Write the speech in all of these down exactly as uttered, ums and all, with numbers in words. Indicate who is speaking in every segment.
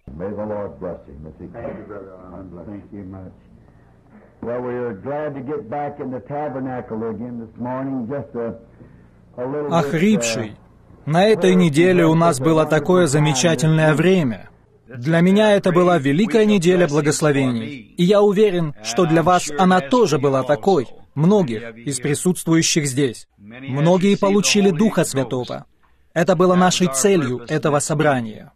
Speaker 1: May the Lord bless him as he
Speaker 2: Thank you, Brother Arnold. Thank you much.
Speaker 1: Well, we are glad to get back in the tabernacle again this morning. Just a, a little bit.
Speaker 3: Охрипший. На этой неделе у нас было такое замечательное время. Для меня это была великая неделя благословений. И я уверен, что для вас она тоже была такой, многих из присутствующих здесь. Многие получили Духа Святого. Это было нашей целью этого собрания.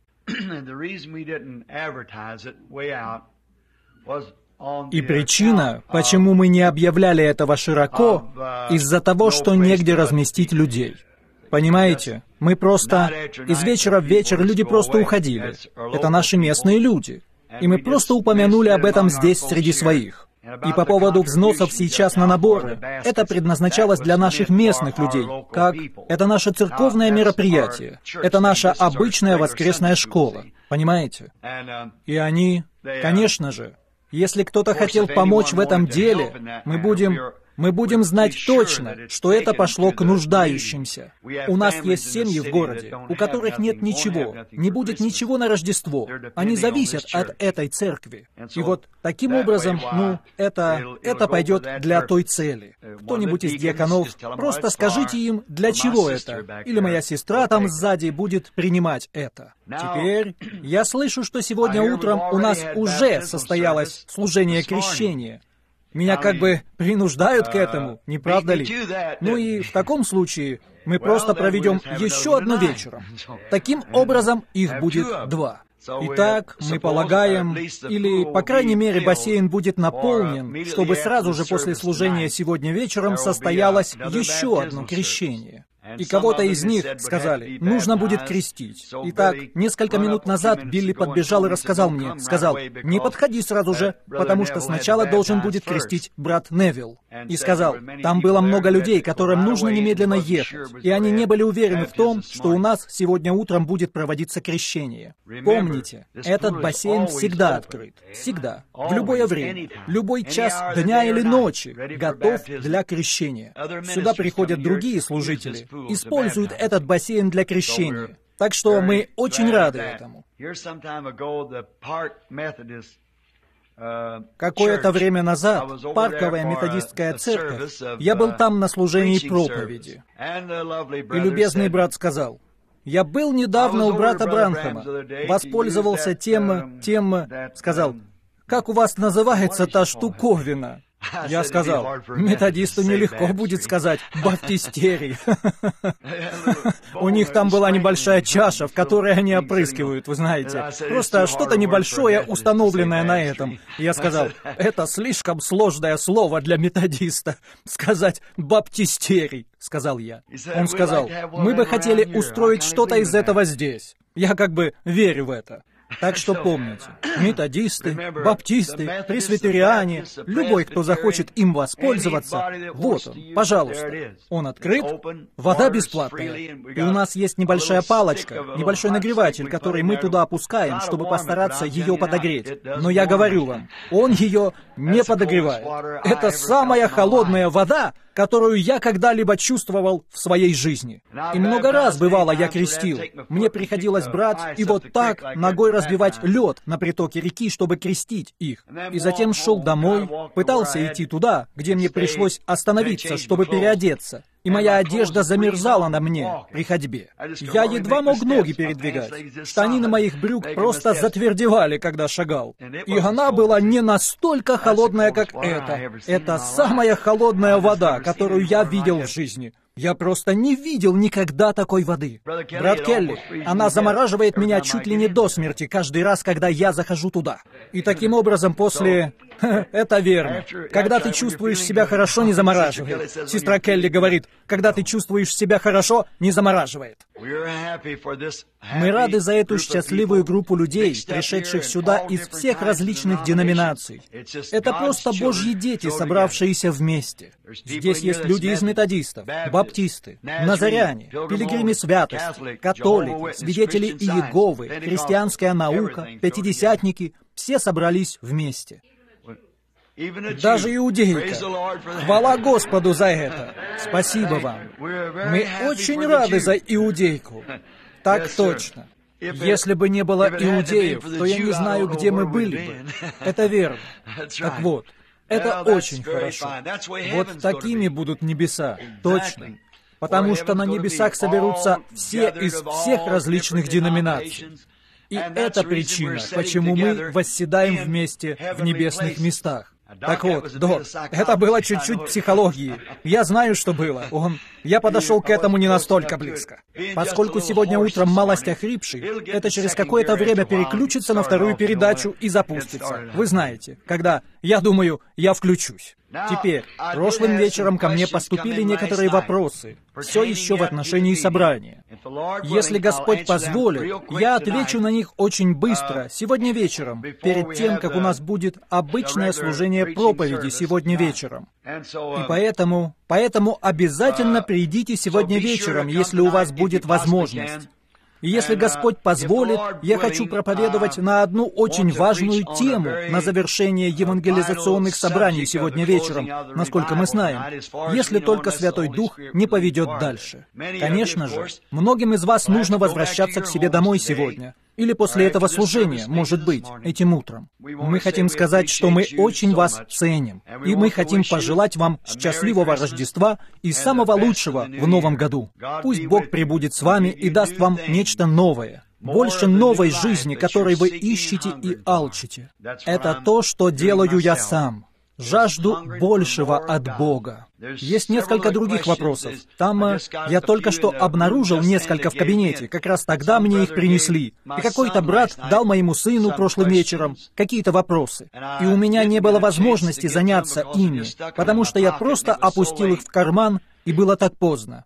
Speaker 3: И причина, почему мы не объявляли этого широко, из-за того, что негде разместить людей. Понимаете? Мы просто... Из вечера в вечер люди просто уходили. Это наши местные люди. И мы просто упомянули об этом здесь среди своих. И по поводу взносов сейчас на наборы, это предназначалось для наших местных людей, как это наше церковное мероприятие, это наша обычная воскресная школа, понимаете? И они, конечно же, если кто-то хотел помочь в этом деле, мы будем... Мы будем знать точно, что это пошло к нуждающимся. У нас есть семьи в городе, у которых нет ничего, не будет ничего на Рождество. Они зависят от этой церкви. И вот таким образом, ну, это, это пойдет для той цели. Кто-нибудь из диаконов, просто скажите им, для чего это. Или моя сестра там сзади будет принимать это. Теперь я слышу, что сегодня утром у нас уже состоялось служение крещения. Меня как бы принуждают к этому, не правда ли? Ну и в таком случае мы просто проведем еще одно вечером. Таким образом, их будет два. Итак, мы полагаем, или, по крайней мере, бассейн будет наполнен, чтобы сразу же после служения сегодня вечером состоялось еще одно крещение. И кого-то из них сказали, нужно будет крестить. Итак, несколько минут назад Билли подбежал и рассказал мне, сказал, не подходи сразу же, потому что сначала должен будет крестить брат Невилл. И сказал, там было много людей, которым нужно немедленно ехать, и они не были уверены в том, что у нас сегодня утром будет проводиться крещение. Помните, этот бассейн всегда открыт, всегда, в любое время, любой час дня или ночи, готов для крещения. Сюда приходят другие служители, используют этот бассейн для крещения. Так что мы очень рады этому. Какое-то время назад, Парковая методистская церковь, я был там на служении проповеди. И любезный брат сказал, я был недавно у брата Бранхама, воспользовался тем, тем, сказал, как у вас называется та штуковина? Я сказал, методисту нелегко будет сказать «баптистерий». У них там была небольшая чаша, в которой они опрыскивают, вы знаете. Просто что-то небольшое, установленное на этом. Я сказал, это слишком сложное слово для методиста. Сказать «баптистерий», сказал я. Он сказал, мы бы хотели устроить что-то из этого здесь. Я как бы верю в это. Так что помните, методисты, баптисты, пресвитериане, любой, кто захочет им воспользоваться, вот он, пожалуйста. Он открыт, вода бесплатная. И у нас есть небольшая палочка, небольшой нагреватель, который мы туда опускаем, чтобы постараться ее подогреть. Но я говорю вам, он ее не подогревает. Это самая холодная вода, которую я когда-либо чувствовал в своей жизни. И много раз, бывало, я крестил. Мне приходилось брать и вот так ногой разбивать лед на притоке реки, чтобы крестить их. И затем шел домой, пытался идти туда, где мне пришлось остановиться, чтобы переодеться. И моя одежда замерзала на мне при ходьбе. Я едва мог ноги передвигать. Штанины моих брюк просто затвердевали, когда шагал. И она была не настолько холодная, как эта. Это самая холодная вода, которую я видел в жизни. Я просто не видел никогда такой воды. Брат Келли, она замораживает меня чуть ли не до смерти каждый раз, когда я захожу туда. И таким образом после... Это верно. Когда ты чувствуешь себя хорошо, не замораживает. Сестра Келли говорит, когда ты чувствуешь себя хорошо, не замораживает. Мы рады за эту счастливую группу людей, пришедших сюда из всех различных деноминаций. Это просто Божьи дети, собравшиеся вместе. Здесь есть люди из методистов, баптисты, назаряне, пилигримы святости, католики, свидетели Иеговы, христианская наука, пятидесятники. Все собрались вместе. Даже иудейка. Хвала Господу за это. Спасибо вам. Мы очень рады за иудейку. Так точно. Если бы не было иудеев, то я не знаю, где мы были бы. Это верно. Так вот, это очень хорошо. Вот такими будут небеса, точно. Потому что на небесах соберутся все из всех различных деноминаций. И это причина, почему мы восседаем вместе в небесных местах. Так вот, Док, это было чуть-чуть психологии. Я знаю, что было. Он... Я подошел к этому не настолько близко. Поскольку сегодня утром малость охрипший, это через какое-то время переключится на вторую передачу и запустится. Вы знаете, когда, я думаю, я включусь. Теперь, прошлым вечером ко мне поступили некоторые вопросы, все еще в отношении собрания. Если Господь позволит, я отвечу на них очень быстро, сегодня вечером, перед тем, как у нас будет обычное служение проповеди сегодня вечером. И поэтому, поэтому обязательно придите сегодня вечером, если у вас будет возможность. И если Господь позволит, я хочу проповедовать на одну очень важную тему на завершение евангелизационных собраний сегодня вечером, насколько мы знаем, если только Святой Дух не поведет дальше. Конечно же, многим из вас нужно возвращаться к себе домой сегодня. Или после этого служения, может быть, этим утром. Мы хотим сказать, что мы очень вас ценим, и мы хотим пожелать вам счастливого Рождества и самого лучшего в Новом году. Пусть Бог пребудет с вами и даст вам нечто новое, больше новой жизни, которой вы ищете и алчите. Это то, что делаю я сам. Жажду большего от Бога. Есть несколько других вопросов. Там э, я только что обнаружил несколько в кабинете. Как раз тогда мне их принесли. И какой-то брат дал моему сыну прошлым вечером какие-то вопросы. И у меня не было возможности заняться ими, потому что я просто опустил их в карман, и было так поздно.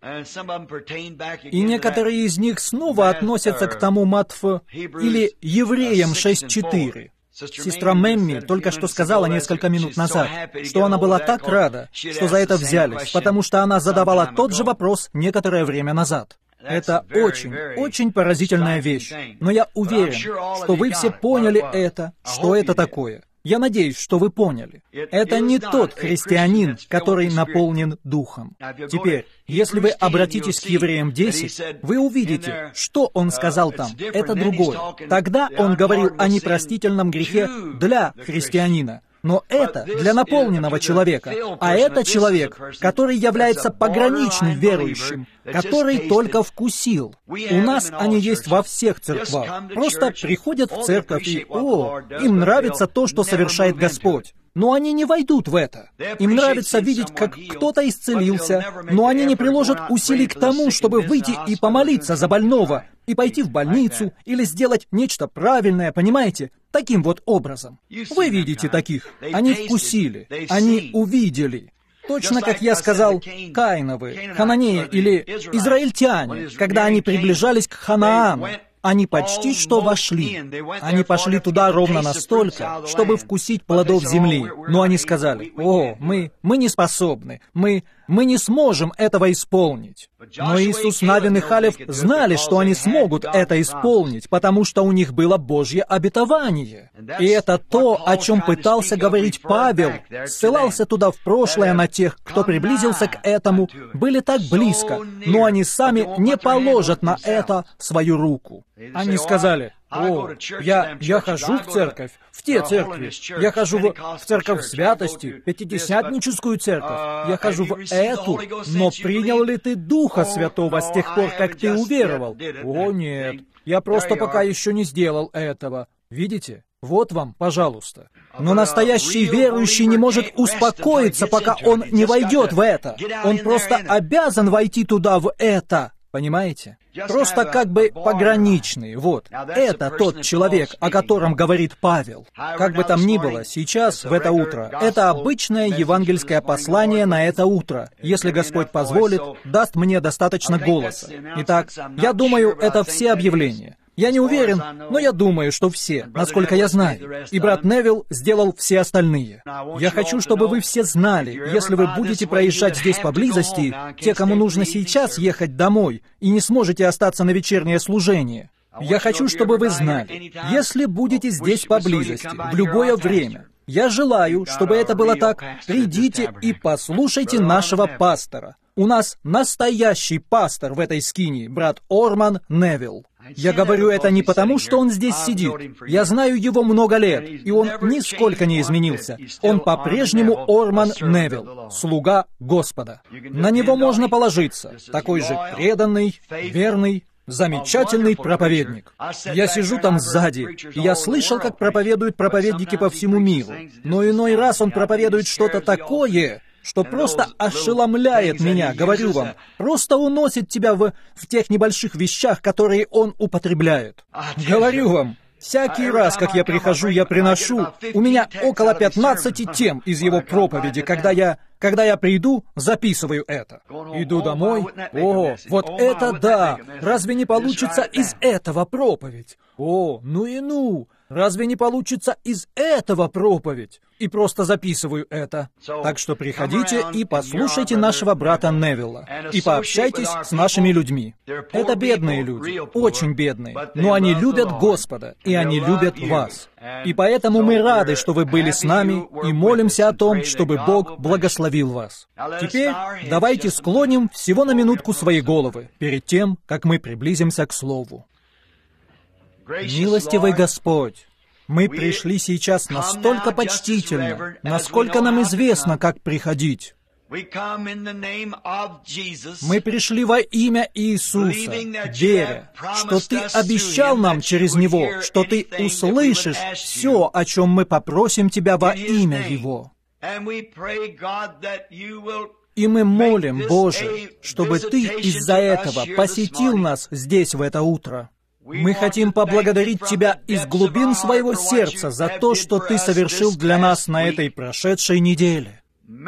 Speaker 3: И некоторые из них снова относятся к тому Матф или Евреям шесть четыре. Сестра Мэмми только что сказала несколько минут назад, что она была так рада, что за это взялись, потому что она задавала тот же вопрос некоторое время назад. Это очень, очень поразительная вещь. Но я уверен, что вы все поняли это, что это такое. Я надеюсь, что вы поняли. Это не тот христианин, который наполнен Духом. Теперь, если вы обратитесь к Евреям десять, вы увидите, что он сказал там. Это другое. Тогда он говорил о непростительном грехе для христианина. Но это для наполненного человека. А это человек, который является пограничным верующим, который только вкусил. У нас они есть во всех церквах. Просто приходят в церковь и, о, им нравится то, что совершает Господь. Но они не войдут в это. Им нравится видеть, как кто-то исцелился, но они не приложат усилий к тому, чтобы выйти и помолиться за больного, и пойти в больницу, или сделать нечто правильное, понимаете? Таким вот образом. Вы видите таких. Они вкусили, они увидели. Точно как я сказал, Каиновы, Хананеи или израильтяне, когда они приближались к Ханаану. Они почти что вошли. Они пошли туда ровно настолько, чтобы вкусить плодов земли. Но они сказали, «О, мы, мы не способны, мы, мы не сможем этого исполнить». Но Иисус, Навин и Халев знали, что они смогут это исполнить, потому что у них было Божье обетование. И это то, о чем пытался говорить Павел, ссылался туда в прошлое на тех, кто приблизился к этому, были так близко, но они сами не положат на это свою руку. Они сказали, «О, я, я хожу в церковь, в те церкви, я хожу в, в церковь святости, пятидесятническую церковь, я хожу в эту, но принял ли ты Духа Святого с тех пор, как ты уверовал? О, нет, я просто пока еще не сделал этого». Видите? Вот вам, пожалуйста. Но настоящий верующий не может успокоиться, пока он не войдет в это. Он просто обязан войти туда, в это. Понимаете? Просто как бы пограничный, вот. Это тот человек, о котором говорит Павел. Как бы там ни было, сейчас, в это утро, это обычное евангельское послание на это утро. Если Господь позволит, даст мне достаточно голоса. Итак, я думаю, это все объявления. Я не уверен, но я думаю, что все, насколько я знаю. И брат Невилл сделал все остальные. Я хочу, чтобы вы все знали, если вы будете проезжать здесь поблизости, те, кому нужно сейчас ехать домой, и не сможете остаться на вечернее служение. Я хочу, чтобы вы знали, если будете здесь поблизости, в любое время, я желаю, чтобы это было так, придите и послушайте нашего пастора. У нас настоящий пастор в этой скинии, брат Орман Невилл. Я говорю это не потому, что он здесь сидит. Я знаю его много лет, и он нисколько не изменился. Он по-прежнему Орман Невилл, слуга Господа. На него можно положиться. Такой же преданный, верный, замечательный проповедник. Я сижу там сзади, и я слышал, как проповедуют проповедники по всему миру. Но иной раз он проповедует что-то такое, что просто ошеломляет меня, говорю вам, просто уносит тебя в, в тех небольших вещах, которые он употребляет. Говорю вам, всякий раз, как я прихожу, я приношу, у меня около пятнадцати тем из его проповеди, когда я, когда я приду, записываю это. Иду домой, о, вот это да, разве не получится из этого проповедь? О, ну и ну, разве не получится из этого проповедь? И просто записываю это. Так что приходите и послушайте нашего брата Невилла, и пообщайтесь с нашими людьми. Это бедные люди, очень бедные, но они любят Господа, и они любят вас. И поэтому мы рады, что вы были с нами, и молимся о том, чтобы Бог благословил вас. Теперь давайте склоним всего на минутку свои головы, перед тем, как мы приблизимся к Слову. Милостивый Господь, мы пришли сейчас настолько почтительно, насколько нам известно, как приходить. Мы пришли во имя Иисуса, веря, что Ты обещал нам через Него, что Ты услышишь все, о чем мы попросим Тебя во имя Его. И мы молим, Боже, чтобы Ты из-за этого посетил нас здесь в это утро. Мы хотим поблагодарить Тебя из глубин своего сердца за то, что Ты совершил для нас на этой прошедшей неделе.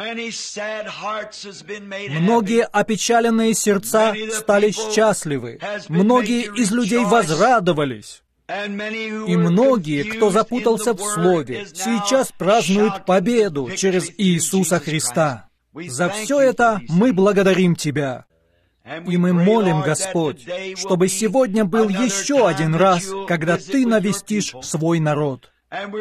Speaker 3: Многие опечаленные сердца стали счастливы, многие из людей возрадовались, и многие, кто запутался в Слове, сейчас празднуют победу через Иисуса Христа. За все это мы благодарим Тебя. И мы молим, Господь, чтобы сегодня был еще один раз, когда Ты навестишь свой народ.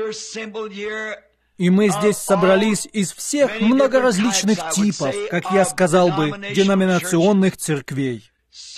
Speaker 3: И мы здесь собрались из всех многоразличных типов, как я сказал бы, деноминационных церквей.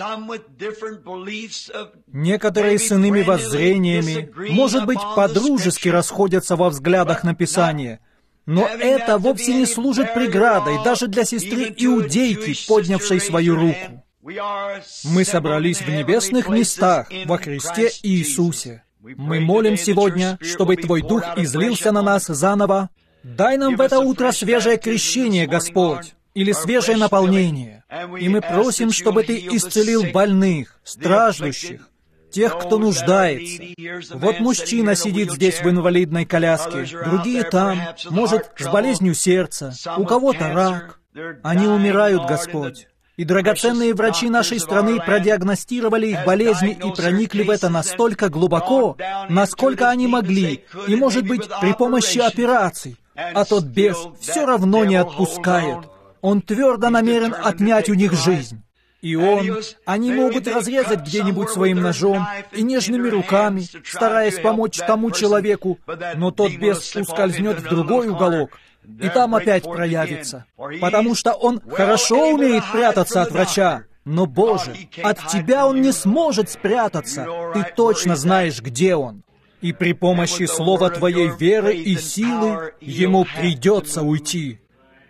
Speaker 3: Некоторые с иными воззрениями, может быть, по-дружески расходятся во взглядах на Писание, но это вовсе не служит преградой даже для сестры Иудейки, поднявшей свою руку. Мы собрались в небесных местах во Христе Иисусе. Мы молим сегодня, чтобы Твой Дух излился на нас заново. Дай нам в это утро свежее крещение, Господь, или свежее наполнение. И мы просим, чтобы Ты исцелил больных, страждущих, тех, кто нуждается. Вот мужчина сидит здесь в инвалидной коляске, другие там, может, с болезнью сердца, у кого-то рак. Они умирают, Господь. И драгоценные врачи нашей страны продиагностировали их болезни и проникли в это настолько глубоко, насколько они могли, и, может быть, при помощи операций. А тот бес все равно не отпускает. Он твердо намерен отнять у них жизнь. И он, они могут разрезать где-нибудь своим ножом и нежными руками, стараясь помочь тому человеку, но тот бес ускользнет в другой уголок, и там опять проявится, потому что он хорошо умеет прятаться от врача, но, Боже, от Тебя он не сможет спрятаться, Ты точно знаешь, где он. И при помощи слова Твоей веры и силы ему придется уйти.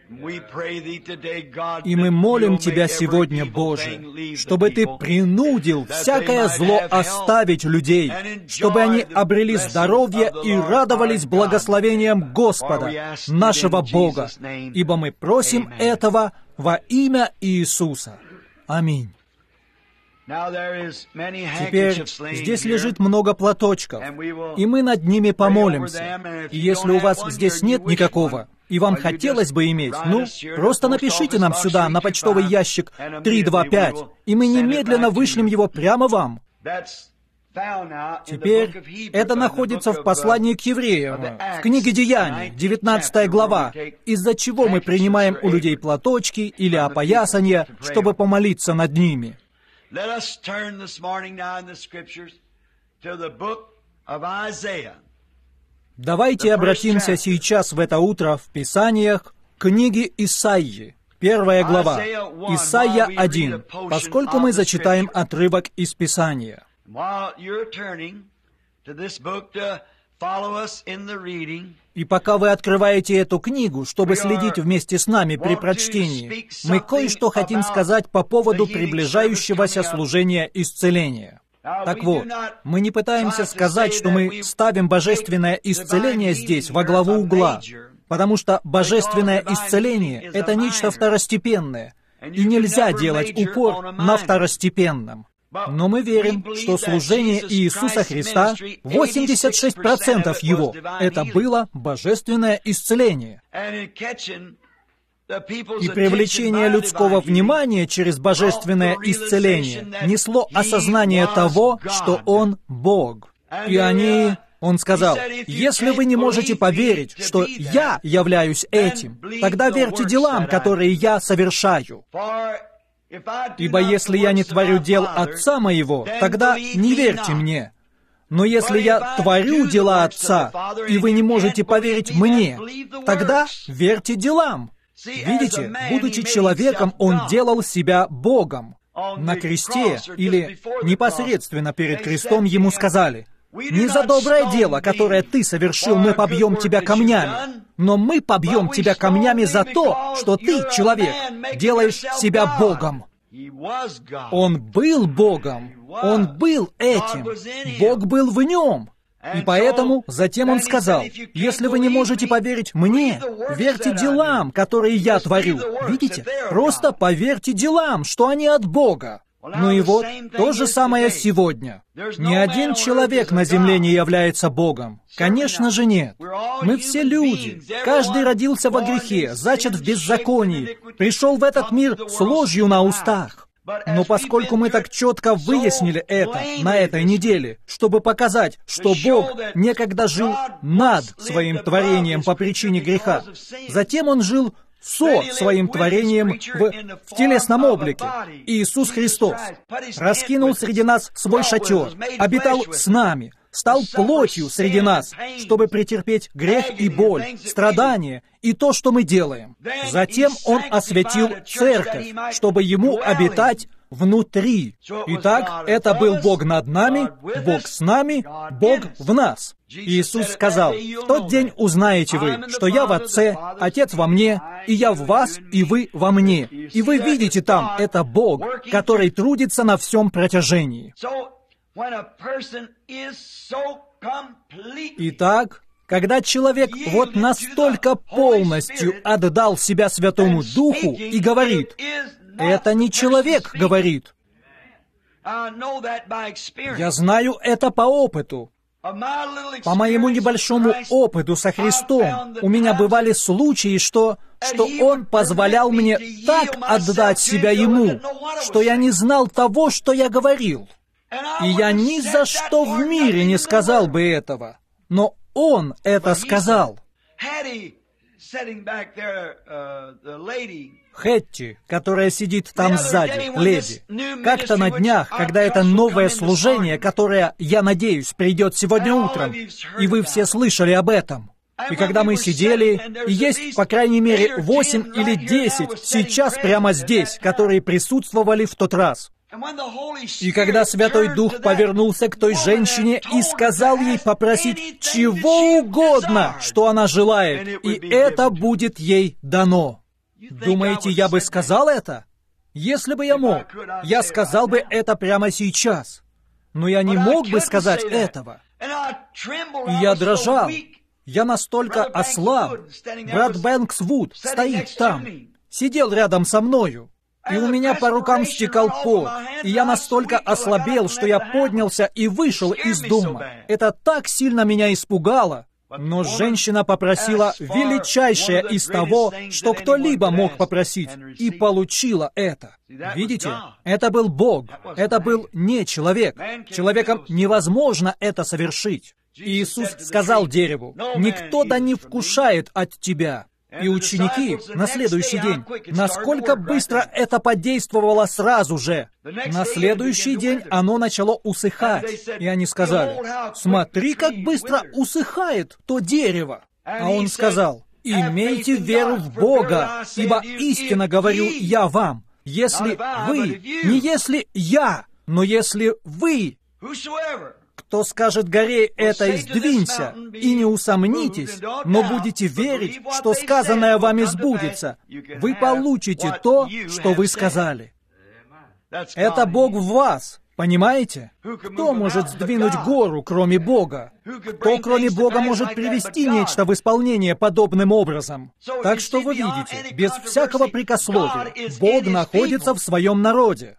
Speaker 3: И мы молим Тебя сегодня, Боже, чтобы Ты принудил всякое зло оставить людей, чтобы они обрели здоровье и радовались благословениям Господа, нашего Бога, ибо мы просим этого во имя Иисуса. Аминь. Теперь здесь лежит много платочков, и мы над ними помолимся. И если у вас здесь нет никакого, и вам хотелось бы иметь, ну, просто напишите нам сюда, на почтовый ящик три два пять, и мы немедленно вышлем его прямо вам. Теперь это находится в послании к евреям, в книге Деяний, девятнадцатая глава, из-за чего мы принимаем у людей платочки или опоясания, чтобы помолиться над ними. Давайте обратимся сейчас в это утро в Писаниях к книге Исаии, первая глава, Исайя один, поскольку мы зачитаем отрывок из Писания. И пока вы открываете эту книгу, чтобы следить вместе с нами при прочтении, мы кое-что хотим сказать по поводу приближающегося служения исцеления. Так вот, мы не пытаемся сказать, что мы ставим божественное исцеление здесь во главу угла, потому что божественное исцеление — это нечто второстепенное, и нельзя делать упор на второстепенном. Но мы верим, что служение Иисуса Христа, восемьдесят шесть процентов его, это было божественное исцеление. И привлечение людского внимания через божественное исцеление несло осознание того, что Он Бог. И они... Он сказал, «Если вы не можете поверить, что Я являюсь этим, тогда верьте делам, которые Я совершаю. Ибо если я не творю дел Отца Моего, тогда не верьте Мне. Но если я творю дела Отца, и вы не можете поверить Мне, тогда верьте делам». Видите, будучи человеком, Он делал себя Богом. На кресте, или непосредственно перед крестом, Ему сказали, «Не за доброе дело, которое ты совершил, мы побьем тебя камнями, но мы побьем тебя камнями за то, что ты, человек, делаешь себя Богом». Он был Богом, Он был этим, Бог был в Нем. И поэтому затем Он сказал, «Если вы не можете поверить Мне, верьте делам, которые Я творю». Видите? Просто поверьте делам, что они от Бога. Ну и вот, то же самое сегодня. Ни один человек на земле не является Богом. Конечно же нет. Мы все люди. Каждый родился во грехе, зачат в беззаконии, пришел в этот мир с ложью на устах. Но поскольку мы так четко выяснили это на этой неделе, чтобы показать, что Бог некогда жил над своим творением по причине греха, затем Он жил со своим творением в, в телесном облике. Иисус Христос раскинул среди нас свой шатер, обитал с нами, стал плотью среди нас, чтобы претерпеть грех и боль, страдания и то, что мы делаем. Затем Он осветил церковь, чтобы Ему обитать внутри. Итак, это был Бог над нами, Бог с нами, Бог в нас. Иисус сказал, «В тот день узнаете вы, что я в Отце, Отец во мне, и я в вас, и вы во мне. И вы видите там, это Бог, который трудится на всем протяжении». Итак, когда человек вот настолько полностью отдал себя Святому Духу и говорит, это не человек говорит. Я знаю это по опыту. По моему небольшому опыту со Христом у меня бывали случаи, что, что Он позволял мне так отдать себя Ему, что я не знал того, что я говорил. И я ни за что в мире не сказал бы этого. Но Он это сказал. Хетти, которая сидит там сзади, леди, как-то на днях, когда это новое служение, которое, я надеюсь, придет сегодня утром, и вы все слышали об этом. И когда мы сидели, и есть, по крайней мере, восемь или десять сейчас прямо здесь, которые присутствовали в тот раз. И когда Святой Дух повернулся к той женщине и сказал ей попросить чего угодно, что она желает, и это будет ей дано. Думаете, я бы сказал это? Если бы я мог, я сказал бы это прямо сейчас. Но я не мог бы сказать этого. И я дрожал. Я настолько ослаб. Брат Бэнкс Вуд стоит там, сидел рядом со мною. И у меня по рукам стекал пот, и я настолько ослабел, что я поднялся и вышел из дома. Это так сильно меня испугало. Но женщина попросила величайшее из того, что кто-либо мог попросить, и получила это. Видите? Это был Бог. Это был не человек. Человеком невозможно это совершить. Иисус сказал дереву, «Никто да не вкушает от тебя». И ученики на следующий день, насколько быстро это подействовало сразу же. На следующий день оно начало усыхать. И они сказали, «Смотри, как быстро усыхает то дерево». А он сказал, «Имейте веру в Бога, ибо истинно говорю я вам, если вы, не если я, но если вы Кто скажет горе этой сдвинься, и не усомнитесь, но будете верить, что сказанное вами сбудется, вы получите то, что вы сказали. Это Бог в вас, понимаете? Кто может сдвинуть гору, кроме Бога? Кто, кроме Бога, может привести нечто в исполнение подобным образом? Так что вы видите, без всякого прикословия, Бог находится в своем народе.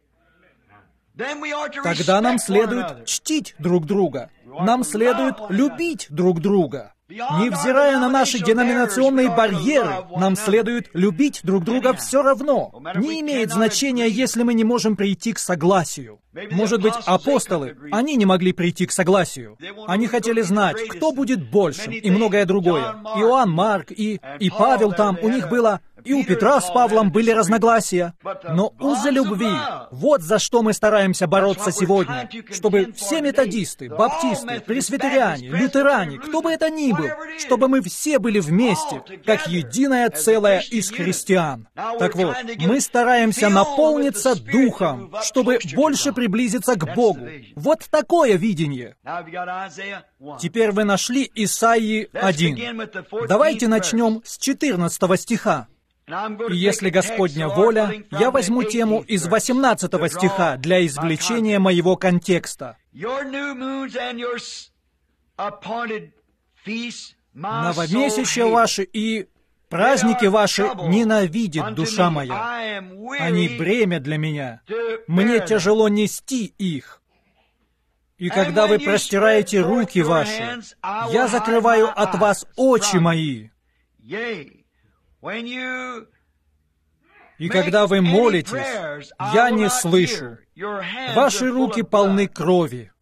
Speaker 3: Тогда нам следует чтить друг друга. Нам следует любить друг друга. Невзирая на наши деноминационные барьеры, нам следует любить друг друга все равно. Не имеет значения, если мы не можем прийти к согласию. Может быть, апостолы, они не могли прийти к согласию. Они хотели знать, кто будет большим, и многое другое. Иоанн, Марк и, и Павел там, у них было... И у Петра с Павлом были разногласия. Но узы любви, вот за что мы стараемся бороться сегодня, чтобы все методисты, баптисты, пресвитериане, лютеране, кто бы это ни был, чтобы мы все были вместе, как единое целое из христиан. Так вот, мы стараемся наполниться Духом, чтобы больше приблизиться к Богу. Вот такое видение. Теперь вы нашли Исаии один. Давайте начнем с четырнадцатого стиха. И если Господня воля, я возьму тему из восемнадцатого стиха для извлечения моего контекста. Новомесячья ваши и праздники ваши ненавидит душа моя. Они бремя для меня. Мне тяжело нести их. И когда вы простираете руки ваши, я закрываю от вас очи мои. И когда вы молитесь, я не слышу. Ваши руки полны крови.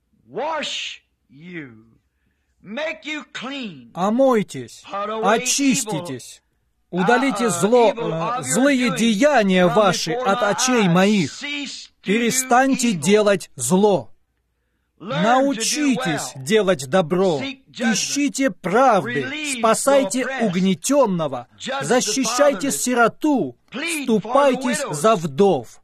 Speaker 3: Омойтесь, очиститесь, удалите зло, э, злые деяния ваши от очей моих. Перестаньте делать зло. Научитесь делать добро, ищите правды, спасайте угнетенного, защищайте сироту, вступайтесь за вдов.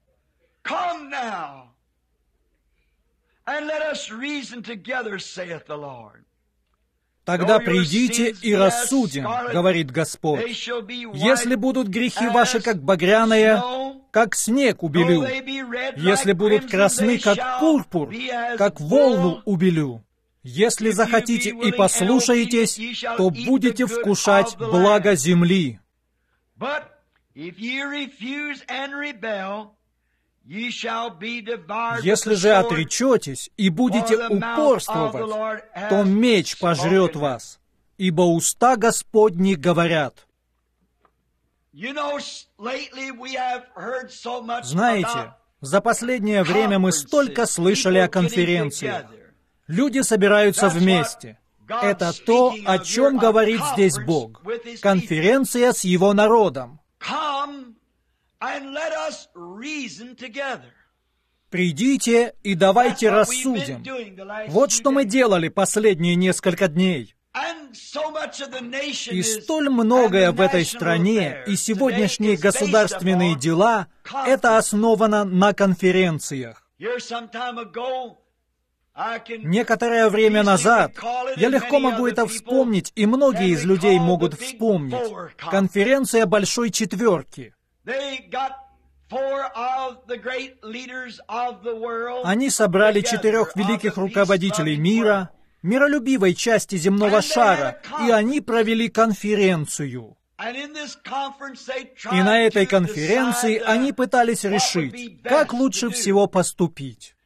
Speaker 3: Тогда придите и рассудим, говорит Господь. Если будут грехи ваши, как багряные, как снег убелю. Если будут красны, как пурпур, как волну убелю. Если захотите и послушаетесь, то будете вкушать благо земли. Если же отречетесь и будете упорствовать, то меч пожрет вас, ибо уста Господни говорят. Знаете, за последнее время мы столько слышали о конференциях. Люди собираются вместе. Это то, о чем говорит здесь Бог. Конференция с Его народом. Придите и давайте рассудим. Вот что мы делали последние несколько дней. И столь многое в этой стране и сегодняшние государственные дела — это основано на конференциях. Некоторое время назад, я легко могу это вспомнить, и многие из людей могут вспомнить, конференция Большой Четверки. Они собрали четырех великих руководителей мира, миролюбивой части земного шара, и они провели конференцию. И на этой конференции они пытались решить, как лучше всего поступить.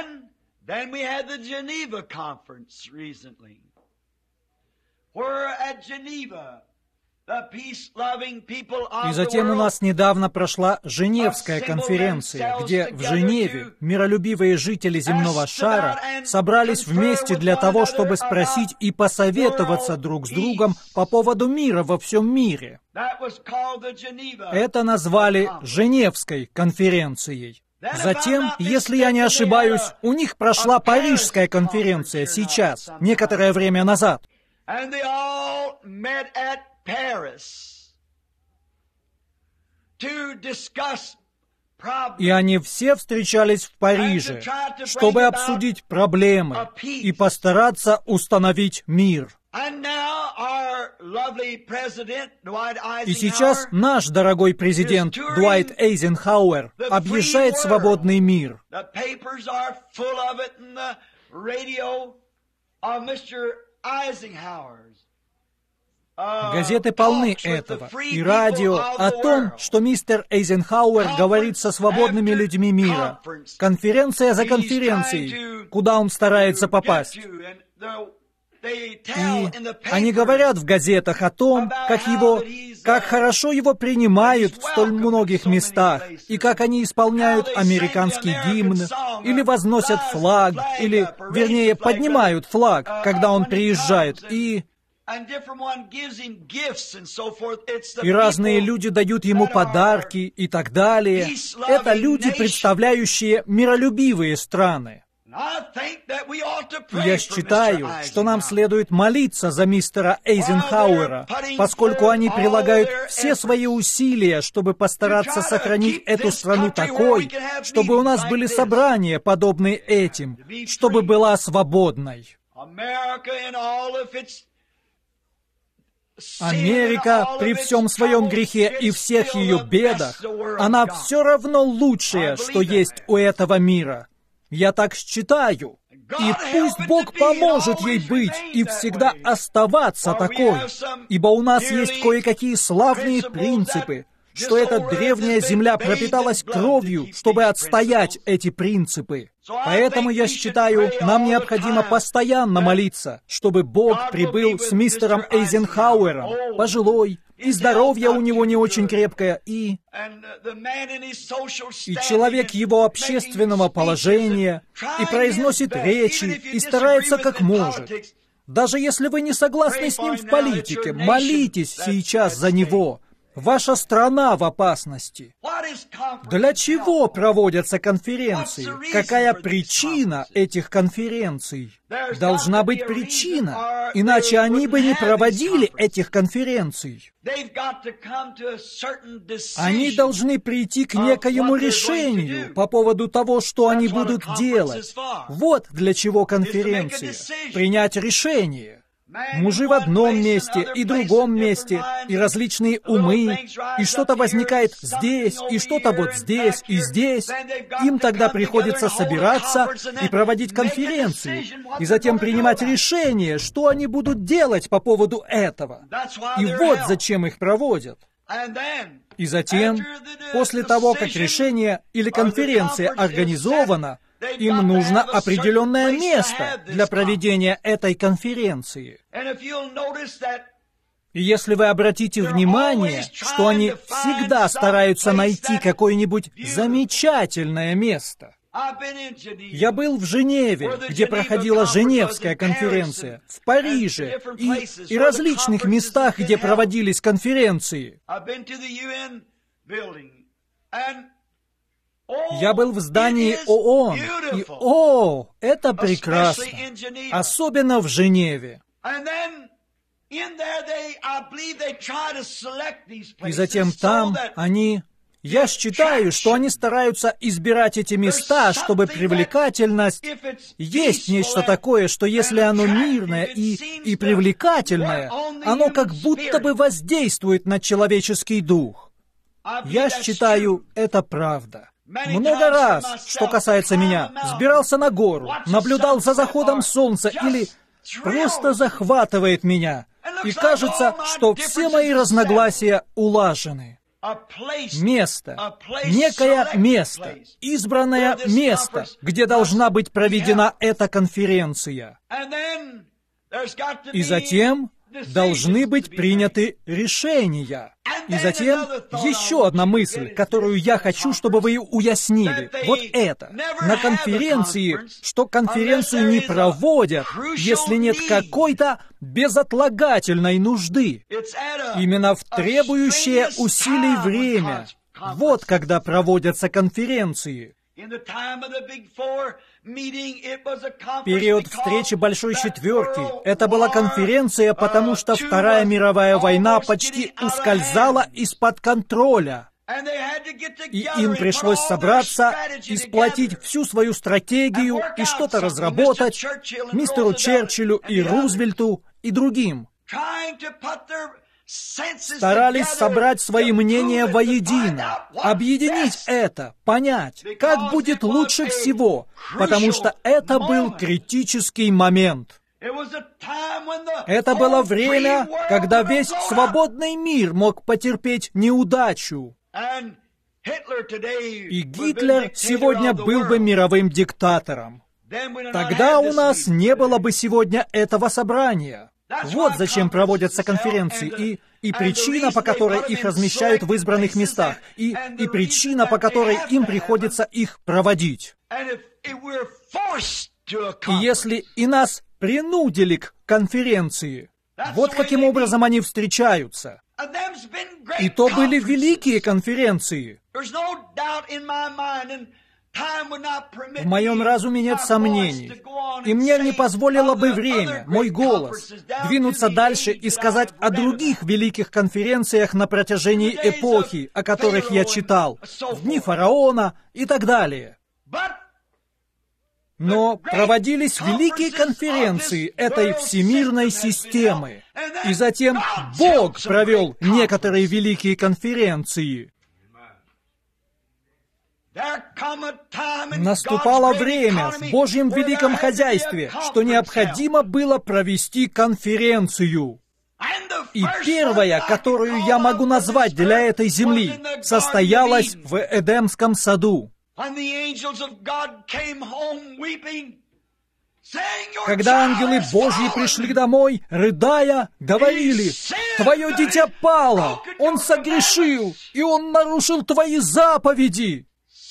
Speaker 3: И затем у нас недавно прошла Женевская конференция, где в Женеве миролюбивые жители земного шара собрались вместе для того, чтобы спросить и посоветоваться друг с другом по поводу мира во всем мире. Это назвали Женевской конференцией. Затем, если я не ошибаюсь, у них прошла Парижская конференция сейчас, некоторое время назад. Paris to discuss И они все встречались в Париже, чтобы обсудить проблемы и постараться установить мир. И сейчас наш дорогой президент Дуайт Эйзенхауэр объезжает свободный мир. Газеты полны этого, и радио о том, что мистер Эйзенхауэр говорит со свободными людьми мира. Конференция за конференцией, куда он старается попасть. И они говорят в газетах о том, как его, как хорошо его принимают в столь многих местах, и как они исполняют американский гимн, или возносят флаг, или, вернее, поднимают флаг, когда он приезжает, и... И разные люди дают ему подарки и так далее. Это люди, представляющие миролюбивые страны. Я считаю, что нам следует молиться за мистера Эйзенхауэра, поскольку они прилагают все свои усилия, чтобы постараться сохранить эту страну такой, чтобы у нас были собрания, подобные этим, чтобы была свободной. Америка, при всем своем грехе и всех ее бедах, она все равно лучшее, что есть у этого мира. Я так считаю. И пусть Бог поможет ей быть и всегда оставаться такой, ибо у нас есть кое-какие славные принципы, что эта древняя земля пропиталась кровью, чтобы отстоять эти принципы. Поэтому, я считаю, нам необходимо постоянно молиться, чтобы Бог прибыл с мистером Эйзенхауэром, пожилой, и здоровье у него не очень крепкое, и... И человек его общественного положения, и произносит речи, и старается как может. Даже если вы не согласны с ним в политике, молитесь сейчас за него. Ваша страна в опасности. Для чего проводятся конференции? Какая причина этих конференций? Должна быть причина, иначе они бы не проводили этих конференций. Они должны прийти к некоему решению по поводу того, что они будут делать. Вот для чего конференция. Принять решение. Мужи в одном месте и другом месте, и различные умы, и что-то возникает здесь, и что-то вот здесь, и здесь. Им тогда приходится собираться и проводить конференции, и затем принимать решение, что они будут делать по поводу этого. И вот зачем их проводят. И затем, после того, как решение или конференция организована, им нужно определенное место для проведения этой конференции. И если вы обратите внимание, что они всегда стараются найти какое-нибудь замечательное место. Я был в Женеве, где проходила Женевская конференция, в Париже и, и различных местах, где проводились конференции. Я был в здании ООН, и о, это прекрасно, особенно в Женеве. И затем там они... Я считаю, что они стараются избирать эти места, чтобы привлекательность... Есть нечто такое, что если оно мирное и, и привлекательное, оно как будто бы воздействует на человеческий дух. Я считаю, это правда. Много раз, что касается меня, взбирался на гору, наблюдал за заходом солнца или просто захватывает меня. И кажется, что все мои разногласия улажены. Место, некое место, избранное место, где должна быть проведена эта конференция. И затем должны быть приняты решения. И затем еще одна мысль, которую я хочу, чтобы вы уяснили. Вот это. На конференции, что конференцию не проводят, если нет какой-то безотлагательной нужды. Именно в требующее усилий время. Вот когда проводятся конференции. Период встречи Большой Четверки — это была конференция, потому что Вторая мировая война почти ускользала из-под контроля. И им пришлось собраться и сплотить всю свою стратегию и что-то разработать мистеру Черчиллю и Рузвельту и другим. Старались собрать свои мнения воедино, объединить это, понять, как будет лучше всего, потому что это был критический момент. Это было время, когда весь свободный мир мог потерпеть неудачу. И Гитлер сегодня был бы мировым диктатором. Тогда у нас не было бы сегодня этого собрания. Вот зачем проводятся конференции, и, и причина, по которой их размещают в избранных местах, и, и причина, по которой им приходится их проводить. И если и нас принудили к конференции, вот каким образом они встречаются. И то были великие конференции. В моем разуме нет сомнений, и мне не позволило бы время, мой голос, двинуться дальше и сказать о других великих конференциях на протяжении эпохи, о которых я читал, в дни фараона и так далее. Но проводились великие конференции этой всемирной системы, и затем Бог провел некоторые великие конференции. Наступало время в Божьем великом хозяйстве, что необходимо было провести конференцию. И первая, которую я могу назвать для этой земли, состоялась в Эдемском саду. Когда ангелы Божьи пришли домой, рыдая, говорили: «Твое дитя пало, он согрешил, и он нарушил твои заповеди».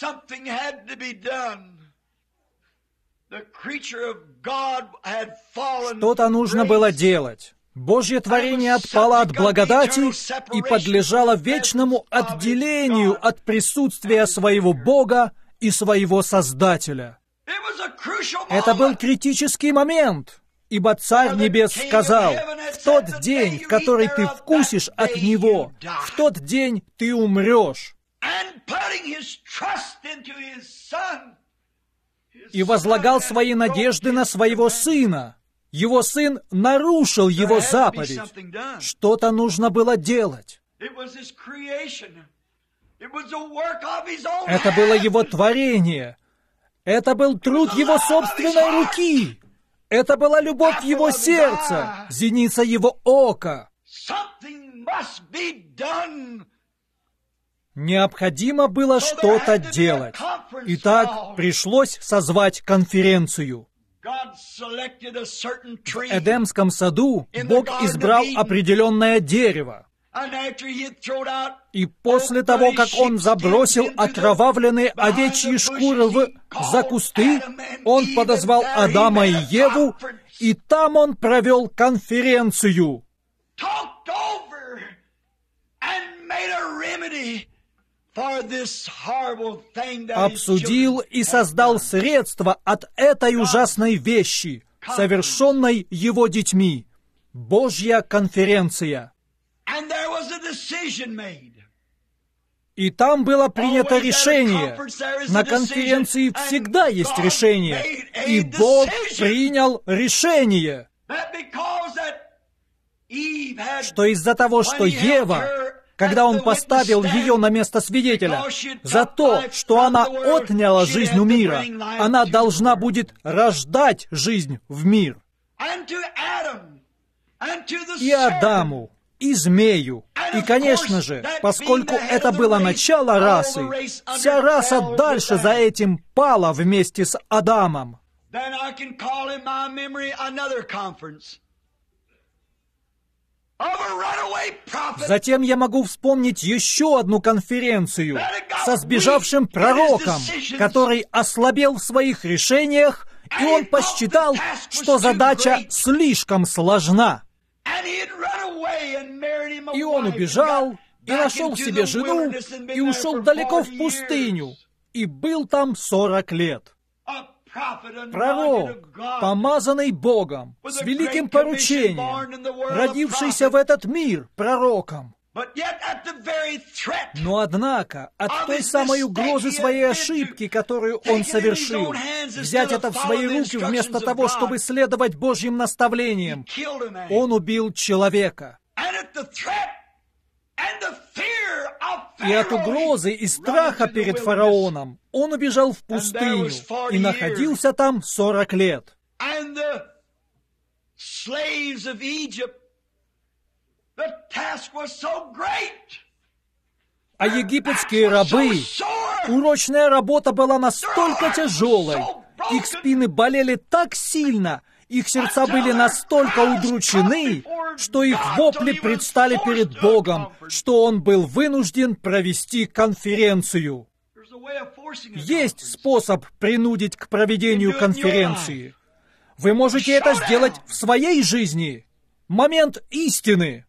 Speaker 3: Что-то нужно было делать. Божье творение отпало от благодати и подлежало вечному отделению от присутствия своего Бога и своего Создателя. Это был критический момент, ибо Царь Небес сказал: «В тот день, в который ты вкусишь от Него, в тот день ты умрешь». И возлагал свои надежды на своего Сына. Его Сын нарушил Его заповедь. Что-то нужно было делать. Это было Его творение. Это был труд Его собственной руки. Это была любовь Его сердца, зеница Его ока. Необходимо было что-то делать. Итак, пришлось созвать конференцию. В Эдемском саду Бог избрал определенное дерево. И после того, как Он забросил окровавленные овечьи шкуры в... за кусты, Он подозвал Адама и Еву, и там Он провел конференцию. Обсудил и создал средства от этой ужасной вещи, совершенной Его детьми. Божья конференция. И там было принято решение. На конференции всегда есть решение. И Бог принял решение, что из-за того, что Ева, когда Он поставил ее на место свидетеля, за то, что она отняла жизнь у мира, она должна будет рождать жизнь в мир. И Адаму, и змею. И, конечно же, поскольку это было начало расы, вся раса дальше за этим пала вместе с Адамом. Затем я могу вспомнить еще одну конференцию со сбежавшим пророком, который ослабел в своих решениях, и он посчитал, что задача слишком сложна. И он убежал, и нашел себе жену, и ушел далеко в пустыню, и был там сорок лет. Пророк, помазанный Богом, с великим поручением, родившийся в этот мир пророком. Но однако, от той самой угрозы своей ошибки, которую он совершил, взять это в свои руки вместо того, чтобы следовать Божьим наставлениям, он убил человека. И от угрозы и страха перед фараоном он убежал в пустыню и находился там сорок лет. А египетские рабы, урочная работа была настолько тяжелой, их спины болели так сильно, их сердца были настолько удручены, что их вопли предстали перед Богом, что Он был вынужден провести конференцию. Есть способ принудить к проведению конференции. Вы можете это сделать в своей жизни. Момент истины.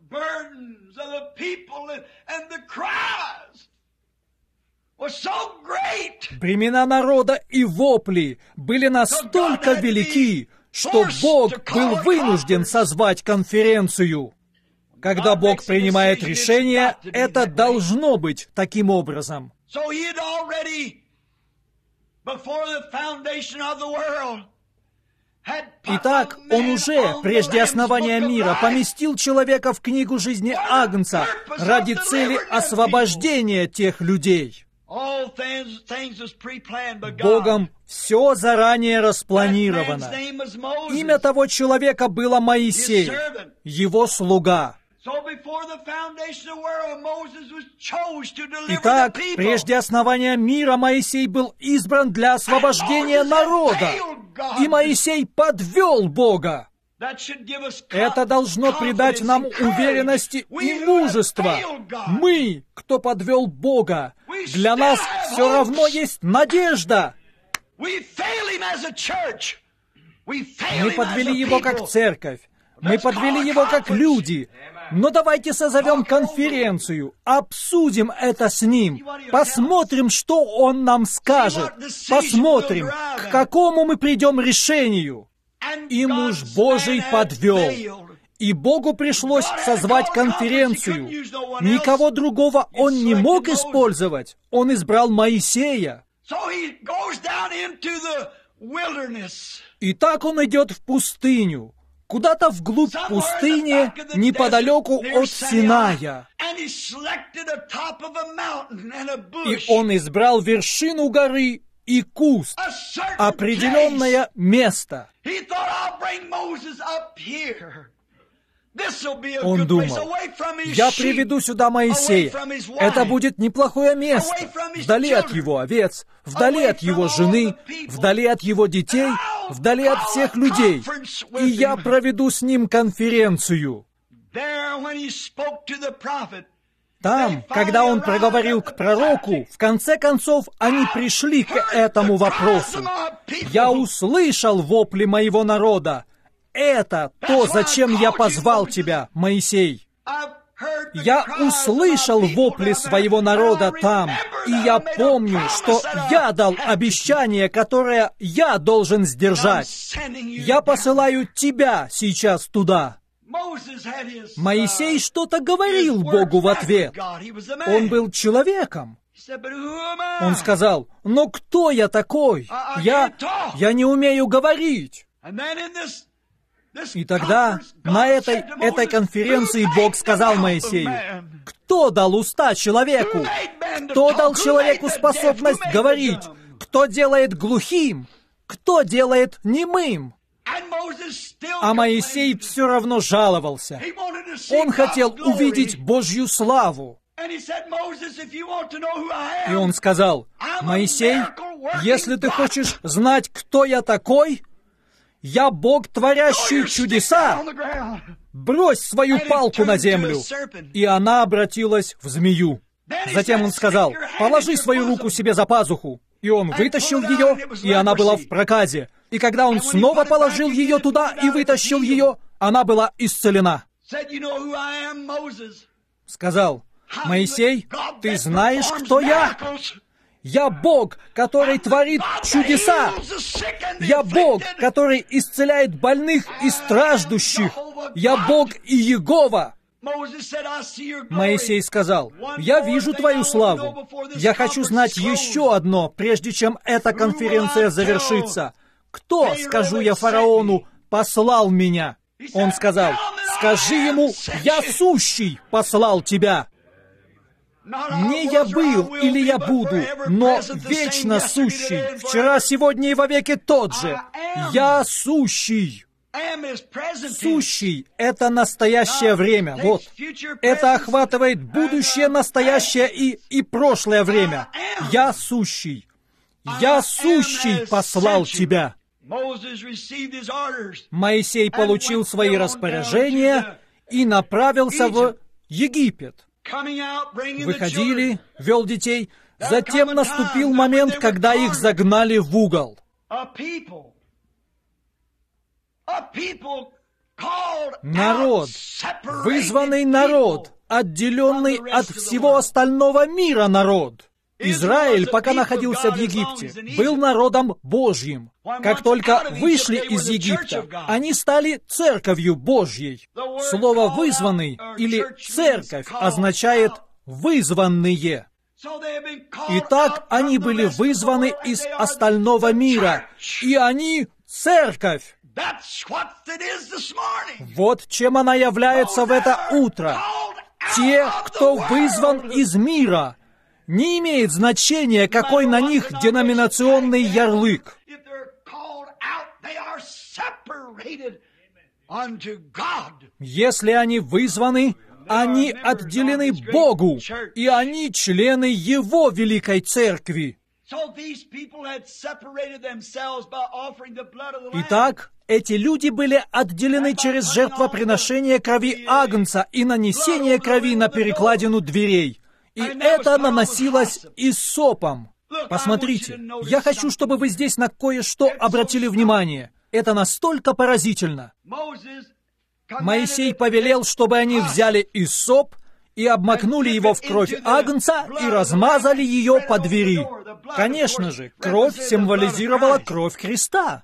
Speaker 3: Бремена народа и вопли были настолько велики, что Бог был вынужден созвать конференцию. Когда Бог принимает решение, это должно быть таким образом. Итак, Он уже, прежде основания мира, поместил человека в книгу жизни Агнца ради цели освобождения тех людей. Богом все заранее распланировано. Имя того человека было Моисей, его слуга. Итак, прежде основания мира Моисей был избран для освобождения народа, и Моисей подвел Бога. Это должно придать нам уверенности и мужества. Мы, кто подвел Бога, для нас все равно есть надежда. Мы подвели Его как церковь, мы подвели Его как люди. Но давайте созовем конференцию, обсудим это с Ним, посмотрим, что Он нам скажет, посмотрим, к какому мы придем решению. И муж Божий подвел. И Богу пришлось созвать конференцию. Никого другого Он не мог использовать. Он избрал Моисея. И так он идет в пустыню, куда-то вглубь пустыни, неподалеку от Синая. И он избрал вершину горы и куст, определенное место. Он думал, я приведу сюда Моисея. Это будет неплохое место, вдали от его овец, вдали от его жены, вдали от его детей, вдали от всех людей. И я проведу с ним конференцию. Там, когда он проговорил к пророку, в конце концов, они пришли к этому вопросу. «Я услышал вопли моего народа. Это то, зачем я позвал тебя, Моисей. Я услышал вопли своего народа там, и я помню, что я дал обещание, которое я должен сдержать. Я посылаю тебя сейчас туда». Моисей что-то говорил Богу в ответ. Он был человеком. Он сказал, «Но кто я такой? Я, я не умею говорить». И тогда на этой, этой конференции Бог сказал Моисею, «Кто дал уста человеку? Кто дал человеку способность говорить? Кто делает глухим? Кто делает немым?» А Моисей все равно жаловался. Он хотел увидеть Божью славу. И он сказал, «Моисей, если ты хочешь знать, кто я такой, я Бог, творящий чудеса. Брось свою палку на землю». И она обратилась в змею. Затем он сказал, «Положи свою руку себе за пазуху». И он вытащил ее, и она была в проказе. И когда он снова положил ее туда и вытащил ее, она была исцелена. Сказал, «Моисей, ты знаешь, кто я? Я Бог, который творит чудеса. Я Бог, который исцеляет больных и страждущих. Я Бог и Иегова». Моисей сказал: «Я вижу твою славу. Я хочу знать еще одно, прежде чем эта конференция завершится. Кто, скажу я фараону, послал меня?» Он сказал: «Скажи ему, я сущий послал тебя». Не я был или я буду, но вечно сущий, вчера, сегодня и вовеки тот же. Я сущий. Сущий — это настоящее время, вот. Это охватывает будущее, настоящее и, и прошлое время. Я сущий. Я сущий послал тебя. Моисей получил свои распоряжения и направился в Египет. Выходили, вел детей. Затем наступил момент, когда их загнали в угол. Народ, вызванный народ, отделенный от всего остального мира народ. Израиль, пока находился в Египте, был народом Божьим. Как только вышли из Египта, они стали церковью Божьей. Слово «вызванный» или «церковь» означает «вызванные». Итак, они были вызваны из остального мира, и они церковь. Вот чем она является в это утро. Те, кто вызван из мира. Не имеет значения, какой на них деноминационный ярлык. Если они вызваны, они отделены Богу, и они члены Его великой церкви. Итак, эти люди были отделены через жертвоприношение крови Агнца и нанесение крови на перекладину дверей. И это наносилось иссопом. Посмотрите, я хочу, чтобы вы здесь на кое-что обратили внимание. Это настолько поразительно. Моисей повелел, чтобы они взяли иссоп и обмакнули его в кровь Агнца и размазали ее по двери. Конечно же, кровь символизировала кровь Христа.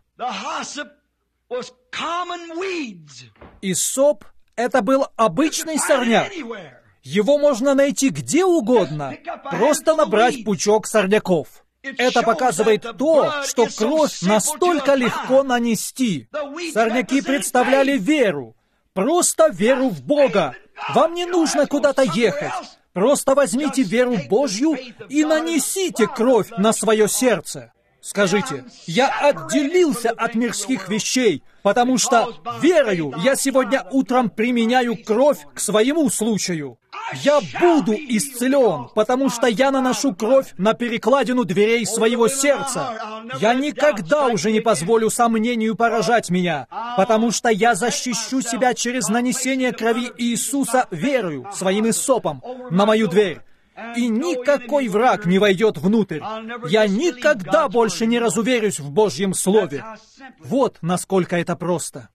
Speaker 3: Иссоп — это был обычный сорняк. Его можно найти где угодно, просто набрать пучок сорняков. Это показывает то, что кровь настолько легко нанести. Сорняки представляли веру, просто веру в Бога. Вам не нужно куда-то ехать. Просто возьмите веру Божью и нанесите кровь на свое сердце. Скажите: «Я отделился от мирских вещей, потому что верою я сегодня утром применяю кровь к своему случаю. Я буду исцелен, потому что я наношу кровь на перекладину дверей своего сердца. Я никогда уже не позволю сомнению поражать меня, потому что я защищу себя через нанесение крови Иисуса верою, своим иссопом, на мою дверь. И никакой враг не войдет внутрь. Я никогда больше не разуверюсь в Божьем Слове». Вот насколько это просто.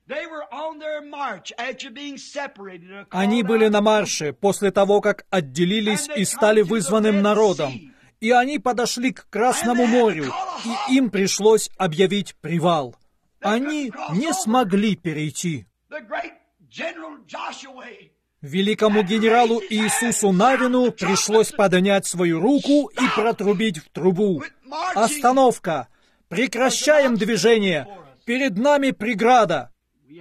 Speaker 3: Они были на марше после того, как отделились и стали вызванным народом. И они подошли к Красному морю, и им пришлось объявить привал. Они не смогли перейти. Великому генералу Иисусу Навину пришлось поднять свою руку и протрубить в трубу: «Остановка! Прекращаем движение! Перед нами преграда!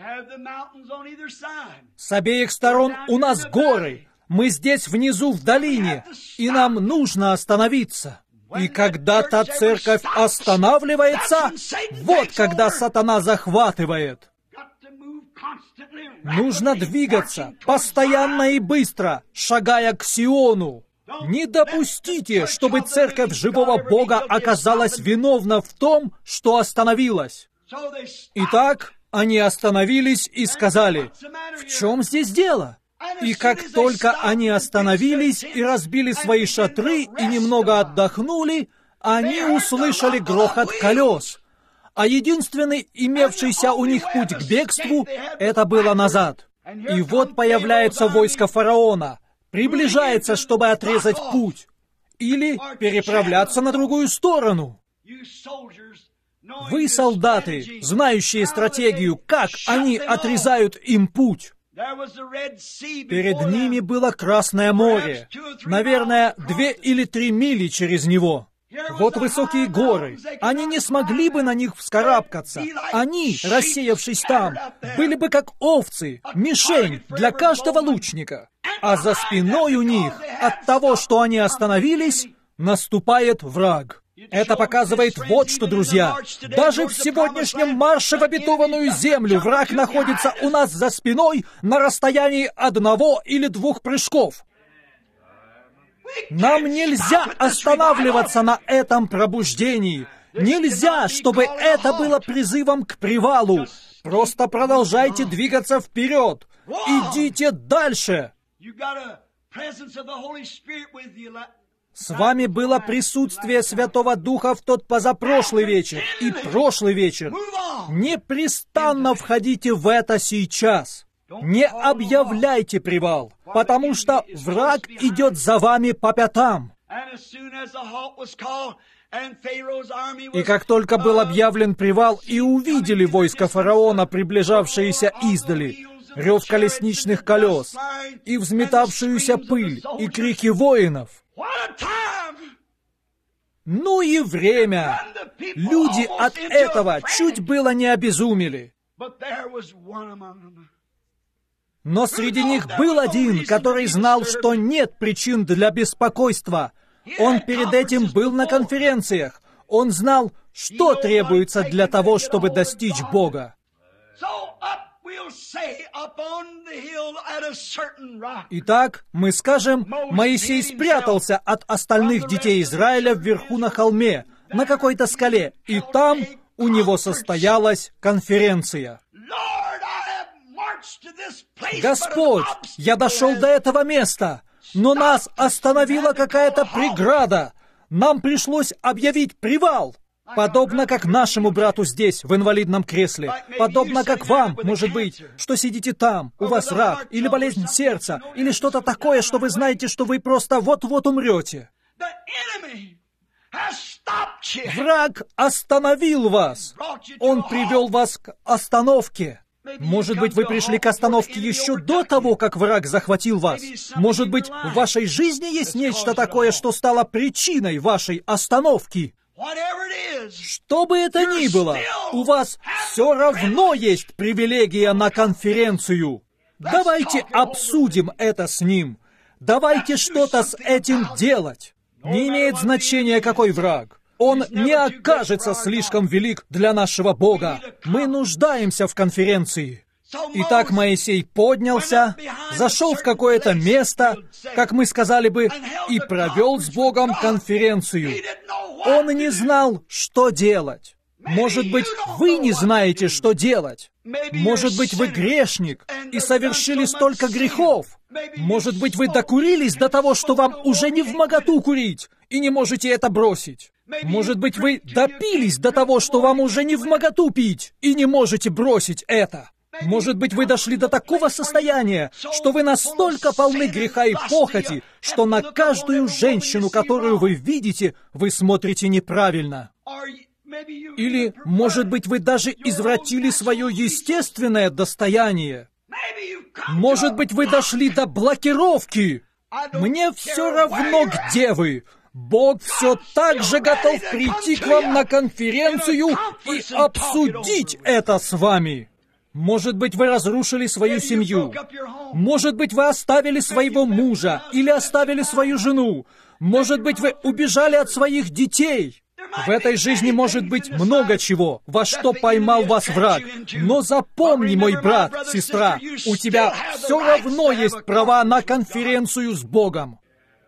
Speaker 3: С обеих сторон у нас горы! Мы здесь внизу в долине, и нам нужно остановиться!» И когда та церковь останавливается, вот когда сатана захватывает. Нужно двигаться постоянно и быстро, шагая к Сиону. Не допустите, чтобы церковь живого Бога оказалась виновна в том, что остановилась. Итак, они остановились и сказали: «В чем здесь дело?» И как только они остановились и разбили свои шатры и немного отдохнули, они услышали грохот колес. А единственный имевшийся у них путь к бегству — это было назад. И вот появляется войско фараона, приближается, чтобы отрезать путь, или переправляться на другую сторону. Вы, солдаты, знающие стратегию, как они отрезают им путь. Перед ними было Красное море, наверное, две или три мили через него. Вот высокие горы. Они не смогли бы на них вскарабкаться. Они, рассеявшись там, были бы как овцы, мишень для каждого лучника. А за спиной у них, от того, что они остановились, наступает враг. Это показывает вот что, друзья. Даже в сегодняшнем марше в обетованную землю враг находится у нас за спиной на расстоянии одного или двух прыжков. Нам нельзя останавливаться на этом пробуждении. Нельзя, чтобы это было призывом к привалу. Просто продолжайте двигаться вперед. Идите дальше. С вами было присутствие Святого Духа в тот позапрошлый вечер и прошлый вечер. Непрестанно входите в это сейчас. Не объявляйте привал, потому что враг идет за вами по пятам. И как только был объявлен привал, и увидели войско фараона, приближавшееся издали, рев колесничных колес, и взметавшуюся пыль, и крики воинов. Ну и время! Люди от этого чуть было не обезумели. Но среди них был один, который знал, что нет причин для беспокойства. Он перед этим был на конференциях. Он знал, что требуется для того, чтобы достичь Бога. Итак, мы скажем, Моисей спрятался от остальных детей Израиля вверху на холме, на какой-то скале, и там у него состоялась конференция. «Господь, я дошел до этого места, но нас остановила какая-то преграда. Нам пришлось объявить привал, подобно как нашему брату здесь, в инвалидном кресле, подобно как вам, может быть, что сидите там, у вас рак, или болезнь сердца, или что-то такое, что вы знаете, что вы просто вот-вот умрете. Враг остановил вас. Он привел вас к остановке. Может быть, вы пришли к остановке еще до того, как враг захватил вас. Может быть, в вашей жизни есть нечто такое, что стало причиной вашей остановки. Что бы это ни было, у вас все равно есть привилегия на конференцию. Давайте обсудим это с ним. Давайте что-то с этим делать. Не имеет значения, какой враг. Он не окажется слишком велик для нашего Бога. Мы нуждаемся в конференции. Итак, Моисей поднялся, зашел в какое-то место, как мы сказали бы, и провел с Богом конференцию. Он не знал, что делать. Может быть, вы не знаете, что делать. Может быть, вы грешник и совершили столько грехов. Может быть, вы докурились до того, что вам уже не вмоготу курить, и не можете это бросить. Может быть, вы допились до того, что вам уже не вмоготу пить, и не можете бросить это. Может быть, вы дошли до такого состояния, что вы настолько полны греха и похоти, что на каждую женщину, которую вы видите, вы смотрите неправильно. Или, может быть, вы даже извратили свое естественное достояние. Может быть, вы дошли до блокировки. Мне все равно, где вы. Бог все так же готов прийти к вам на конференцию и обсудить это с вами. Может быть, вы разрушили свою семью. Может быть, вы оставили своего мужа или оставили свою жену. Может быть, вы убежали от своих детей. В этой жизни может быть много чего, во что поймал вас враг. Но запомни, мой брат, сестра, у тебя все равно есть права на конференцию с Богом.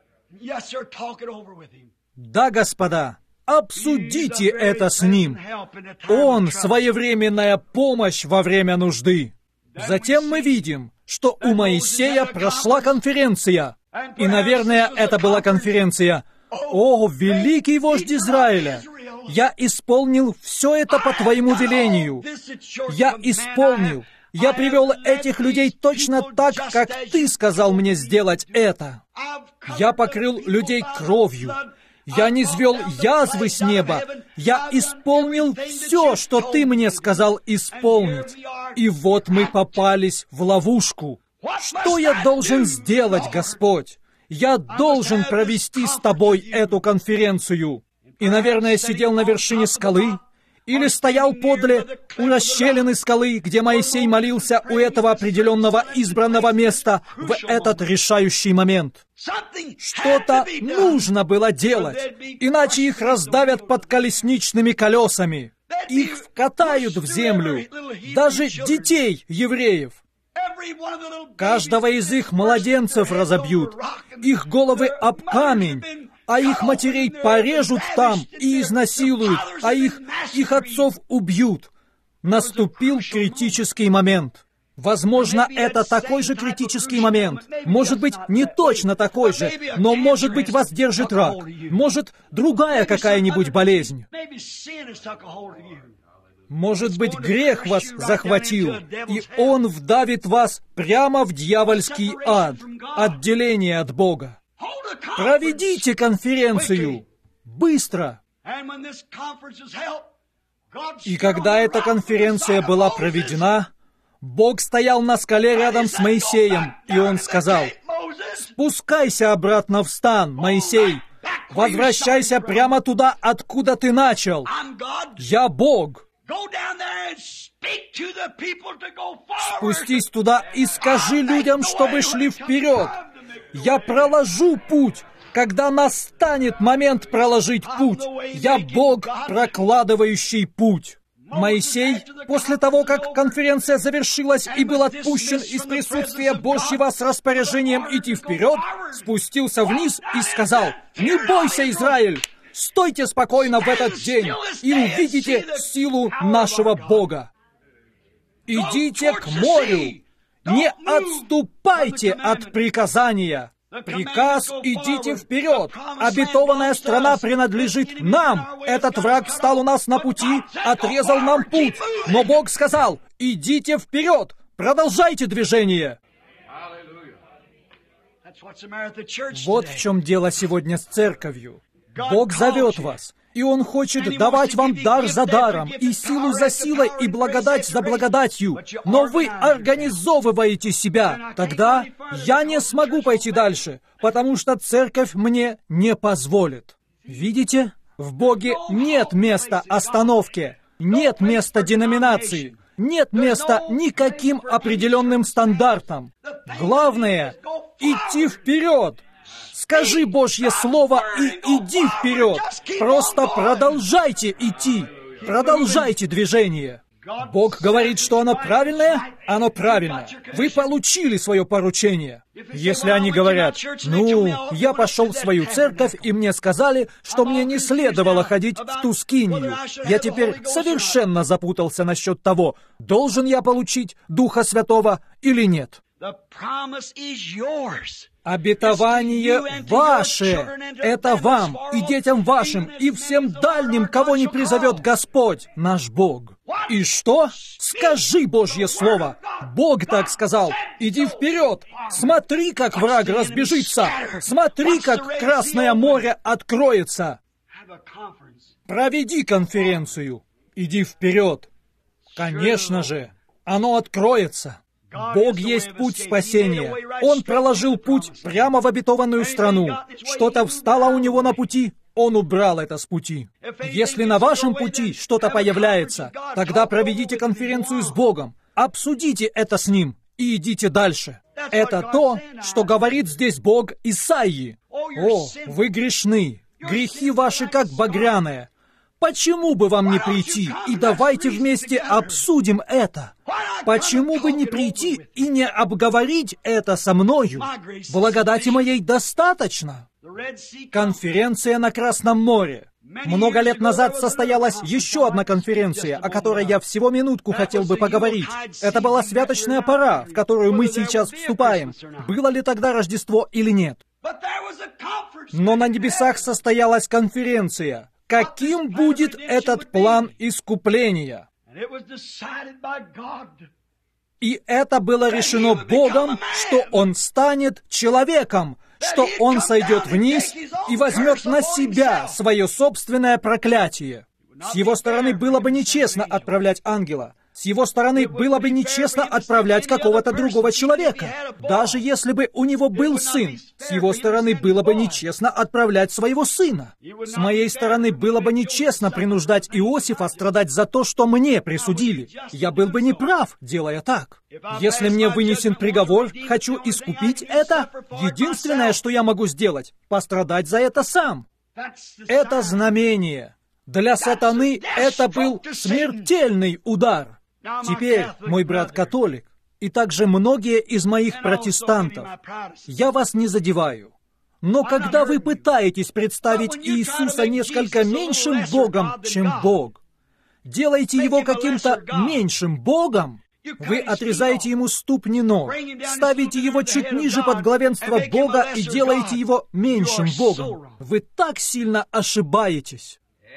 Speaker 3: Да, господа, обсудите это с Ним. Он — своевременная помощь во время нужды. Затем мы видим, что у Моисея прошла конференция. И, наверное, это была конференция: «О, великий вождь Израиля! Я исполнил все это по Твоему велению. Я исполнил. Я привел этих людей точно так, как Ты сказал мне сделать это. Я покрыл людей кровью. Я низвел язвы с неба. Я исполнил все, что Ты мне сказал исполнить. И вот мы попались в ловушку. Что я должен сделать, Господь? Я должен провести с Тобой эту конференцию. И, наверное, сидел на вершине скалы, или стоял подле у расщелины скалы, где Моисей молился у этого определенного избранного места в этот решающий момент. Что-то нужно было делать, иначе их раздавят под колесничными колесами. Их вкатают в землю, даже детей евреев. Каждого из их младенцев разобьют, их головы об камень, а их матерей порежут там и изнасилуют, а их, их отцов убьют. Наступил критический момент. Возможно, это такой же критический момент. Может быть, не точно такой же, но, может быть, вас держит рак. Может, другая какая-нибудь болезнь. Может быть, грех вас захватил, и он вдавит вас прямо в дьявольский ад, отделение от Бога. Проведите конференцию быстро. И когда эта конференция была проведена, Бог стоял на скале рядом с Моисеем, и Он сказал: «Спускайся обратно в стан, Моисей, возвращайся прямо туда, откуда ты начал. Я Бог. Спустись туда и скажи людям, чтобы шли вперед. Я проложу путь, когда настанет момент проложить путь. Я Бог, прокладывающий путь». Моисей, после того, как конференция завершилась и был отпущен из присутствия Божьего с распоряжением идти вперед, спустился вниз и сказал: «Не бойся, Израиль! Стойте спокойно в этот день и увидите силу нашего Бога. Идите к морю, не отступайте от приказания. Приказ: идите вперед. Обетованная страна принадлежит нам. Этот враг встал у нас на пути, отрезал нам путь. Но Бог сказал: идите вперед, продолжайте движение». Вот в чем дело сегодня с церковью. Бог зовет вас, и Он хочет давать вам дар за даром, и силу за силой, и благодать за благодатью. Но вы организовываете себя. Тогда я не смогу пойти дальше, потому что церковь мне не позволит. Видите? В Боге нет места остановке, нет места деноминации, нет места никаким определенным стандартам. Главное — идти вперед. Скажи Божье Слово и иди вперед. Просто продолжайте идти. Продолжайте движение. Бог говорит, что оно правильное, оно правильно. Вы получили свое поручение. Если они говорят: «Ну, я пошел в свою церковь, и мне сказали, что мне не следовало ходить в ту скинию. Я теперь совершенно запутался насчет того, должен я получить Духа Святого или нет». Обетование ваше, это вам и детям вашим, и всем дальним, кого не призовет Господь, наш Бог. И что? Скажи Божье Слово. Бог так сказал: иди вперед, смотри, как враг разбежится, смотри, как Красное море откроется. Проведи конференцию, иди вперед. Конечно же, оно откроется. Бог есть путь спасения. Он проложил путь прямо в обетованную страну. Что-то встало у Него на пути, Он убрал это с пути. Если на вашем пути что-то появляется, тогда проведите конференцию с Богом, обсудите это с Ним и идите дальше. Это то, что говорит здесь Бог Исаии. «О, вы грешны, грехи ваши как багряные. Почему бы вам не прийти, и давайте вместе обсудим это? Почему бы не прийти и не обговорить это со мною? Благодати моей достаточно». Конференция на Красном море. Много лет назад состоялась еще одна конференция, о которой я всего минутку хотел бы поговорить. Это была святочная пора, в которую мы сейчас вступаем. Было ли тогда Рождество или нет? Но на небесах состоялась конференция. Каким будет этот план искупления? И это было решено Богом, что Он станет человеком, что Он сойдет вниз и возьмет на себя свое собственное проклятие. С Его стороны было бы нечестно отправлять ангела. С его стороны было бы нечестно отправлять какого-то другого человека. Даже если бы у него был сын, с его стороны было бы нечестно отправлять своего сына. С моей стороны было бы нечестно принуждать Иосифа страдать за то, что мне присудили. Я был бы неправ, делая так. Если мне вынесен приговор, хочу искупить это, единственное, что я могу сделать, пострадать за это сам. Это знамение. Для сатаны это был смертельный удар. Теперь, мой брат-католик, и также многие из моих протестантов, я вас не задеваю. Но когда вы пытаетесь представить Иисуса несколько меньшим Богом, чем Бог, делаете Его каким-то меньшим Богом, вы отрезаете Ему ступни ног, ставите Его чуть ниже под главенство Бога и делаете Его меньшим Богом. Вы так сильно ошибаетесь.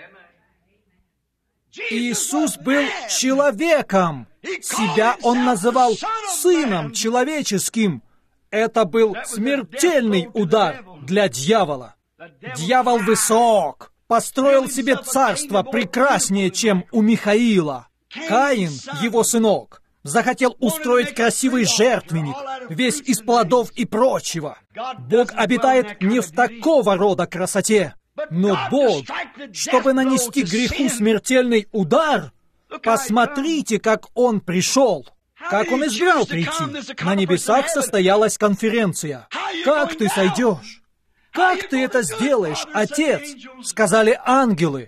Speaker 3: Иисус был человеком. Себя Он называл Сыном Человеческим. Это был смертельный удар для дьявола. Дьявол высок, построил себе царство прекраснее, чем у Михаила. Каин, его сынок, захотел устроить красивый жертвенник, весь из плодов и прочего. Бог обитает не в такого рода красоте. Но Бог, чтобы нанести греху смертельный удар, посмотрите, как Он пришел, как Он избрал прийти. На небесах состоялась конференция. «Как ты сойдешь? Как ты это сделаешь, Отец?» — сказали ангелы.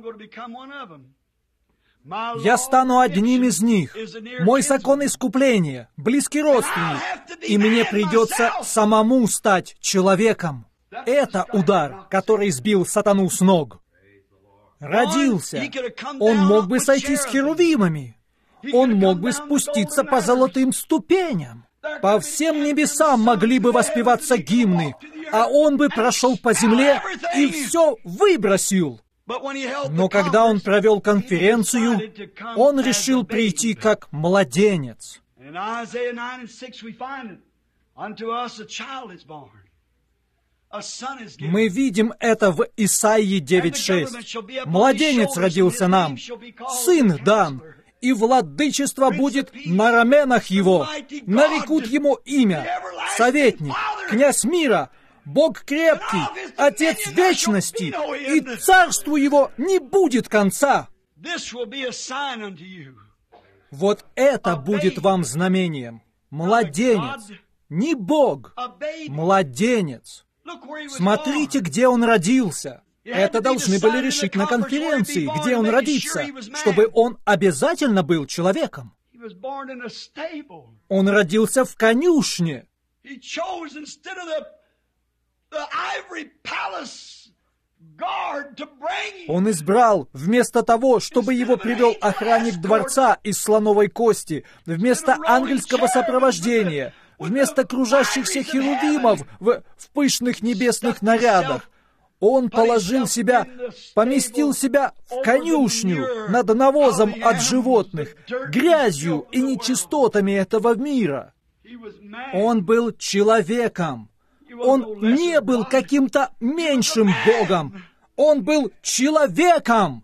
Speaker 3: «Я стану одним из них. Мой закон искупления, близкий родственник, и мне придется самому стать человеком». Это удар, который сбил сатану с ног. Родился. Он мог бы сойти с херувимами. Он мог бы спуститься по золотым ступеням. По всем небесам могли бы воспеваться гимны, а он бы прошел по земле и все выбросил. Но когда он провел конференцию, он решил прийти как младенец. Мы видим это в Исаии девять шесть. «Младенец родился нам, сын дан, и владычество будет на раменах его. Нарекут ему имя, советник, князь мира, Бог крепкий, Отец вечности, и царству его не будет конца». Вот это будет вам знамением. Младенец, не Бог, младенец. Смотрите, где он родился. Это должны были решить на конференции, где он родится, чтобы он обязательно был человеком. Он родился в конюшне. Он избрал, вместо того, чтобы его привел охранник дворца из слоновой кости, вместо ангельского сопровождения, вместо кружащихся херувимов в, в пышных небесных нарядах, он положил себя, поместил себя в конюшню над навозом от животных, грязью и нечистотами этого мира. Он был человеком. Он не был каким-то меньшим Богом. Он был человеком,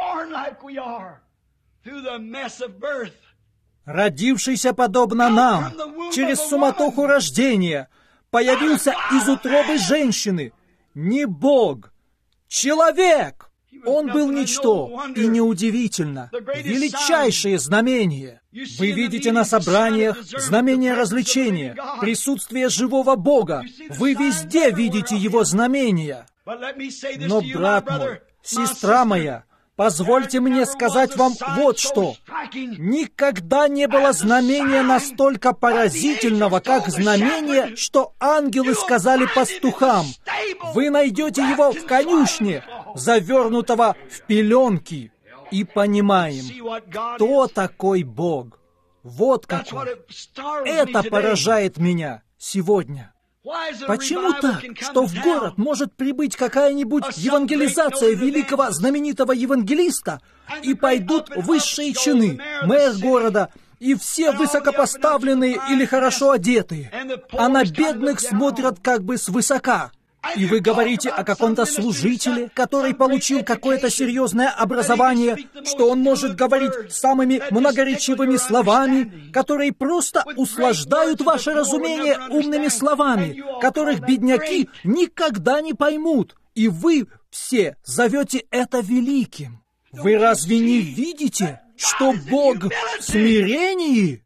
Speaker 3: родившийся подобно нам, через суматоху рождения, появился из утробы женщины. Не Бог, человек. Он был ничто, и неудивительно. Величайшее знамение. Вы видите на собраниях знамение развлечения, присутствие живого Бога. Вы везде видите Его знамения. Но, брат мой, сестра моя, позвольте мне сказать вам вот что. Никогда не было знамения настолько поразительного, как знамение, что ангелы сказали пастухам. Вы найдете его в конюшне, завернутого в пеленки. И понимаем, кто такой Бог. Вот какой. Это поражает меня сегодня. Почему так, что в город может прибыть какая-нибудь евангелизация великого знаменитого евангелиста, и пойдут высшие чины, мэр города, и все высокопоставленные или хорошо одетые, а на бедных смотрят как бы свысока? И вы говорите о каком-то служителе, который получил какое-то серьезное образование, что он может говорить самыми многоречивыми словами, которые просто услаждают ваше разумение умными словами, которых бедняки никогда не поймут, и вы все зовете это великим. Вы разве не видите, что Бог в смирении?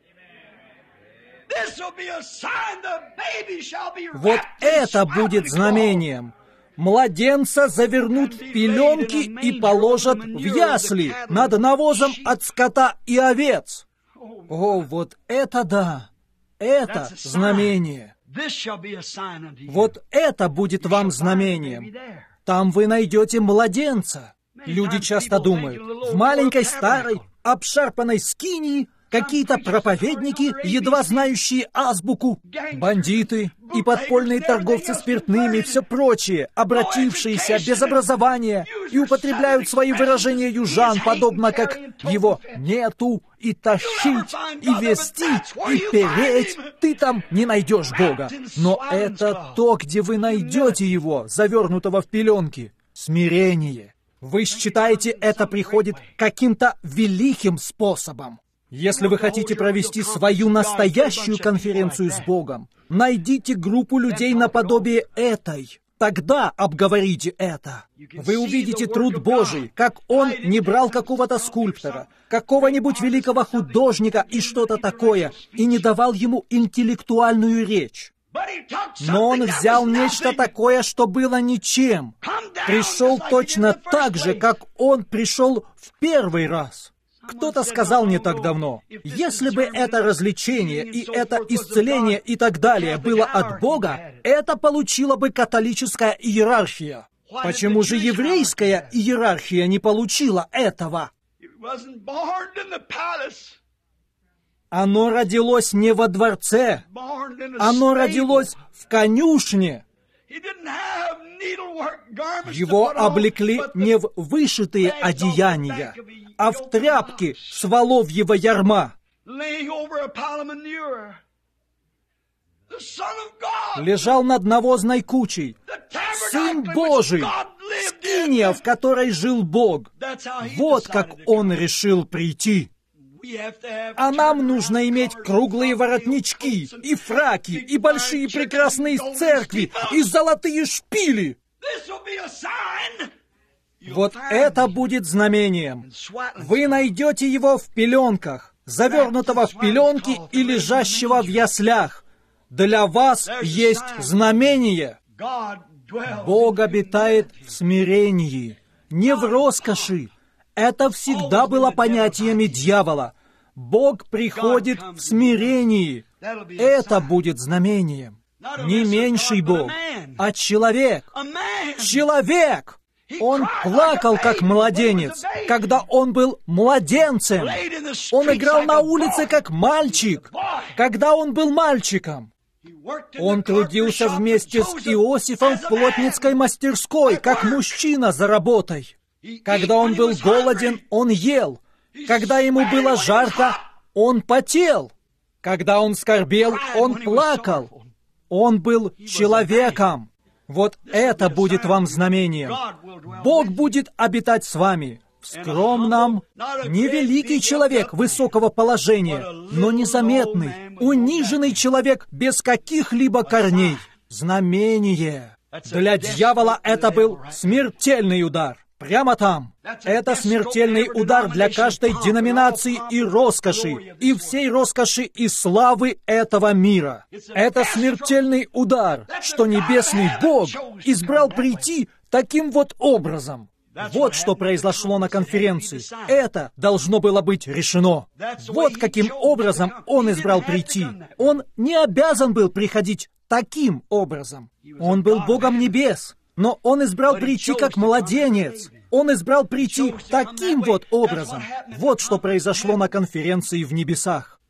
Speaker 3: Вот это будет знамением. Младенца завернут в пеленки и положат в ясли над навозом от скота и овец. О, вот это да! Это знамение. Вот это будет вам знамением. Там вы найдете младенца. Люди часто думают, в маленькой старой, обшарпанной скинии какие-то проповедники, едва знающие азбуку, бандиты и подпольные торговцы спиртными и все прочее, обратившиеся без образования, и употребляют свои выражения южан, подобно как «его нету», и «тащить», и «вести», и «переть». Ты там не найдешь Бога. Но это то, где вы найдете Его, завернутого в пеленки. Смирение. Вы считаете, это приходит каким-то великим способом. Если вы хотите провести свою настоящую конференцию с Богом, найдите группу людей наподобие этой. Тогда обговорите это. Вы увидите труд Божий, как Он не брал какого-то скульптора, какого-нибудь великого художника и что-то такое, и не давал ему интеллектуальную речь. Но Он взял нечто такое, что было ничем. Пришел точно так же, как Он пришел в первый раз. Кто-то сказал не так давно, если бы это развлечение и это исцеление и так далее было от Бога, это получила бы католическая иерархия. Почему же еврейская иерархия не получила этого? Оно родилось не во дворце, оно родилось в конюшне. Его облекли не в вышитые одеяния, а в тряпки с воловьего ярма. Лежал над навозной кучей. Сын Божий, скиния, в которой жил Бог. Вот как Он решил прийти. А нам нужно иметь круглые воротнички, и фраки, и большие прекрасные церкви, и золотые шпили. Вот это будет знамением. Вы найдете его в пеленках, завернутого в пеленки и лежащего в яслях. Для вас есть знамение. Бог обитает в смирении, не в роскоши. Это всегда было понятиями дьявола. Бог приходит в смирении. Это будет знамением. Не меньший Бог, а человек. Человек! Он плакал, как младенец, когда он был младенцем. Он играл на улице, как мальчик, когда он был мальчиком. Он трудился вместе с Иосифом в плотницкой мастерской, как мужчина за работой. Когда он был голоден, он ел. Когда ему было жарко, он потел. Когда он скорбел, он плакал. Он был человеком. Вот это будет вам знамением. Бог будет обитать с вами. В скромном, не великий человек высокого положения, но незаметный, униженный человек без каких-либо корней. Знамение. Для дьявола это был смертельный удар. Прямо там. Это смертельный удар для каждой деноминации и роскоши, и всей роскоши и славы этого мира. Это смертельный удар, что небесный Бог избрал прийти таким вот образом. Вот что произошло на конференции. Это должно было быть решено. Вот каким образом Он избрал прийти. Он не обязан был приходить таким образом. Он был Богом небес. Но Он избрал прийти как младенец. Он избрал прийти таким вот образом. Вот что произошло на конференции в небесах.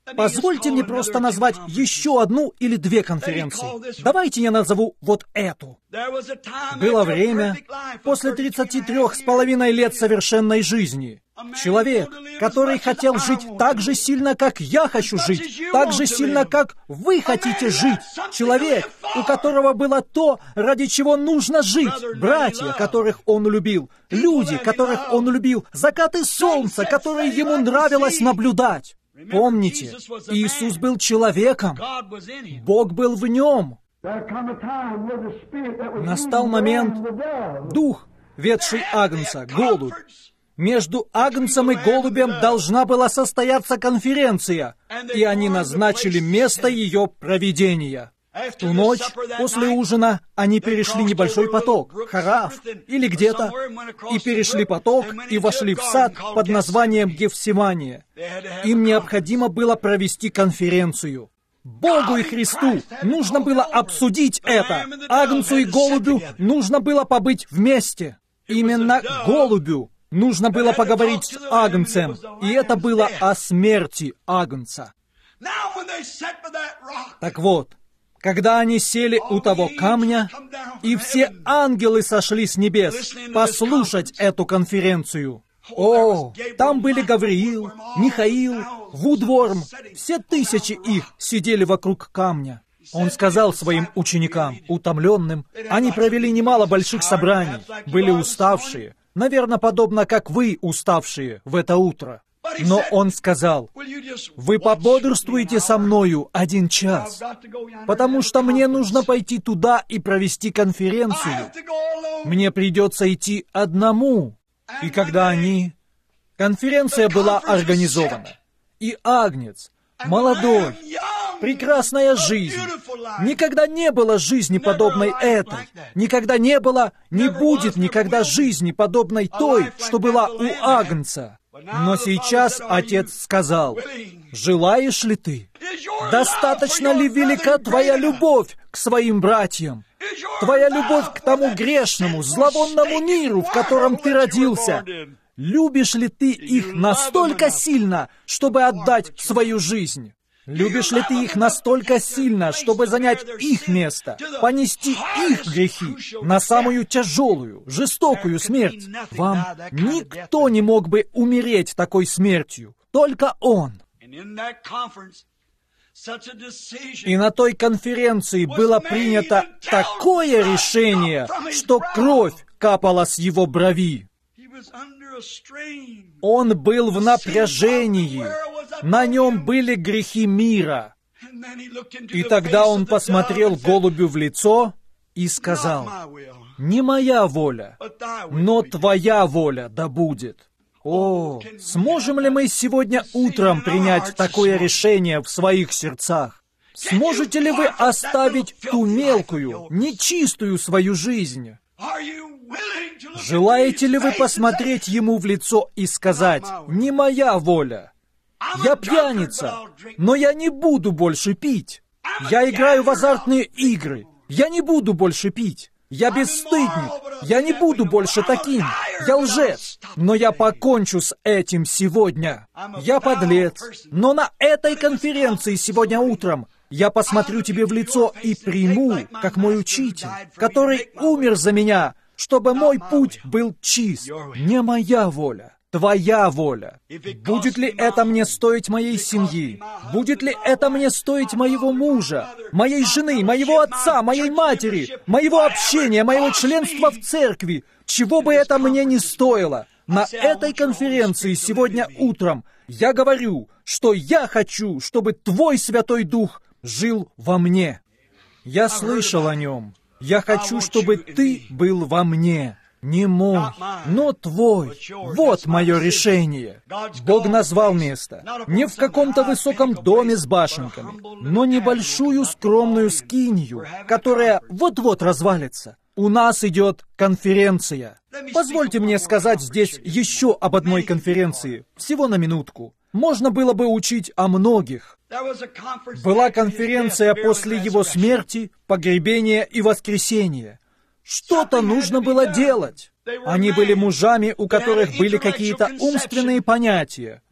Speaker 3: Позвольте мне просто назвать еще одну или две конференции. Давайте я назову вот эту. Было время после тридцати трёх с половиной лет совершенной жизни. Человек, который хотел жить так же сильно, как я хочу жить, так же сильно, как вы хотите жить. Человек, у которого было то, ради чего нужно жить. Братья, которых он любил. Люди, которых он любил. Закаты солнца, которые ему нравилось наблюдать. Помните, Иисус был человеком. Бог был в нем. Настал момент, дух, ведший агнца, голубь. Между агнцем и голубем должна была состояться конференция, и они назначили место ее проведения. В ту ночь, после ужина, они перешли небольшой поток, Хараф, или где-то, и перешли поток, и вошли в сад под названием Гефсимания. Им необходимо было провести конференцию. Богу и Христу нужно было обсудить это. Агнцу и голубю нужно было побыть вместе. Именно голубю нужно было поговорить с агнцем, и это было о смерти агнца. Так вот, когда они сели у того камня, и все ангелы сошли с небес послушать эту конференцию. О, там были Гавриил, Михаил, Вудворм, все тысячи их сидели вокруг камня. Он сказал своим ученикам, утомленным, они провели немало больших собраний, были уставшие, наверное, подобно как вы, уставшие, в это утро. Но он сказал, вы пободрствуете со мною один час, потому что мне нужно пойти туда и провести конференцию. Мне придется идти одному. И когда они... Конференция была организована. И агнец, молодой, прекрасная жизнь. Никогда не было жизни, подобной этой. Никогда не было, не будет никогда жизни, подобной той, что была у агнца. Но сейчас Отец сказал, желаешь ли ты? Достаточно ли велика твоя любовь к своим братьям? Твоя любовь к тому грешному, зловонному миру, в котором ты родился? Любишь ли ты их настолько сильно, чтобы отдать свою жизнь? Любишь ли ты их настолько сильно, чтобы занять их место, понести их грехи на самую тяжелую, жестокую смерть? Вам никто не мог бы умереть такой смертью, только Он. И на той конференции было принято такое решение, что кровь капала с его брови. Он был в напряжении. На нем были грехи мира. И тогда он посмотрел голубю в лицо и сказал, «Не моя воля, но твоя воля да будет». О, сможем ли мы сегодня утром принять такое решение в своих сердцах? Сможете ли вы оставить ту мелкую, нечистую свою жизнь? Желаете ли вы посмотреть ему в лицо и сказать, «Не моя воля. Я пьяница, но я не буду больше пить. Я играю в азартные игры. Я не буду больше пить. Я бесстыдник. Я не буду больше таким. Я лжец. Но я покончу с этим сегодня. Я подлец. Но на этой конференции сегодня утром я посмотрю тебе в лицо и приму, как мой учитель, который умер за меня, чтобы мой путь был чист. Не моя воля. Твоя воля. Будет ли это мне стоить моей семьи? Будет ли это мне стоить моего мужа, моей жены, моего отца, моей матери, моего общения, моего членства в церкви? Чего бы это мне ни стоило? На этой конференции сегодня утром я говорю, что я хочу, чтобы Твой Святой Дух жил во мне. Я слышал о Нем. Я хочу, чтобы Ты был во мне. Не мой, но Твой. Вот мое решение. Бог назвал место. Не в каком-то высоком доме с башенками, но небольшую скромную скинию, которая вот-вот развалится. У нас идет конференция. Позвольте мне сказать здесь еще об одной конференции. Всего на минутку. Можно было бы учить о многих. Была конференция после его смерти, погребения и воскресения. Что-то нужно было делать. Они были мужами, у которых были какие-то умственные понятия.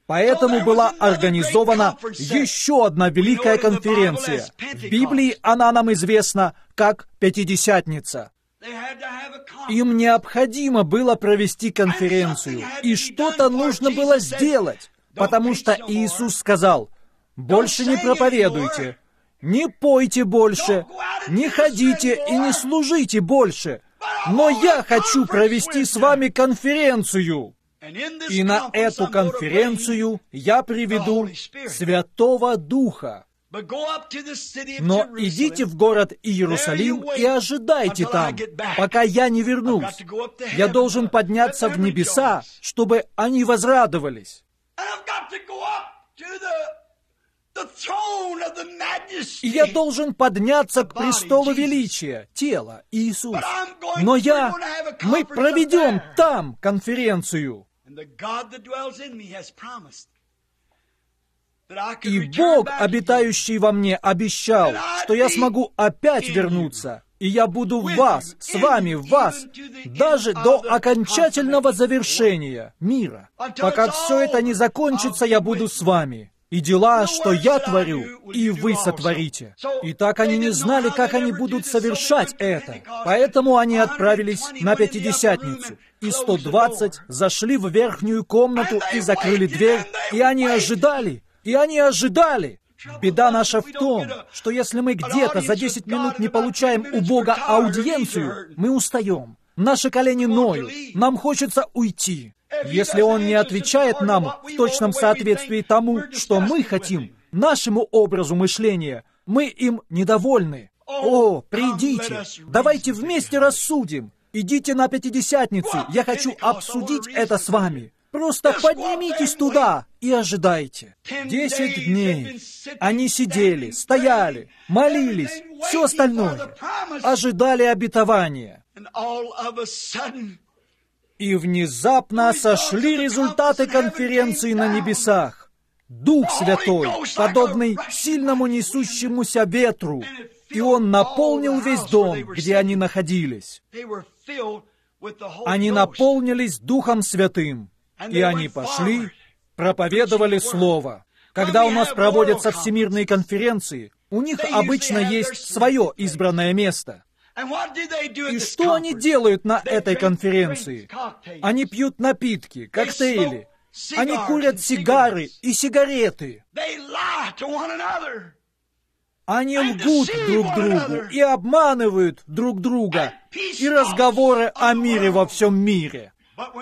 Speaker 3: Поэтому была организована еще одна великая конференция. В Библии она нам известна как Пятидесятница. Им необходимо было провести конференцию, и что-то нужно было сделать, потому что Иисус сказал: «Больше не проповедуйте, не пойте больше, не ходите и не служите больше, но я хочу провести с вами конференцию». И на эту конференцию я приведу Святого Духа. Но идите в город Иерусалим и ожидайте там, пока я не вернусь. Я должен подняться в небеса, чтобы они возрадовались. И я должен подняться к престолу величия, тела Иисуса. Но я... Мы проведем там конференцию. И Бог, обитающий во мне, обещал, что я смогу опять вернуться, и я буду в вас, с вами, в вас, даже до окончательного завершения мира. Пока все это не закончится, я буду с вами. И дела, что я творю, и вы сотворите. И так они не знали, как они будут совершать это. Поэтому они отправились на Пятидесятницу. И сто двадцать зашли в верхнюю комнату и закрыли дверь, и они ожидали, и они ожидали. Беда наша в том, что если мы где-то за десять минут не получаем у Бога аудиенцию, мы устаем. Наши колени ноют, нам хочется уйти. Если Он не отвечает нам в точном соответствии тому, что мы хотим, нашему образу мышления, мы им недовольны. О, придите, давайте вместе рассудим. Идите на Пятидесятницу, я хочу обсудить это с вами. Просто поднимитесь туда и ожидайте. Десять дней они сидели, стояли, молились, все остальное, ожидали обетования. И внезапно сошли результаты конференции на небесах. Дух Святой, подобный сильному несущемуся ветру, и Он наполнил весь дом, где они находились. Они наполнились Духом Святым, и они пошли, проповедовали Слово. Когда у нас проводятся всемирные конференции, у них обычно есть свое избранное место. И что они делают на этой конференции? Они пьют напитки, коктейли. Они курят сигары и сигареты. Они лгут друг другу и обманывают друг друга. И разговоры о мире во всем мире.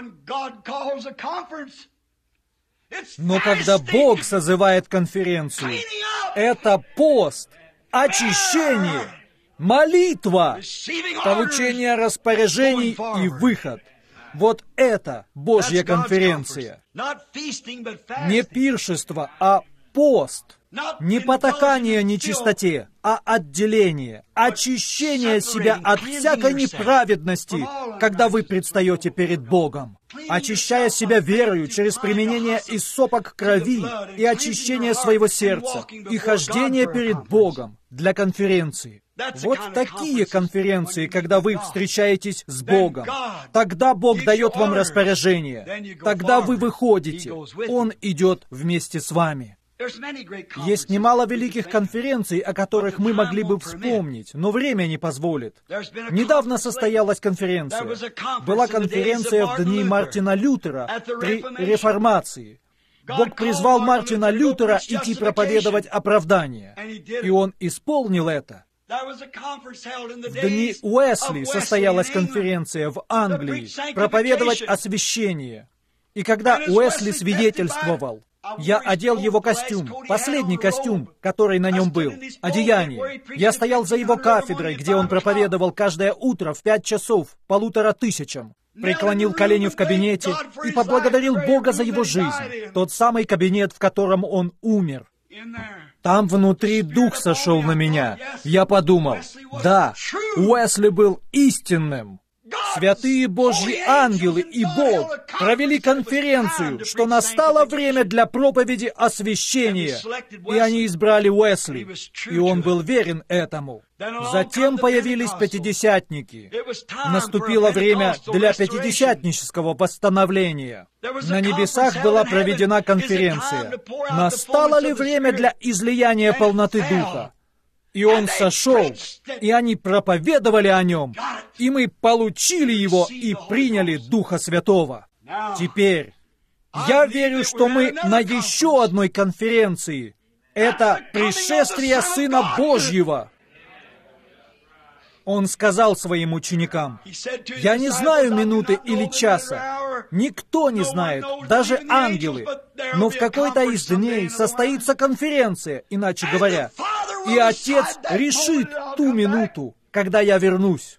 Speaker 3: Но когда Бог созывает конференцию, это пост, очищение, молитва, получение распоряжений и выход. Вот это Божья конференция. Не пиршество, а пост. Не потакание нечистоте, а отделение, очищение себя от всякой неправедности, когда вы предстаете перед Богом. Очищая себя верою через применение иссопа крови и очищение своего сердца, и хождение перед Богом для конференции. Вот такие конференции, когда вы встречаетесь с Богом. Тогда Бог дает вам распоряжение. Тогда вы выходите. Он идет вместе с вами. Есть немало великих конференций, о которых мы могли бы вспомнить, но время не позволит. Недавно состоялась конференция. Была конференция в дни Мартина Лютера при реформации. Бог призвал Мартина Лютера идти проповедовать оправдание, и он исполнил это. В дни Уэсли состоялась конференция в Англии проповедовать освящение. И когда Уэсли свидетельствовал, я одел его костюм, последний костюм, который на нем был, одеяние. Я стоял за его кафедрой, где он проповедовал каждое утро в пять часов полутора тысячам. Преклонил колени в кабинете и поблагодарил Бога за его жизнь. Тот самый кабинет, в котором он умер. Там внутри Дух сошел на меня. Я подумал, да, Уэсли был истинным. святые Божьи ангелы и Бог провели конференцию, что настало время для проповеди освящения, и они избрали Уэсли, и он был верен этому. Затем появились пятидесятники. Наступило время для пятидесятнического восстановления. На небесах была проведена конференция. Настало ли время для излияния полноты Духа? И Он сошел, и они проповедовали о Нем, и мы получили Его и приняли Духа Святого. Теперь я верю, что мы на еще одной конференции. Это пришествие Сына Божьего. Он сказал своим ученикам: «Я не знаю минуты или часа. Никто не знает, даже ангелы. Но в какой-то из дней состоится конференция, иначе говоря, и Отец решит ту минуту, когда я вернусь».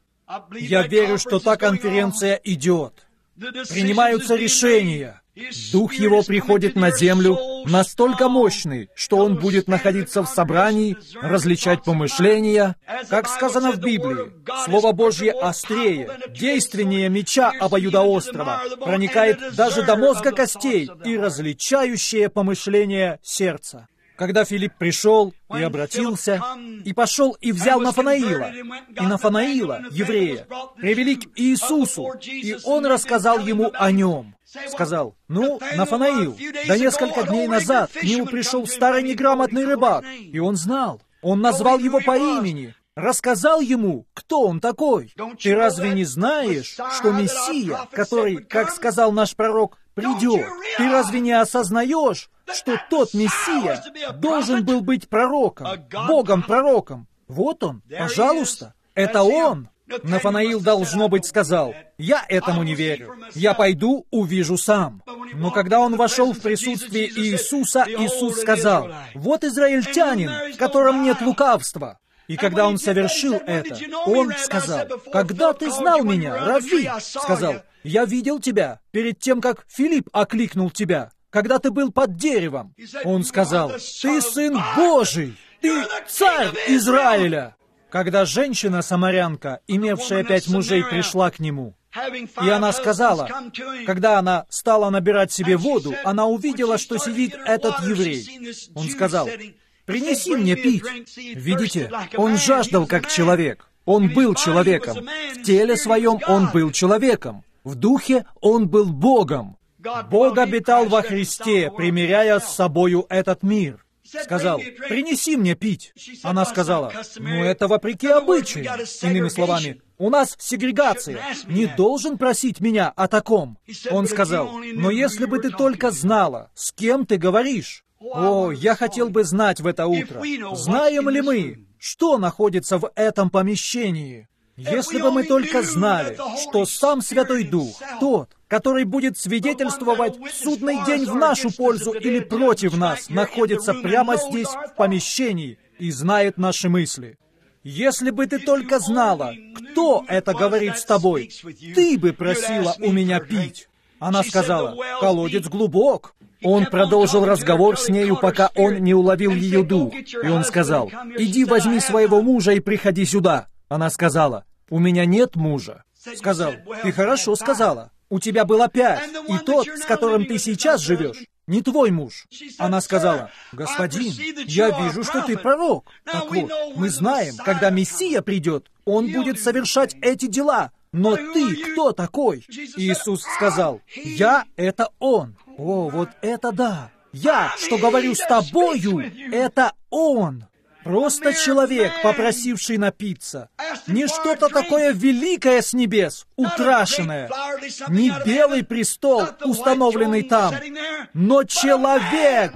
Speaker 3: Я верю, что та конференция идет. Принимаются решения. Дух Его приходит на землю настолько мощный, что Он будет находиться в собрании, различать помышления. Как сказано в Библии, Слово Божье острее, действеннее меча обоюдоострого, проникает даже до мозга костей и различающее помышления сердца. Когда Филипп пришел и обратился, и пошел и взял Нафанаила, и Нафанаила, еврея, привели к Иисусу, и он рассказал ему о нем. Сказал: «Ну, Нафанаил, да несколько дней назад к нему пришел старый неграмотный рыбак, и он знал. Он назвал его по имени, рассказал ему, кто он такой. Ты разве не знаешь, что Мессия, который, как сказал наш пророк, придет? Ты разве не осознаешь, что тот Мессия должен был быть пророком, Богом-пророком? Вот он, пожалуйста, это он». Нафанаил, должно быть, сказал: «Я этому не верю. Я пойду, увижу сам». Но когда он вошел в присутствие Иисуса, Иисус сказал: «Вот израильтянин, в котором нет лукавства». И когда он совершил это, он сказал: «Когда ты знал меня, Равви?» Сказал: «Я видел тебя перед тем, как Филипп окликнул тебя, когда ты был под деревом». Он сказал: «Ты Сын Божий! Ты Царь Израиля!» Когда женщина-самарянка, имевшая пять мужей, пришла к нему, и она сказала, когда она стала набирать себе воду, она увидела, что сидит этот еврей. Он сказал: «Принеси мне пить». Видите, он жаждал как человек. Он был человеком. В теле своем он был человеком. В духе он был Богом. Бог обитал во Христе, примиряя с собою этот мир. Сказал: «Принеси мне пить». Она сказала: «Ну, это вопреки обычаю». Иными словами, у нас сегрегация. Не должен просить меня о таком. Он сказал: «Но если бы ты только знала, с кем ты говоришь». О, я хотел бы знать в это утро, знаем ли мы, что находится в этом помещении. Если бы мы только знали, что сам Святой Дух, тот, который будет свидетельствовать в судный день в нашу пользу или против нас, находится прямо здесь, в помещении, и знает наши мысли. Если бы ты только знала, кто это говорит с тобой, ты бы просила у меня пить. Она сказала: «Колодец глубок». Он продолжил разговор с нею, пока он не уловил ее дух. И он сказал: «Иди возьми своего мужа и приходи сюда». Она сказала: «У меня нет мужа». Сказал: «Ты хорошо сказала. У тебя было пять, и тот, с которым ты сейчас живешь, не твой муж». Она сказала: «Господин, я вижу, что ты пророк. Так вот, мы знаем, когда Мессия придет, он будет совершать эти дела. Но ты кто такой?» Иисус сказал: «Я — это Он». О, вот это да! Я, что говорю с тобою, это Он. Просто человек, попросивший напиться. Не что-то такое великое с небес, украшенное. Не белый престол, установленный там, но человек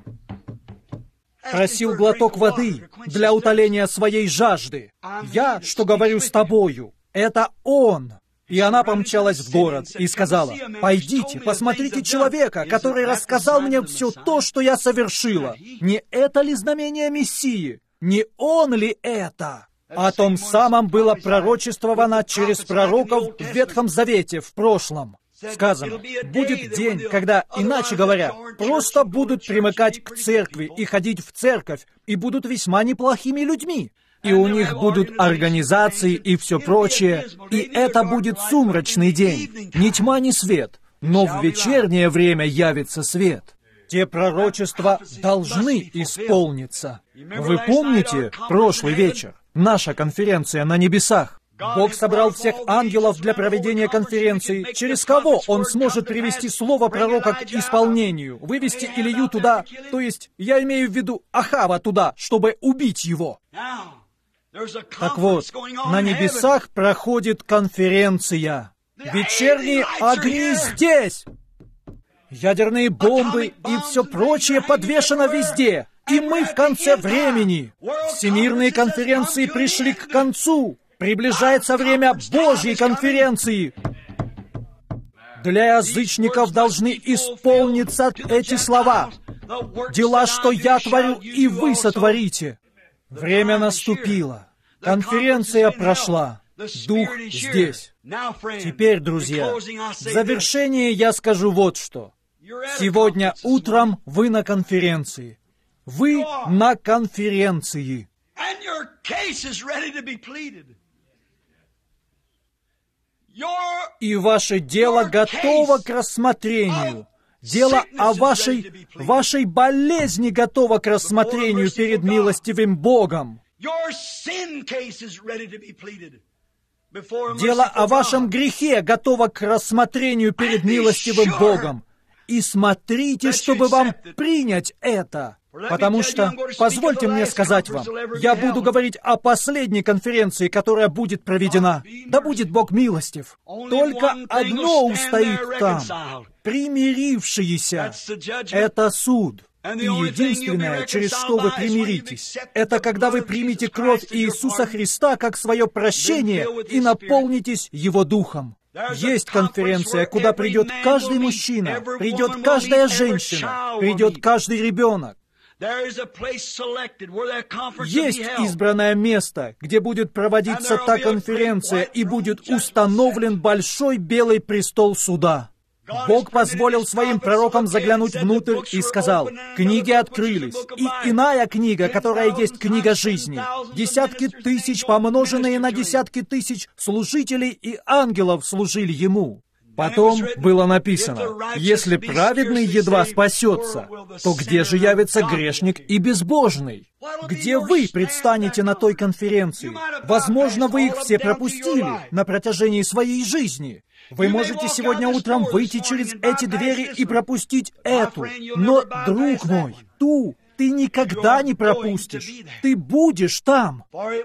Speaker 3: просил глоток воды для утоления своей жажды. Я, что говорю с тобою, это Он. И она помчалась в город и сказала: «Пойдите, посмотрите человека, который рассказал мне все то, что я совершила. Не это ли знамение Мессии? Не он ли это?» О том самом было пророчествовано через пророков в Ветхом Завете в прошлом. Сказано: будет день, когда, иначе говоря, просто будут примыкать к церкви и ходить в церковь, и будут весьма неплохими людьми. И у них будут организации и все прочее, и это будет сумрачный день, ни тьма, ни свет, но в вечернее время явится свет. Те пророчества должны исполниться. Вы помните прошлый вечер? Наша конференция на небесах. Бог собрал всех ангелов для проведения конференции. Через кого Он сможет привести слово пророка к исполнению? Вывести Илью туда, то есть, я имею в виду Ахава туда, чтобы убить его. Так вот, на небесах проходит конференция. Вечерние огни здесь! Ядерные бомбы и все прочее подвешено везде. И мы в конце времени. Всемирные конференции пришли к концу. Приближается время Божьей конференции. Для язычников должны исполниться эти слова. Дела, что я творю, и вы сотворите. Время наступило. Конференция прошла. Дух здесь. Теперь, друзья, в завершение я скажу вот что. Сегодня утром вы на конференции. Вы на конференции. И ваше дело готово к рассмотрению. Дело о вашей, вашей болезни готово к рассмотрению перед милостивым Богом. Дело о вашем грехе готово к рассмотрению перед милостивым Богом. И смотрите, чтобы вам принять это. Потому что, позвольте мне сказать вам, я буду говорить о последней конференции, которая будет проведена. Да будет Бог милостив. Только одно устоит там. Примирившиеся. Это суд. И единственное, через что вы примиритесь, это когда вы примете кровь Иисуса Христа как свое прощение и наполнитесь Его Духом. Есть конференция, куда придет каждый мужчина, придет каждая женщина, придет каждый ребенок. Есть избранное место, где будет проводиться та конференция и будет установлен большой белый престол суда. Бог позволил своим пророкам заглянуть внутрь и сказал, книги открылись, и иная книга, которая есть книга жизни. Десятки тысяч, помноженные на десятки тысяч служителей и ангелов служили Ему. Потом было написано, если праведный едва спасется, то где же явится грешник и безбожный? Где вы предстанете на той конференции? Возможно, вы их все пропустили на протяжении своей жизни. Вы можете сегодня утром выйти через эти двери и пропустить эту. Но, друг мой, ту ты никогда не пропустишь. Ты будешь там.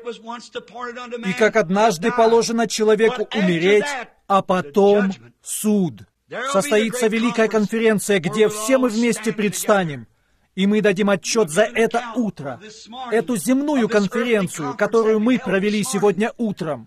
Speaker 3: И как однажды положено человеку умереть, а потом суд. Состоится великая конференция, где все мы вместе предстанем. И мы дадим отчет за это утро. Эту земную конференцию, которую мы провели сегодня утром.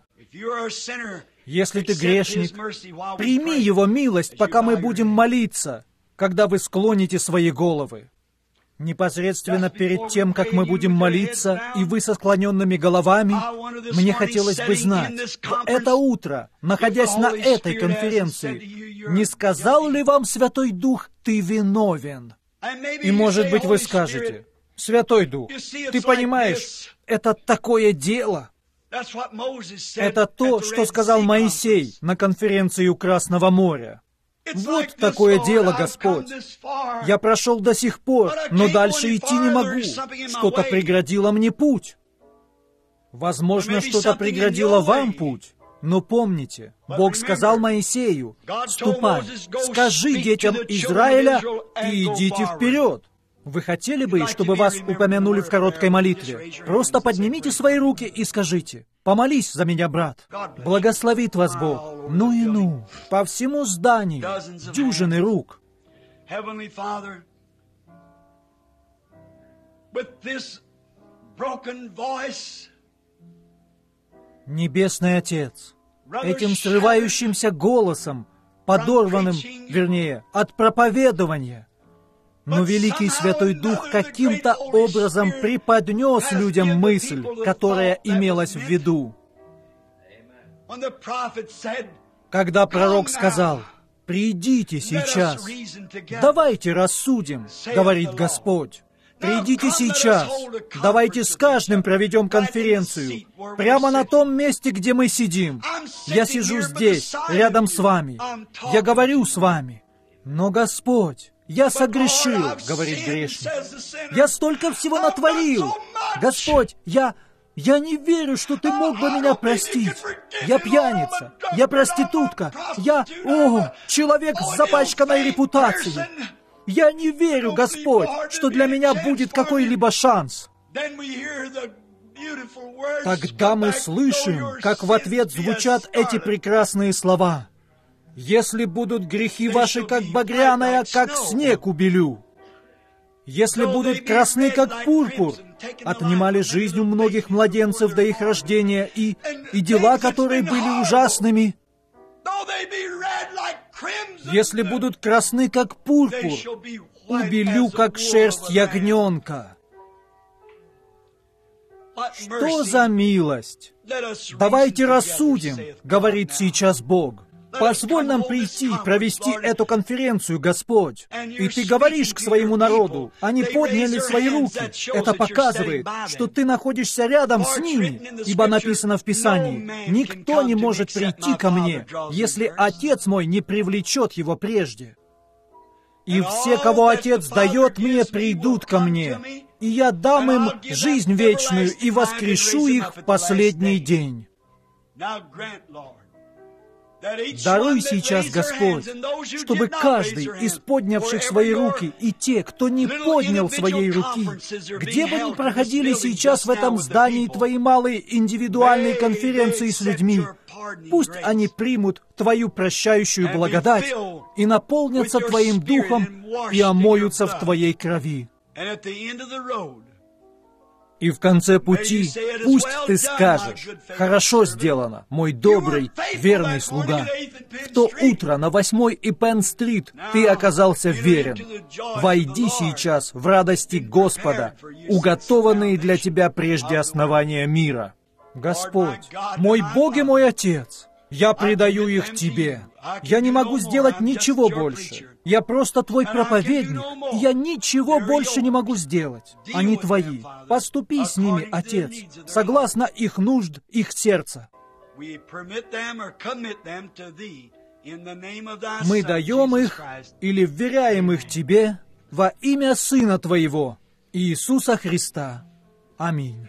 Speaker 3: Если ты грешник, прими Его милость, пока мы будем молиться, когда вы склоните свои головы. Непосредственно перед тем, как мы будем молиться, и вы со склоненными головами, мне хотелось бы знать, это утро, находясь на этой конференции, не сказал ли вам Святой Дух, ты виновен? И, может быть, вы скажете, Святой Дух, ты понимаешь, это такое дело. Это то, что сказал Моисей на конференции у Красного моря. Вот такое дело, Господь. Я прошел до сих пор, но дальше идти не могу. Что-то преградило мне путь. Возможно, что-то преградило вам путь. Но помните, Бог сказал Моисею, «Ступай, скажи детям Израиля и идите вперед». Вы хотели бы, чтобы вас упомянули в короткой молитве? Просто поднимите свои руки и скажите, «Помолись за меня, брат». Благословит вас Бог. Ну и ну. По всему зданию дюжины рук. Небесный Отец, этим срывающимся голосом, подорванным, вернее, от проповедования, но Великий Святой Дух каким-то образом преподнес людям мысль, которая имелась в виду. Когда пророк сказал, «Придите сейчас, давайте рассудим», говорит Господь, Придите сейчас. Давайте с каждым проведем конференцию. Прямо на том месте, где мы сидим. Я сижу здесь, рядом с вами. Я говорю с вами. Но, Господь, я согрешил, говорит грешник. Я столько всего натворил. Господь, я... Я не верю, что Ты мог бы меня простить. Я пьяница, я проститутка, я, о, человек с запачканной репутацией. Я не верю, Господь, что для меня будет какой-либо шанс. Тогда мы слышим, как в ответ звучат эти прекрасные слова. «Если будут грехи ваши, как багряная, как снег убелю. Если будут красны, как пурпур, отнимали жизнь у многих младенцев до их рождения, и, и дела, которые были ужасными, если будут красны, как пурпур, убелю, как шерсть ягненка». Что за милость? Давайте рассудим, говорит сейчас Бог. Позволь нам прийти, провести эту конференцию, Господь. И Ты говоришь к своему народу. Они подняли свои руки. Это показывает, что Ты находишься рядом с ними. Ибо написано в Писании, «Никто не может прийти ко мне, если Отец мой не привлечет его прежде. И все, кого Отец дает мне, придут ко мне, и я дам им жизнь вечную и воскрешу их в последний день». Даруй сейчас, Господь, чтобы каждый из поднявших свои руки и те, кто не поднял своей руки, где бы ни проходили сейчас в этом здании Твои малые индивидуальные конференции с людьми, пусть они примут Твою прощающую благодать и наполнятся Твоим Духом и омоются в Твоей крови. И в конце пути пусть Ты скажешь: «Хорошо сделано, мой добрый, верный слуга. В то утро на восьмой и Пенн-стрит Ты оказался верен. Войди сейчас в радости Господа, уготованные для Тебя прежде основания мира». Господь, мой Бог и мой Отец, я предаю их Тебе. Я не могу сделать ничего больше. Я просто Твой проповедник, и я ничего больше не могу сделать. Они Твои. Поступи с ними, Отец, согласно их нужд, их сердца. Мы даем их или вверяем их Тебе во имя Сына Твоего, Иисуса Христа. Аминь.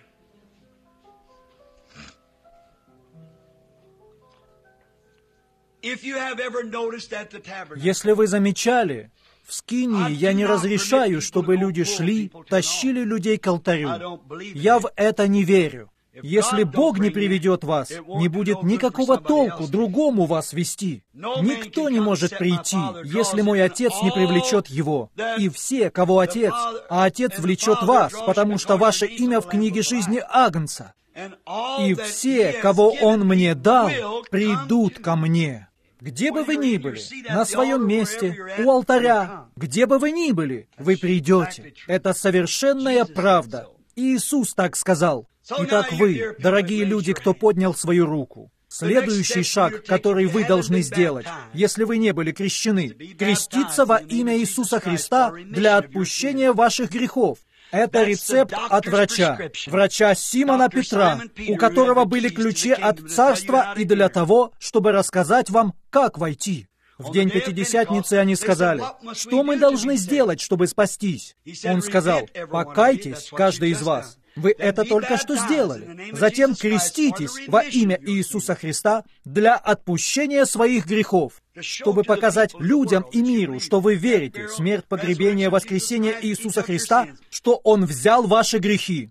Speaker 3: Если вы замечали, в скинии я не разрешаю, чтобы люди шли, тащили людей к алтарю. Я в это не верю. Если Бог не приведет вас, не будет никакого толку другому вас вести. Никто не может прийти, если мой Отец не привлечет его. И все, кого Отец, а Отец влечет вас, потому что ваше имя в книге жизни Агнца. И все, кого Он мне дал, придут ко мне. Где бы вы ни были, на своем месте, у алтаря, где бы вы ни были, вы придете. Это совершенная правда. Иисус так сказал. Итак, вы, дорогие люди, кто поднял свою руку, следующий шаг, который вы должны сделать, если вы не были крещены, креститься во имя Иисуса Христа для отпущения ваших грехов. Это рецепт от врача, врача Симона Петра, у которого были ключи от царства и для того, чтобы рассказать вам, как войти. В день Пятидесятницы они сказали: «Что мы должны сделать, чтобы спастись?» Он сказал: «Покайтесь, каждый из вас». Вы это только что сделали. Затем креститесь во имя Иисуса Христа для отпущения своих грехов, чтобы показать людям и миру, что вы верите в смерть, погребение, воскресение Иисуса Христа, что Он взял ваши грехи.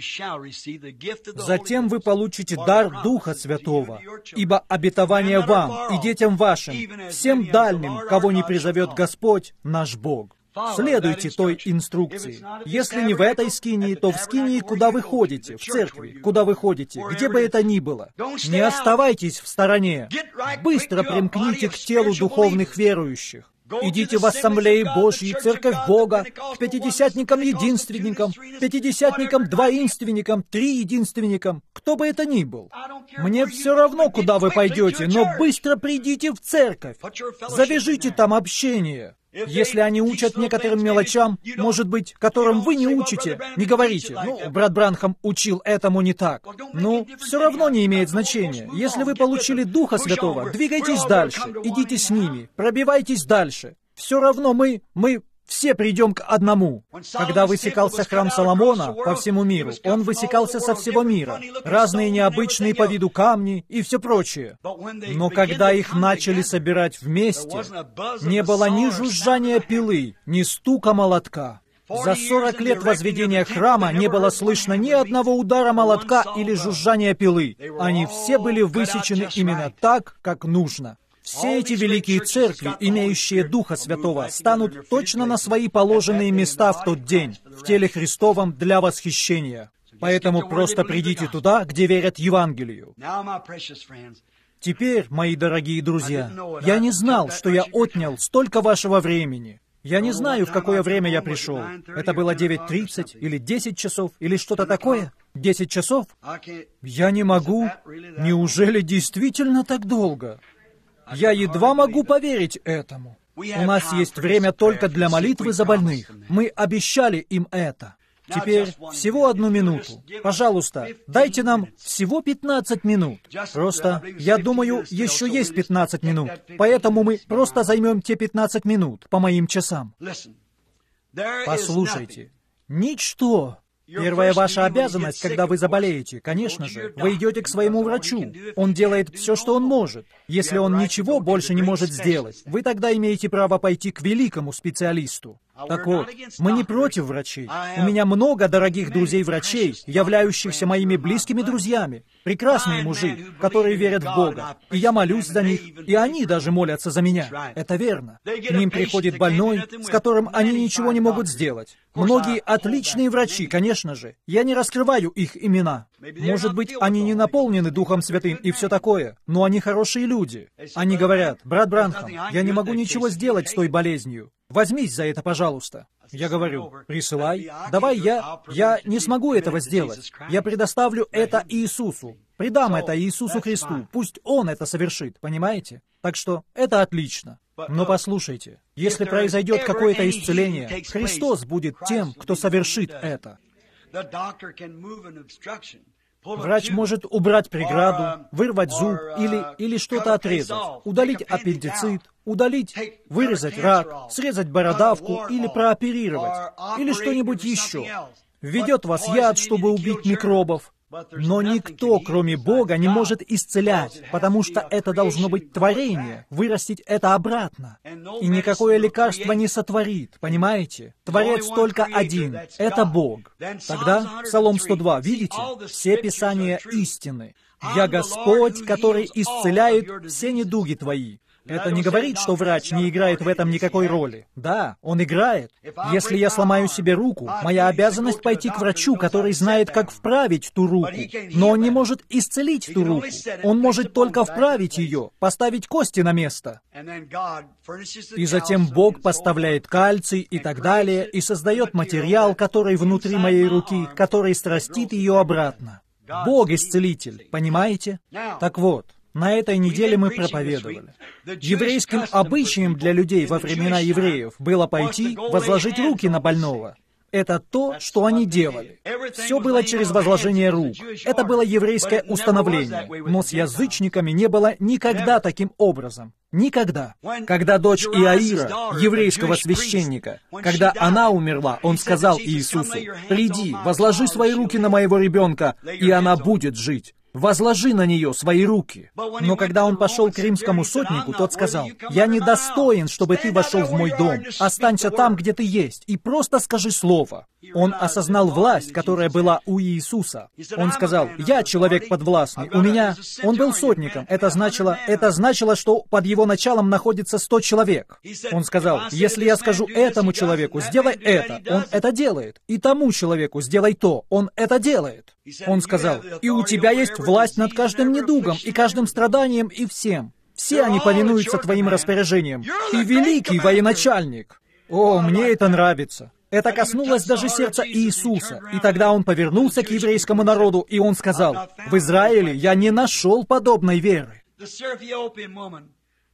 Speaker 3: Затем вы получите дар Духа Святого, ибо обетование вам и детям вашим, всем дальним, кого не призовет Господь, наш Бог. Следуйте той инструкции. Если не в этой скинии, то в скинии, куда вы ходите, в церкви, куда вы ходите, где бы это ни было. Не оставайтесь в стороне. Быстро примкните к телу духовных верующих. Идите в ассамблеи Божьи, Церковь Бога, к пятидесятникам-единственникам, пятидесятникам-двоинственникам, триединственникам, кто бы это ни был. Мне все равно, куда вы пойдете, но быстро придите в церковь. Завяжите там общение. Если они учат некоторым мелочам, может быть, которым вы не учите, не говорите, ну, брат Бранхам учил этому не так. Ну, все равно не имеет значения. Если вы получили Духа Святого, двигайтесь дальше, идите с ними, пробивайтесь дальше. Все равно мы, мы... все придем к одному. Когда высекался храм Соломона по всему миру, он высекался со всего мира. Разные необычные по виду камни и все прочее. Но когда их начали собирать вместе, не было ни жужжания пилы, ни стука молотка. За сорок лет возведения храма не было слышно ни одного удара молотка или жужжания пилы. Они все были высечены именно так, как нужно. Все эти великие церкви, имеющие Духа Святого, станут точно на свои положенные места в тот день, в теле Христовом для восхищения. Поэтому просто придите туда, где верят Евангелию. Теперь, мои дорогие друзья, я не знал, что я отнял столько вашего времени. Я не знаю, в какое время я пришел. Это было девять тридцать или десять часов, или что-то такое. десять часов? Я не могу. Неужели действительно так долго? Я едва могу поверить этому. У нас есть время только для молитвы за больных. Мы обещали им это. Теперь всего одну минуту. Пожалуйста, дайте нам всего пятнадцать минут. Просто, я думаю, еще есть пятнадцать минут. Поэтому мы просто займем те пятнадцать минут по моим часам. Послушайте, ничто. Первая ваша обязанность, когда вы заболеете, конечно же, вы идете к своему врачу. Он делает все, что он может. Если он ничего больше не может сделать, вы тогда имеете право пойти к великому специалисту. Так вот, мы не против врачей. У меня много дорогих друзей-врачей, являющихся моими близкими друзьями. Прекрасные мужи, которые верят в Бога. И я молюсь за них, и они даже молятся за меня. Это верно. К ним приходит больной, с которым они ничего не могут сделать. Многие отличные врачи, конечно же. Я не раскрываю их имена. Может быть, они не наполнены Духом Святым и все такое, но они хорошие люди. Они говорят: брат Бранхам, я не могу ничего сделать с той болезнью. Возьмись за это, пожалуйста. Я говорю: присылай. Давай я... Я не смогу этого сделать. Я предоставлю это Иисусу. Предам это Иисусу Христу. Пусть Он это совершит, понимаете? Так что это отлично. Но послушайте, если произойдет какое-то исцеление, Христос будет тем, кто совершит это. Врач может убрать преграду, вырвать зуб или, или что-то отрезать, удалить аппендицит, удалить, вырезать рак, срезать бородавку или прооперировать, или что-нибудь еще. Введет вас яд, чтобы убить микробов. Но никто, кроме Бога, не может исцелять, потому что это должно быть творение, вырастить это обратно. И никакое лекарство не сотворит, понимаете? Творец только один — это Бог. Тогда, Псалом сто два, видите? Все Писания истины. «Я Господь, который исцеляет все недуги твои». Это не говорит, что врач не играет в этом никакой роли. Да, он играет. Если я сломаю себе руку, моя обязанность пойти к врачу, который знает, как вправить ту руку. Но он не может исцелить ту руку. Он может только вправить ее, поставить кости на место. И затем Бог поставляет кальций и так далее, и создает материал, который внутри моей руки, который срастит ее обратно. Бог исцелитель, понимаете? Так вот. На этой неделе мы проповедовали. Еврейским обычаем для людей во времена евреев было пойти, возложить руки на больного. Это то, что они делали. Все было через возложение рук. Это было еврейское установление. Но с язычниками не было никогда таким образом. Никогда. Когда дочь Иаира, еврейского священника, когда она умерла, он сказал Иисусу: «Приди, возложи свои руки на моего ребенка, и она будет жить». Возложи на нее свои руки. Но когда он пошел к римскому сотнику, тот сказал: «Я недостоин, чтобы ты вошел в мой дом. Останься там, где ты есть, и просто скажи слово». Он осознал власть, которая была у Иисуса. Он сказал: «Я человек подвластный, у меня...» Он был сотником. Это значило, это значило, что под его началом находится сто человек. Он сказал: «Если я скажу этому человеку, сделай это, он это делает. И тому человеку, сделай то, он это делает». Он сказал: «И у тебя есть власть над каждым недугом, и каждым страданием, и всем. Все они повинуются твоим распоряжениям. Ты великий военачальник». О, мне это нравится. Это коснулось даже сердца Иисуса. И тогда он повернулся к еврейскому народу, и он сказал: «В Израиле я не нашел подобной веры».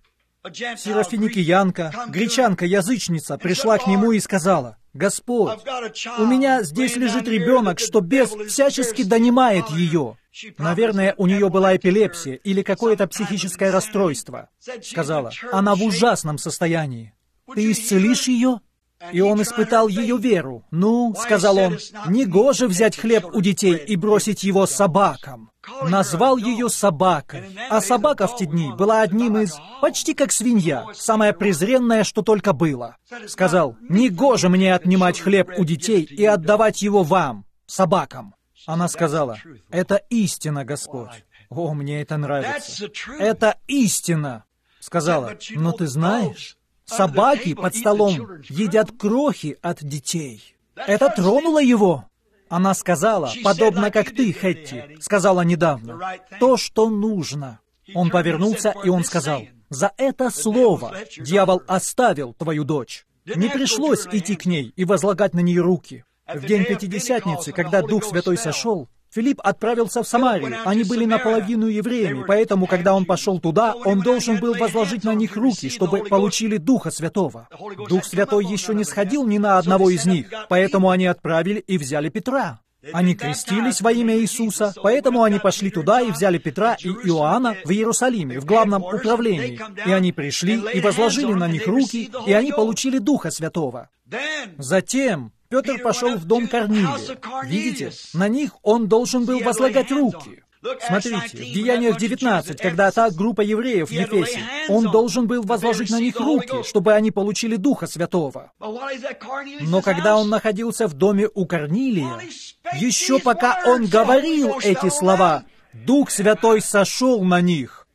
Speaker 3: Серафиникиянка, гречанка-язычница, пришла к нему и сказала: «Господь, у меня здесь лежит ребенок, что бес всячески донимает ее». Наверное, у нее была эпилепсия или какое-то психическое расстройство. Сказала: «Она в ужасном состоянии. Ты исцелишь ее?» И он испытал ее веру. «Ну, — сказал он, — негоже взять хлеб у детей и бросить его собакам». Назвал ее собакой. А собака в те дни была одним из, почти как свинья, самое презренное, что только было. Сказал: «Негоже мне отнимать хлеб у детей и отдавать его вам, собакам». Она сказала: «Это истина, Господь». О, мне это нравится. «Это истина», сказала. «Но ты знаешь, собаки под столом едят крохи от детей». Это тронуло его. Она сказала, подобно как ты, Хетти, сказала недавно, то, что нужно. Он повернулся, и он сказал: «За это слово дьявол оставил твою дочь». Не пришлось идти к ней и возлагать на нее руки. В день Пятидесятницы, когда Дух Святой сошел, Филипп отправился в Самарию. Они были наполовину евреями, поэтому, когда он пошел туда, он должен был возложить на них руки, чтобы получили Духа Святого. Дух Святой еще не сходил ни на одного из них, поэтому они отправили и взяли Петра. Они крестились во имя Иисуса, поэтому они пошли туда и взяли Петра и Иоанна в Иерусалиме, в главном управлении. И они пришли и возложили на них руки, и они получили Духа Святого. Затем Петр пошел в дом Корнилия. Видите, на них он должен был возлагать руки. Смотрите, в Деяниях девятнадцать, когда та группа евреев в Ефесе, он должен был возложить на них руки, чтобы они получили Духа Святого. Но когда он находился в доме у Корнилия, еще пока он говорил эти слова, Дух Святой сошел на них.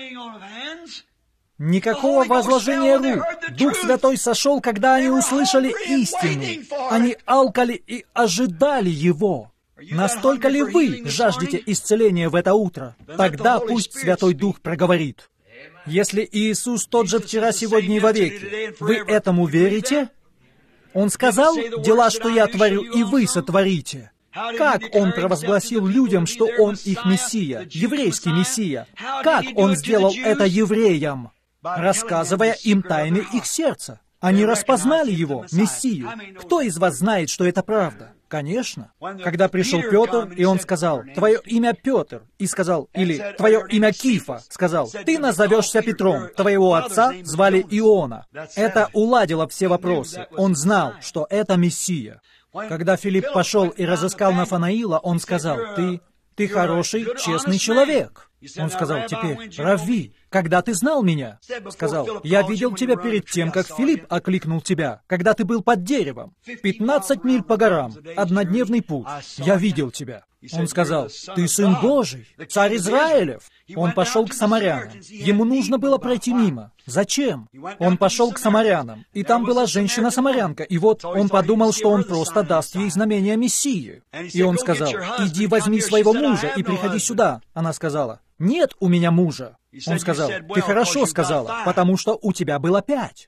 Speaker 3: Никакого возложения рук. Дух Святой сошел, когда они услышали истину. Они алкали и ожидали Его. Настолько ли вы жаждете исцеления в это утро? Тогда пусть Святой Дух проговорит. Если Иисус тот же вчера, сегодня и вовеки, вы этому верите? Он сказал: «Дела, что я творю, и вы сотворите». Как Он провозгласил людям, что Он их Мессия, еврейский Мессия? Как Он сделал это евреям? Рассказывая им тайны их сердца. Они распознали Его, Мессию. Кто из вас знает, что это правда? Конечно. Когда пришел Петр, и он сказал: «Твое имя Петр», и сказал, или «Твое имя Кифа», сказал: «Ты назовешься Петром, твоего отца звали Иона». Это уладило все вопросы. Он знал, что это Мессия. Когда Филипп пошел и разыскал Нафанаила, он сказал: «Ты, ты хороший, честный человек». Он сказал: «Теперь, Равви, когда ты знал меня?» Сказал: «Я видел тебя перед тем, как Филипп окликнул тебя, когда ты был под деревом. Пятнадцать миль по горам, однодневный путь. Я видел тебя». Он сказал: «Ты Сын Божий, Царь Израилев». Он пошел к самарянам. Ему нужно было пройти мимо. Зачем? Он пошел к самарянам, и там была женщина-самарянка, и вот он подумал, что он просто даст ей знамение Мессии. И он сказал: «Иди возьми своего мужа и приходи сюда». Она сказала: «Нет у меня мужа». Он сказал: «Ты хорошо сказала, потому что у тебя было пять».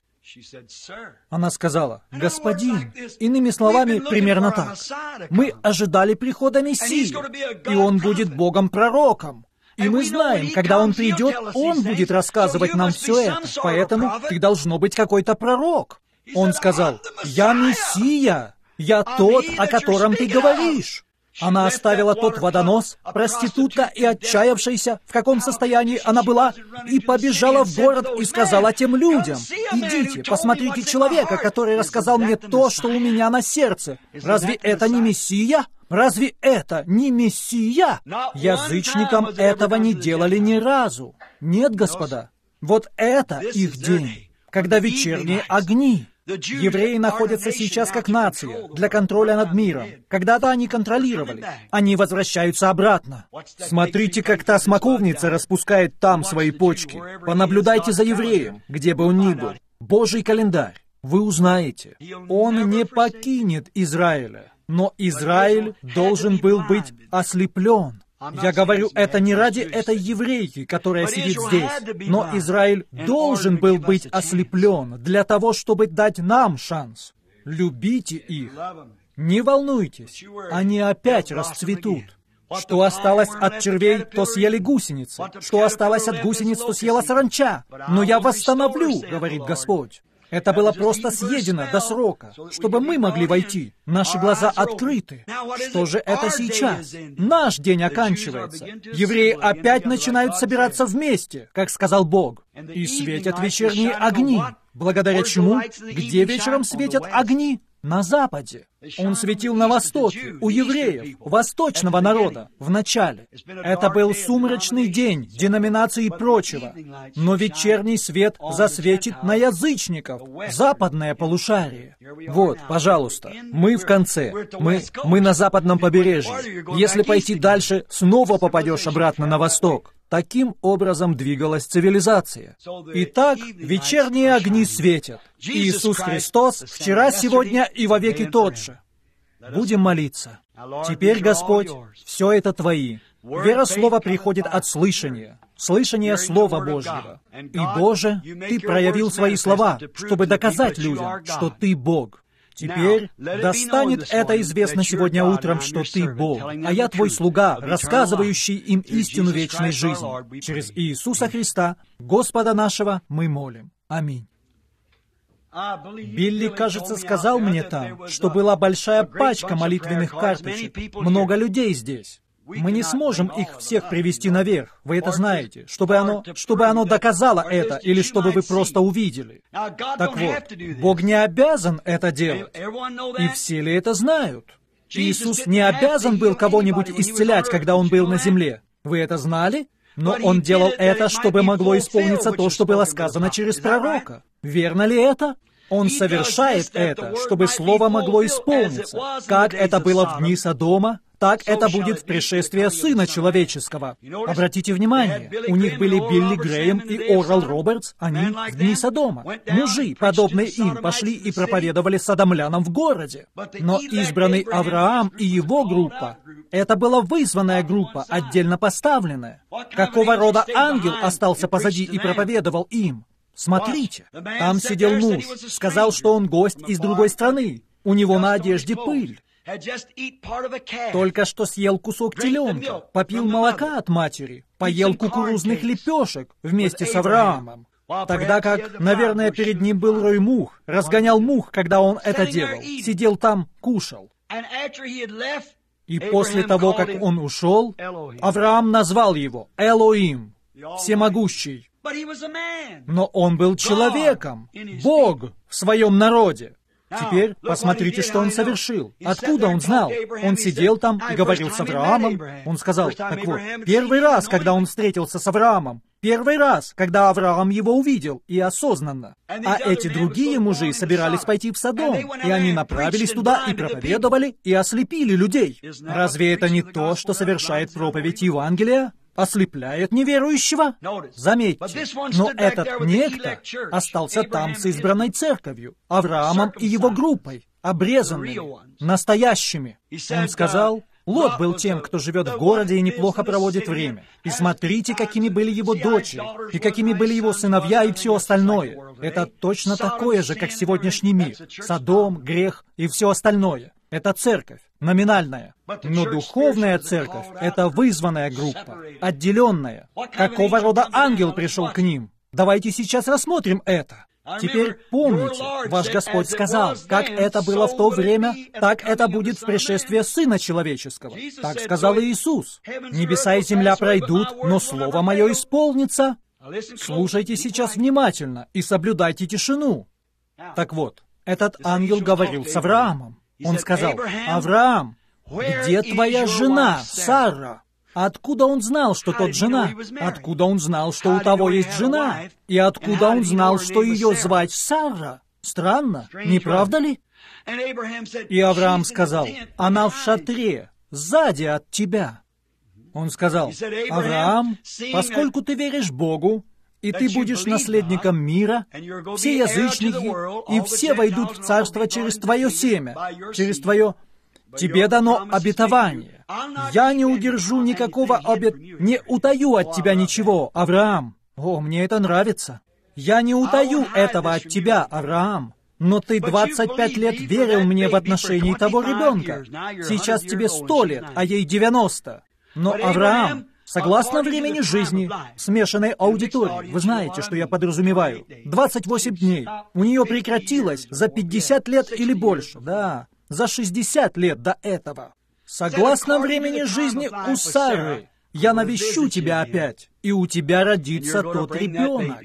Speaker 3: Она сказала: «Господин», иными словами, примерно так, «мы ожидали прихода Мессии, и Он будет Богом-пророком. И мы знаем, когда Он придет, Он будет рассказывать нам все это, поэтому ты должно быть какой-то пророк». Он сказал: «Я Мессия, я тот, о котором ты говоришь». Она оставила тот водонос, проститутка и отчаявшаяся, в каком состоянии она была, и побежала в город и сказала тем людям: «Идите, посмотрите человека, который рассказал мне то, что у меня на сердце. Разве это не Мессия? Разве это не Мессия?» Язычникам этого не делали ни разу. Нет, господа. Вот это их день, когда вечерние огни. Евреи находятся сейчас как нация для контроля над миром. Когда-то они контролировали. Они возвращаются обратно. Смотрите, как та смоковница распускает там свои почки. Понаблюдайте за евреем, где бы он ни был. Божий календарь. Вы узнаете. Он не покинет Израиля. Но Израиль должен был быть ослеплен. Я говорю это не ради этой еврейки, которая сидит здесь, но Израиль должен был быть ослеплен для того, чтобы дать нам шанс. Любите их. Не волнуйтесь, они опять расцветут. Что осталось от червей, то съели гусеницы. Что осталось от гусениц, то съела саранча. Но я восстановлю, говорит Господь. Это было просто съедено до срока, чтобы мы могли войти. Наши глаза открыты. Что же это сейчас? Наш день оканчивается. Евреи опять начинают собираться вместе, как сказал Бог. И светят вечерние огни. Благодаря чему? Где вечером светят огни? На западе. Он светил на востоке, у евреев, восточного народа, в начале. Это был сумрачный день, деноминации и прочего. Но вечерний свет засветит на язычников, западное полушарие. Вот, пожалуйста, мы в конце. Мы, мы на западном побережье. Если пойти дальше, снова попадешь обратно на восток. Таким образом двигалась цивилизация. Итак, вечерние огни светят. Иисус Христос вчера, сегодня и вовеки тот же. Будем молиться. Теперь, Господь, все это Твои. Вера слова приходит от слышания. Слышание Слова Божьего. И, Боже, Ты проявил Свои слова, чтобы доказать людям, что Ты Бог. Теперь да станет это известно сегодня утром, что Ты Бог, а я Твой слуга, рассказывающий им истину вечной жизни. Через Иисуса Христа, Господа нашего, мы молим. Аминь. Билли, кажется, сказал мне там, что была большая пачка молитвенных карточек. Много людей здесь. Мы не сможем их всех привести наверх, вы это знаете, чтобы оно, чтобы оно доказало это, или чтобы вы просто увидели. Так вот, Бог не обязан это делать. И все ли это знают? Иисус не обязан был кого-нибудь исцелять, когда Он был на земле. Вы это знали? Но Он делал это, чтобы могло исполниться то, что было сказано через пророка. Верно ли это? Он совершает это, чтобы Слово могло исполниться. Как это было в дни Содома, так это будет в пришествии Сына Человеческого. Обратите внимание, у них были Билли Грэем и Орал Робертс, они в дни Содома. Мужи, подобные им, пошли и проповедовали содомлянам в городе. Но избранный Авраам и его группа, это была вызванная группа, отдельно поставленная. Какого рода ангел остался позади и проповедовал им? Смотрите, там сидел муж, сказал, что он гость из другой страны. У него на одежде пыль. Только что съел кусок теленка, попил молока от матери, поел кукурузных лепешек вместе с Авраамом. Тогда как, наверное, перед ним был рой мух, разгонял мух, когда он это делал, сидел там, кушал. И после того, как он ушел, Авраам назвал его Элоим, всемогущий. Но он был человеком, Бог в своем народе. Теперь посмотрите, что он совершил. Откуда он знал? Он сидел там и говорил с Авраамом. Он сказал, так вот, первый раз, когда он встретился с Авраамом, первый раз, когда Авраам его увидел, и осознанно. А эти другие мужи собирались пойти в Содом, и они направились туда и проповедовали, и ослепили людей. Разве это не то, что совершает проповедь Евангелия? Ослепляет неверующего? Заметьте, но этот некто остался там с избранной церковью, Авраамом и его группой, обрезанными, настоящими. Он сказал, Лот был тем, кто живет в городе и неплохо проводит время. И смотрите, какими были его дочери, и какими были его сыновья и все остальное. Это точно такое же, как сегодняшний мир. Содом, грех и все остальное. Это церковь, номинальная. Но духовная церковь — это вызванная группа, отделенная. Какого рода ангел пришел к ним? Давайте сейчас рассмотрим это. Теперь помните, ваш Господь сказал, как это было в то время, так это будет в пришествии Сына Человеческого. Так сказал Иисус. Небеса и земля пройдут, но Слово Мое исполнится. Слушайте сейчас внимательно и соблюдайте тишину. Так вот, этот ангел говорил с Авраамом. Он сказал, «Авраам, где твоя жена, Сара?» Откуда он знал, что тот жена? Откуда он знал, что у того есть жена? И откуда он знал, что ее звать Сара? Странно, не правда ли? И Авраам сказал, «Она в шатре, сзади от тебя». Он сказал, «Авраам, поскольку ты веришь Богу, и ты будешь наследником мира, все язычники, и все войдут в царство через твое семя, через твое... Тебе дано обетование. Я не удержу никакого обет... Не утаю от тебя ничего, Авраам. О, мне это нравится. Я не утаю этого от тебя, Авраам. Но ты двадцать пять лет верил мне в отношении того ребенка. Сейчас тебе сто лет, а ей девяносто. Но Авраам, согласно времени жизни, смешанной аудитории, вы знаете, что я подразумеваю, двадцать восемь дней, у нее прекратилось за пятьдесят лет или больше, да, за шестьдесят лет до этого. Согласно времени жизни у Сары, я навещу тебя опять, и у тебя родится тот ребенок.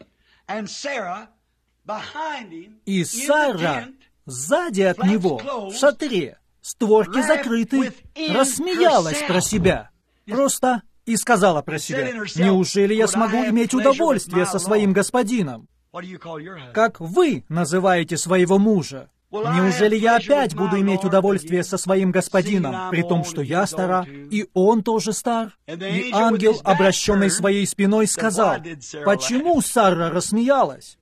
Speaker 3: И Сара сзади от него, в шатре, створки закрыты, рассмеялась про себя. Просто и сказала про себя: «Неужели я смогу иметь удовольствие со своим господином?» Как вы называете своего мужа? Неужели я опять буду иметь удовольствие со своим господином, при том, что я стара, и он тоже стар? И ангел, обращенный своей спиной, сказал: «Почему Сара рассмеялась?»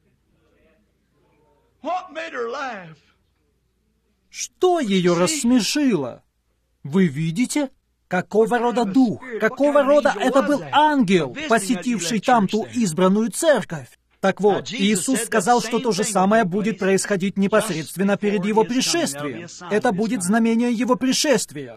Speaker 3: Что ее рассмешило? Вы видите? Какого рода дух? Какого рода это был ангел, посетивший там ту избранную церковь? Так вот, Иисус сказал, что то же самое будет происходить непосредственно перед Его пришествием. Это будет знамение Его пришествия.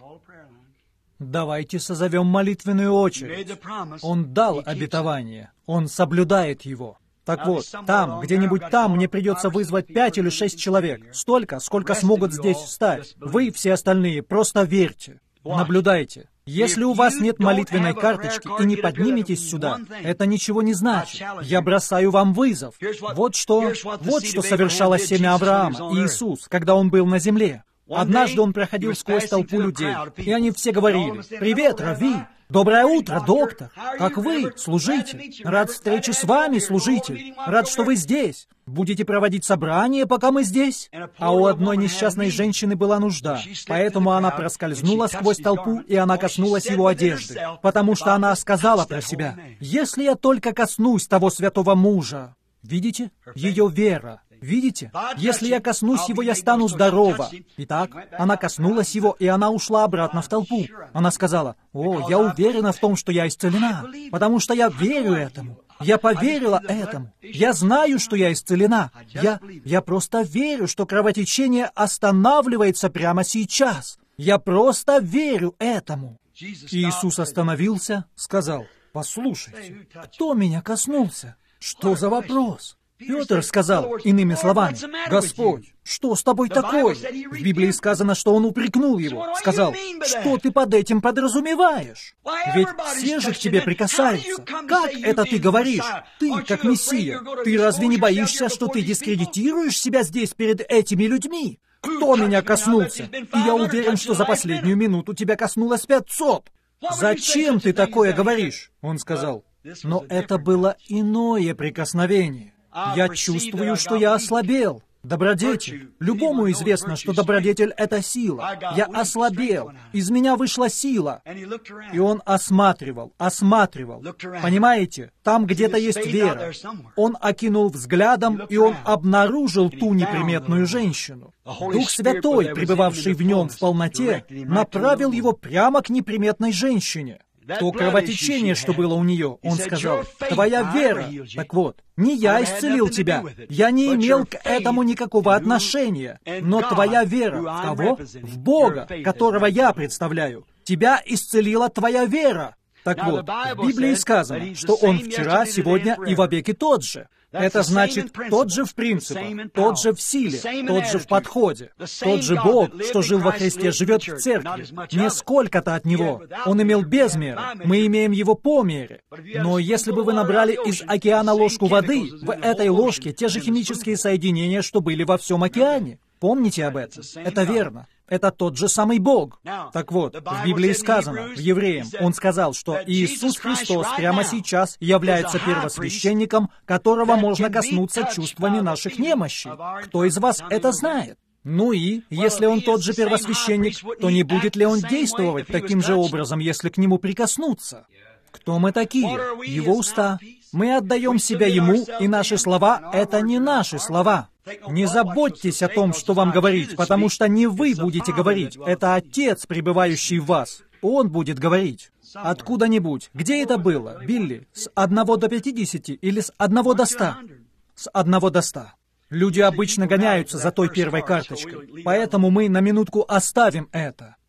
Speaker 3: Давайте созовем молитвенную очередь. Он дал обетование. Он соблюдает его. Так вот, там, где-нибудь там, мне придется вызвать пять или шесть человек. Столько, сколько смогут здесь встать. Вы, все остальные, просто верьте. Наблюдайте. Если у вас нет молитвенной карточки и не подниметесь сюда, это ничего не значит. Я бросаю вам вызов. Вот что, вот что совершало семя Авраама, Иисус, когда Он был на земле. Однажды Он проходил сквозь толпу людей, и они все говорили: «Привет, Рави! Доброе утро, доктор! Как вы, служитель? Рад встрече с вами, служитель! Рад, что вы здесь! Будете проводить собрание, пока мы здесь?» А у одной несчастной женщины была нужда, поэтому она проскользнула сквозь толпу, и она коснулась его одежды, потому что она сказала про себя: «Если я только коснусь того святого мужа». Видите? Ее вера. Видите? Если я коснусь его, я стану здорова. Итак, она коснулась его, и она ушла обратно в толпу. Она сказала: «О, я уверена в том, что я исцелена, потому что я верю этому. Я поверила этому. Я знаю, что я исцелена. Я, я просто верю, что кровотечение останавливается прямо сейчас. Я просто верю этому». Иисус остановился, сказал: «Послушайте, кто меня коснулся? Что за вопрос?» Петр сказал, иными словами: «Господь, что с тобой такое?» В Библии сказано, что он упрекнул его, сказал: «Что ты под этим подразумеваешь? Ведь все же к тебе прикасаются. Как это ты говоришь? Ты, как Мессия, ты разве не боишься, что ты дискредитируешь себя здесь перед этими людьми? Кто меня коснулся? И я уверен, что за последнюю минуту тебя коснулось пятьсот. Зачем ты такое говоришь?» Он сказал: «Но это было иное прикосновение. Я чувствую, что я ослабел. Добродетель. Любому известно, что добродетель — это сила. Я ослабел. Из меня вышла сила». И он осматривал, осматривал. Понимаете, там где-то есть вера. Он окинул взглядом, и он обнаружил ту неприметную женщину. Дух Святой, пребывавший в нем в полноте, направил его прямо к неприметной женщине. То кровотечение, что было у нее, он сказал: «Твоя вера». Так вот, не я исцелил тебя, я не имел к этому никакого отношения, но твоя вера в кого? В Бога, которого я представляю. Тебя исцелила твоя вера. Так вот, в Библии сказано, что Он вчера, сегодня и вовеки тот же. Это значит, тот же в принципах, тот же в силе, тот же в подходе. Тот же Бог, что жил во Христе, живет в церкви. Не сколько-то от Него. Он имел без меры. Мы имеем Его по мере. Но если бы вы набрали из океана ложку воды, в этой ложке те же химические соединения, что были во всем океане. Помните об этом? Это верно. Это тот же самый Бог. Так вот, в Библии сказано, в Евреям, Он сказал, что Иисус Христос прямо сейчас является первосвященником, которого можно коснуться чувствами наших немощей. Кто из вас это знает? Ну и, если Он тот же первосвященник, то не будет ли Он действовать таким же образом, если к Нему прикоснуться? Кто мы такие? Его уста. Мы отдаем себя Ему, и наши слова — это не наши слова. Не заботьтесь о том, что вам говорить, потому что не вы будете говорить, это Отец, пребывающий в вас. Он будет говорить. Откуда-нибудь. Где это было, Билли? С одного до пятидесяти или с одного до ста? С одного до ста. Люди обычно гоняются за той первой карточкой, поэтому мы на минутку оставим это.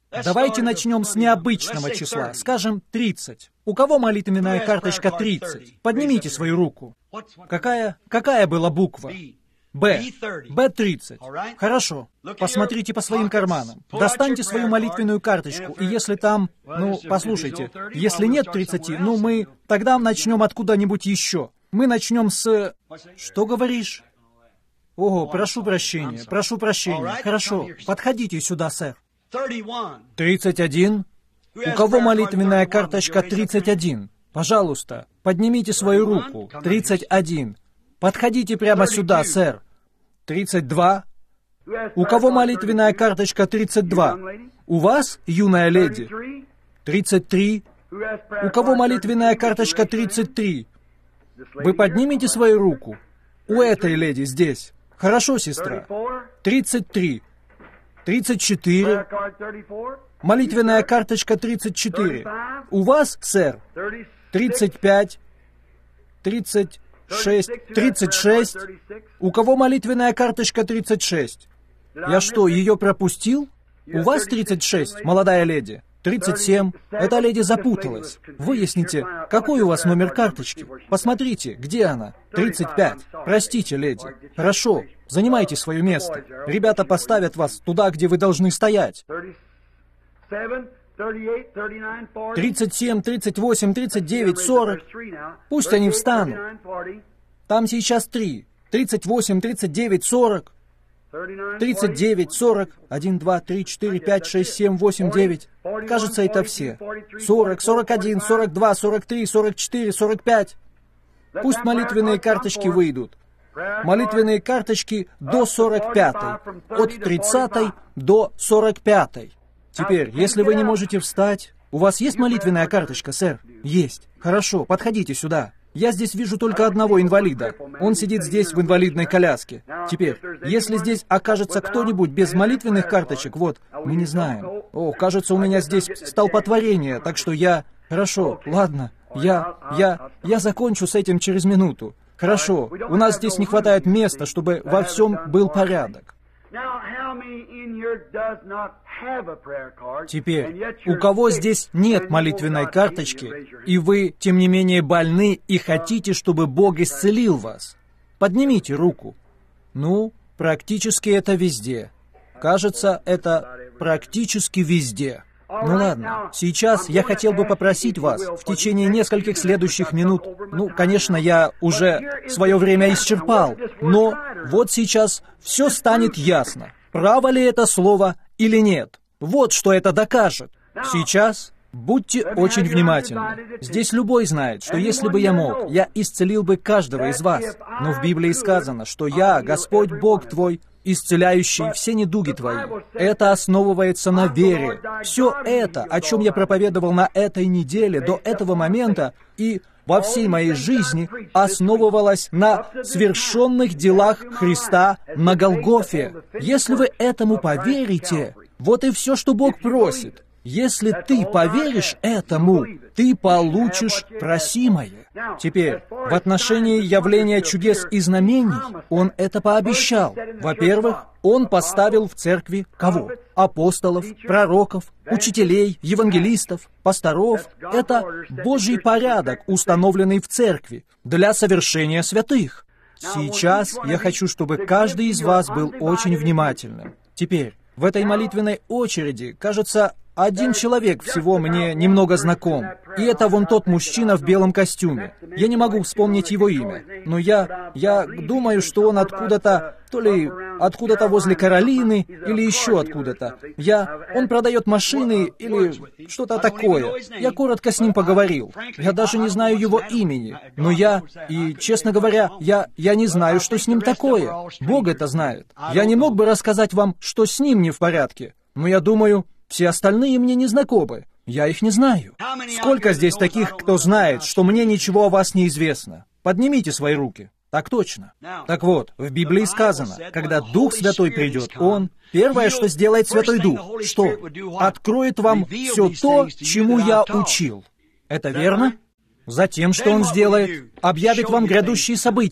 Speaker 3: Давайте начнем с необычного числа, скажем, тридцать. У кого молитвенная карточка тридцать? Поднимите свою руку. Какая, какая была буква? Б. Б тридцать. Хорошо. Посмотрите по своим карманам. Достаньте свою молитвенную карточку, и если там, ну, послушайте, если нет тридцати, ну, мы тогда начнем откуда-нибудь еще. Мы начнем с... Что говоришь? Ого, прошу прощения, прошу прощения. Хорошо, подходите сюда, сэр. тридцать один. У кого молитвенная карточка тридцать один? Пожалуйста, поднимите свою руку. тридцать один. Подходите прямо сюда, сэр. тридцать два. У кого молитвенная карточка тридцать два? У вас, юная леди? тридцать три. У кого молитвенная карточка тридцать три? Вы поднимете свою руку? У этой леди здесь. Хорошо, сестра. тридцать три. тридцать четыре. Молитвенная карточка тридцать четыре. У вас, сэр? тридцать пять. тридцать шесть. тридцать шесть. У кого молитвенная карточка тридцать шесть? Я что, ее пропустил? У вас тридцать шесть, молодая леди? тридцать семь. Эта леди запуталась. Выясните, какой у вас номер карточки. Посмотрите, где она? тридцать пять. Простите, леди. Хорошо, занимайте свое место. Ребята поставят вас туда, где вы должны стоять. тридцать семь, тридцать восемь, тридцать девять, сорок. Пусть они встанут. Там сейчас три. тридцать восемь, тридцать девять, сорок. тридцать девять, сорок, один, два, три, четыре, пять, шесть, семь, восемь, девять. Кажется, это все. сорок, сорок один, сорок два, сорок три, сорок четыре, сорок пять. Пусть молитвенные карточки выйдут. Молитвенные карточки до сорок пятой. От тридцатой до сорок пятой. Теперь, если вы не можете встать... У вас есть молитвенная карточка, сэр? Есть. Хорошо, подходите сюда. Я здесь вижу только одного инвалида. Он сидит здесь в инвалидной коляске. Теперь, если здесь окажется кто-нибудь без молитвенных карточек, вот, мы не знаем. О, кажется, у меня здесь столпотворение, так что я... Хорошо, ладно, я... я... я закончу с этим через минуту. Хорошо, у нас здесь не хватает места, чтобы во всем был порядок. Теперь, у кого здесь нет молитвенной карточки, и вы, тем не менее, больны и хотите, чтобы Бог исцелил вас? Поднимите руку. Ну, практически это везде. Кажется, это практически везде. Ну ладно, сейчас я хотел бы попросить вас в течение нескольких следующих минут, ну, конечно, я уже свое время исчерпал, но вот сейчас все станет ясно, право ли это слово или нет. Вот что это докажет. Сейчас будьте очень внимательны. Здесь любой знает, что если бы я мог, я исцелил бы каждого из вас. Но в Библии сказано, что я, Господь Бог твой, исцеляющий все недуги твои. Это основывается на вере. Все это, о чем я проповедовал на этой неделе, до этого момента, и во всей моей жизни, основывалось на свершенных делах Христа на Голгофе. Если вы этому поверите, вот и все, что Бог просит. Если ты поверишь этому, ты получишь просимое. Теперь, в отношении явления чудес и знамений, Он это пообещал. Во-первых, Он поставил в церкви кого? Апостолов, пророков, учителей, евангелистов, пасторов. Это Божий порядок, установленный в церкви для совершения святых. Сейчас я хочу, чтобы каждый из вас был очень внимательным. Теперь, в этой молитвенной очереди, кажется, один человек всего мне немного знаком, и это вон тот мужчина в белом костюме. Я не могу вспомнить его имя, но я, я думаю, что он откуда-то, то ли откуда-то возле Каролины, или еще откуда-то. Я, он продает машины, или что-то такое. Я коротко с ним поговорил. Я даже не знаю его имени, но я, и, честно говоря, я, я не знаю, что с ним такое. Бог это знает. Я не мог бы рассказать вам, что с ним не в порядке, но я думаю... Все остальные мне не знакомы. Я их не знаю. Сколько здесь таких, кто знает, что мне ничего о вас не известно? Поднимите свои руки. Так точно. Так вот, в Библии сказано, когда Дух Святой придет, Он, первое, что сделает Святой Дух, что? Откроет вам все то, чему я учил. Это верно? Затем, что Он сделает? Объявит вам грядущие события.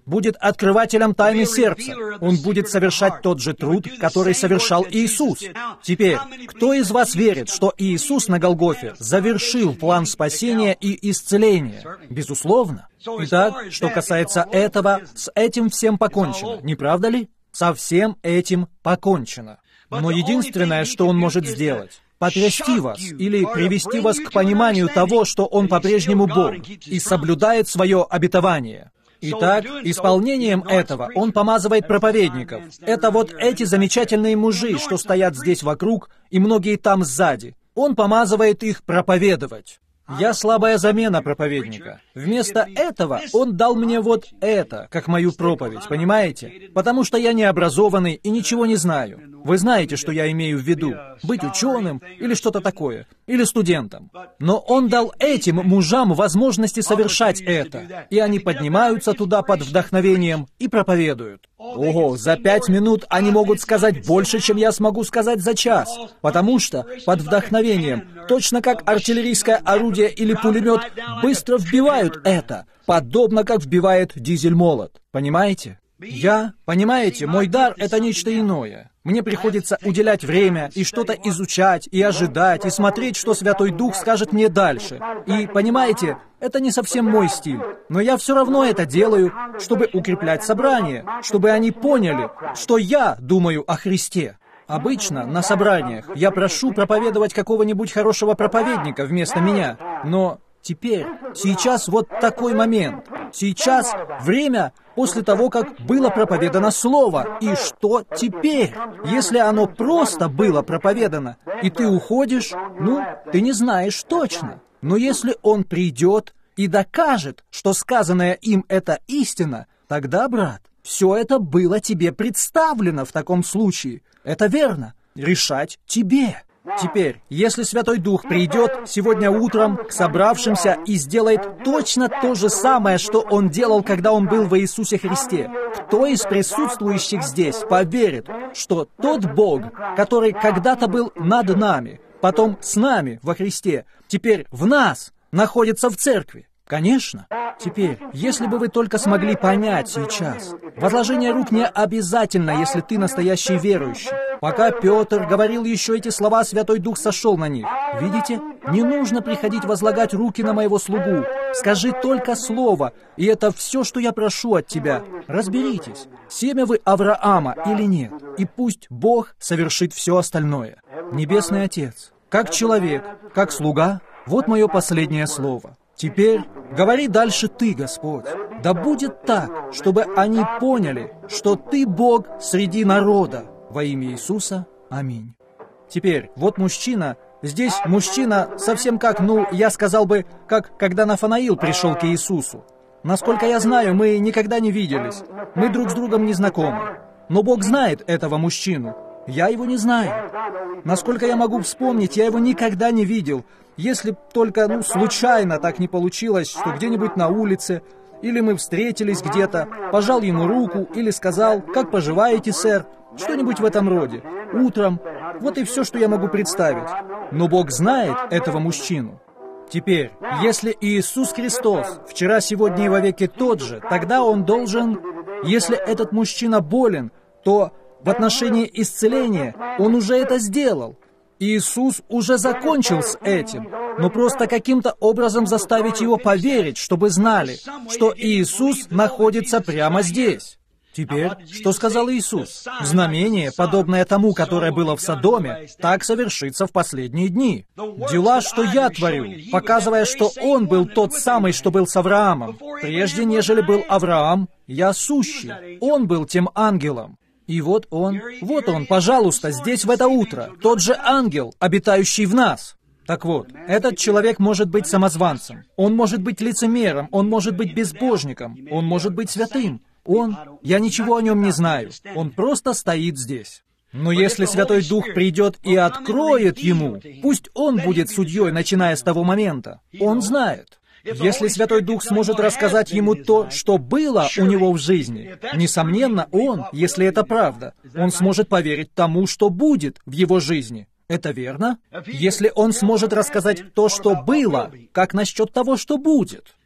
Speaker 3: будет открывателем тайны сердца. Он будет совершать тот же труд, который совершал Иисус. Теперь, кто из вас верит, что Иисус на Голгофе завершил план спасения и исцеления? Безусловно. Итак, что касается этого, с этим всем покончено, не правда ли? Со всем этим покончено. Но единственное, что Он может сделать, потрясти вас или привести вас к пониманию того, что Он по-прежнему Бог и соблюдает свое обетование. Итак, исполнением этого Он помазывает проповедников. Это вот эти замечательные мужи, что стоят здесь вокруг, и многие там сзади. Он помазывает их проповедовать. Я слабая замена проповедника. Вместо этого он дал мне вот это, как мою проповедь, понимаете? Потому что я не образованный и ничего не знаю. Вы знаете, что я имею в виду. Быть ученым или что-то такое, или студентом. Но он дал этим мужам возможности совершать это, и они поднимаются туда под вдохновением и проповедуют. Ого, за пять минут они могут сказать больше, чем я смогу сказать за час, потому что под вдохновением, точно как артиллерийское орудие или пулемет, быстро вбивают это, подобно как вбивает дизель-молот. Понимаете? Я, понимаете, мой дар — это нечто иное. Мне приходится уделять время и что-то изучать, и ожидать, и смотреть, что Святой Дух скажет мне дальше. И, понимаете, это не совсем мой стиль. Но я все равно это делаю, чтобы укреплять собрание, чтобы они поняли, что я думаю о Христе. Обычно на собраниях я прошу проповедовать какого-нибудь хорошего проповедника вместо меня, но теперь, сейчас вот такой момент. Сейчас время после того, как было проповедано Слово. И что теперь? Если оно просто было проповедано, и ты уходишь, ну, ты не знаешь точно. Но если он придет и докажет, что сказанное им это истина, тогда, брат, все это было тебе представлено в таком случае. Это верно. Решать тебе. Теперь, если Святой Дух придет сегодня утром к собравшимся и сделает точно то же самое, что Он делал, когда Он был во Иисусе Христе, кто из присутствующих здесь поверит, что тот Бог, который когда-то был над нами, потом с нами во Христе, теперь в нас находится в церкви? Конечно. Теперь, если бы вы только смогли понять сейчас, возложение рук не обязательно, если ты настоящий верующий. Пока Петр говорил еще эти слова, Святой Дух сошел на них. Видите? Не нужно приходить возлагать руки на моего слугу. Скажи только слово, и это все, что я прошу от тебя. Разберитесь, семя вы Авраама или нет, и пусть Бог совершит все остальное. Небесный Отец, как человек, как слуга, вот мое последнее слово. Теперь говори дальше Ты, Господь. Да будет так, чтобы они поняли, что Ты Бог среди народа. Во имя Иисуса. Аминь. Теперь, вот мужчина. Здесь мужчина совсем как, ну, я сказал бы, как когда Нафанаил пришел к Иисусу. Насколько я знаю, мы никогда не виделись. Мы друг с другом не знакомы. Но Бог знает этого мужчину. Я его не знаю. Насколько я могу вспомнить, я его никогда не видел. Если только, ну, случайно так не получилось, что где-нибудь на улице, или мы встретились где-то, пожал ему руку, или сказал: «Как поживаете, сэр?» Что-нибудь в этом роде. Утром. Вот и все, что я могу представить. Но Бог знает этого мужчину. Теперь, если Иисус Христос вчера, сегодня и вовеки тот же, тогда Он должен... Если этот мужчина болен, то в отношении исцеления Он уже это сделал. Иисус уже закончил с этим, но просто каким-то образом заставить его поверить, чтобы знали, что Иисус находится прямо здесь. Теперь, что сказал Иисус? Знамение, подобное тому, которое было в Содоме, так совершится в последние дни. Дела, что я творю, показывая, что Он был тот самый, что был с Авраамом. Прежде, нежели был Авраам, я сущий. Он был тем ангелом. И вот он, вот он, пожалуйста, здесь в это утро, тот же ангел, обитающий в нас. Так вот, этот человек может быть самозванцем, он может быть лицемером, он может быть безбожником, он может быть святым. Он, я ничего о нем не знаю, он просто стоит здесь. Но если Святой Дух придет и откроет ему, пусть он будет судьей, начиная с того момента, он знает. Если Святой Дух сможет рассказать ему то, что было у него в жизни, несомненно, он, если это правда, он сможет поверить тому, что будет в его жизни. Это верно? Если он сможет рассказать то, что было, как насчет того, что будет?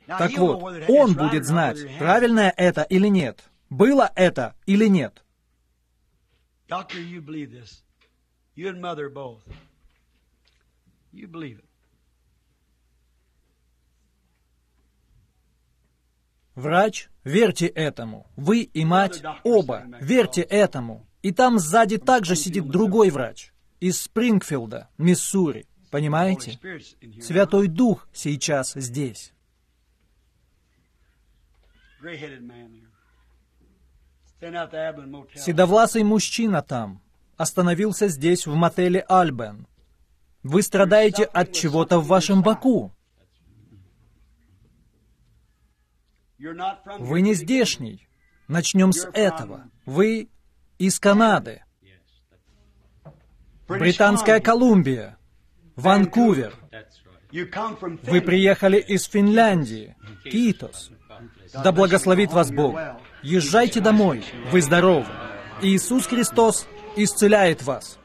Speaker 3: Так вот, он будет знать, правильное это или нет, было это или нет.
Speaker 2: Doctor, you believe this. You and mother both. You believe it.
Speaker 3: Врач, верьте этому. Вы и мать оба, верьте этому. И там сзади также сидит другой врач. Из Спрингфилда, Миссури. Понимаете? Святой Дух сейчас здесь. Седовласый мужчина там. Остановился здесь, в мотеле «Альбен». Вы страдаете от чего-то в вашем боку. Вы не здешний. Начнем с этого. Вы из Канады. Британская Колумбия. Ванкувер. Вы приехали из Финляндии. Китос. Да благословит вас Бог. Езжайте домой. Вы здоровы. Иисус Христос исцеляет вас.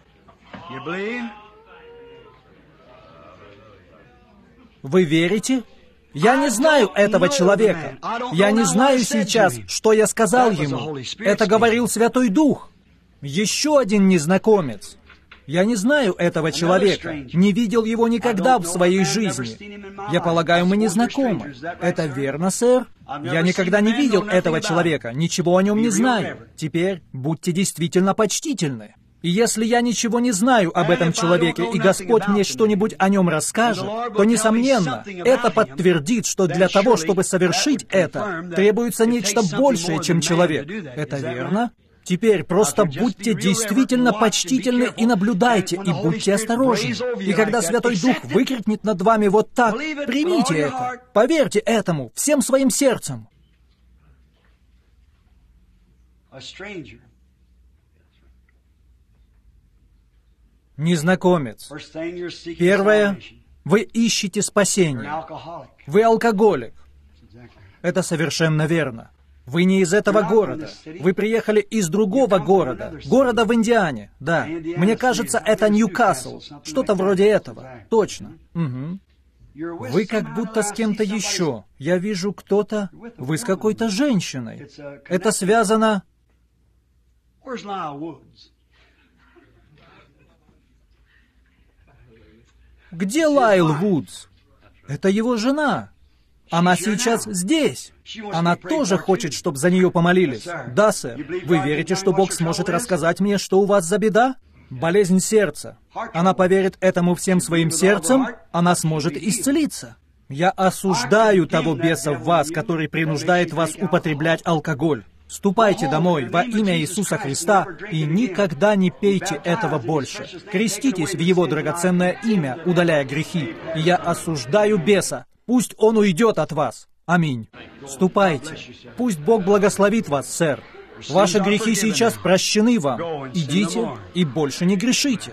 Speaker 3: Вы верите? Я не знаю этого человека. Я не знаю сейчас, что я сказал ему. Это говорил Святой Дух. Еще один незнакомец. Я не знаю этого человека. Не видел его никогда в своей жизни. Я полагаю, мы не знакомы. Это верно, сэр? Я никогда не видел этого человека. Ничего о нем не знаю. Теперь будьте действительно почтительны. И если я ничего не знаю об этом человеке, и Господь мне что-нибудь о нем расскажет, то, несомненно, это подтвердит, что для того, чтобы совершить это, требуется нечто большее, чем человек. Это верно? Теперь просто будьте действительно почтительны и наблюдайте, и будьте осторожны. И когда Святой Дух выкрикнет над вами вот так, примите это, поверьте этому всем своим сердцем. Незнакомец. Первое, вы ищете спасение. Вы алкоголик. Это совершенно верно. Вы не из этого города. Вы приехали из другого города. Города в Индиане. Да. Мне кажется, это Ньюкасл. Что-то вроде этого. Точно. Угу. Вы как будто с кем-то еще. Я вижу кто-то... Вы с какой-то женщиной. Это связано... Где Лайл Вудс? Это его жена. Она сейчас здесь. Она тоже хочет, чтобы за нее помолились. Да, сэр. Вы верите, что Бог сможет рассказать мне, что у вас за беда? Болезнь сердца. Она поверит этому всем своим сердцем, она сможет исцелиться. Я осуждаю того беса в вас, который принуждает вас употреблять алкоголь. Ступайте домой во имя Иисуса Христа и никогда не пейте этого больше. Креститесь в Его драгоценное имя, удаляя грехи. И я осуждаю беса. Пусть он уйдет от вас. Аминь. Ступайте. Пусть Бог благословит вас, сэр. Ваши грехи сейчас прощены вам. Идите и больше не грешите.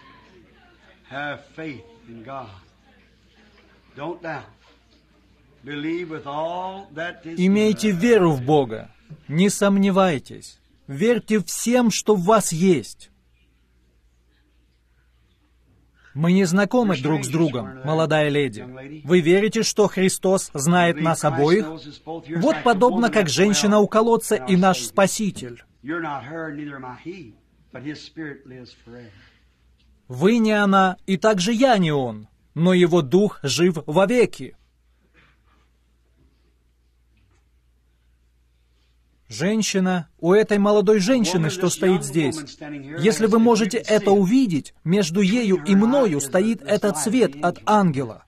Speaker 3: Имейте веру в Бога. Не сомневайтесь. Верьте всем, что в вас есть. Мы не знакомы друг с другом, молодая леди. Вы верите, что Христос знает нас обоих? Вот подобно как женщина у колодца и наш Спаситель. Вы не она, и также я не он, но его дух жив вовеки. Женщина, у этой молодой женщины, что стоит здесь, если вы можете это увидеть, между ею и мною стоит этот свет от ангела.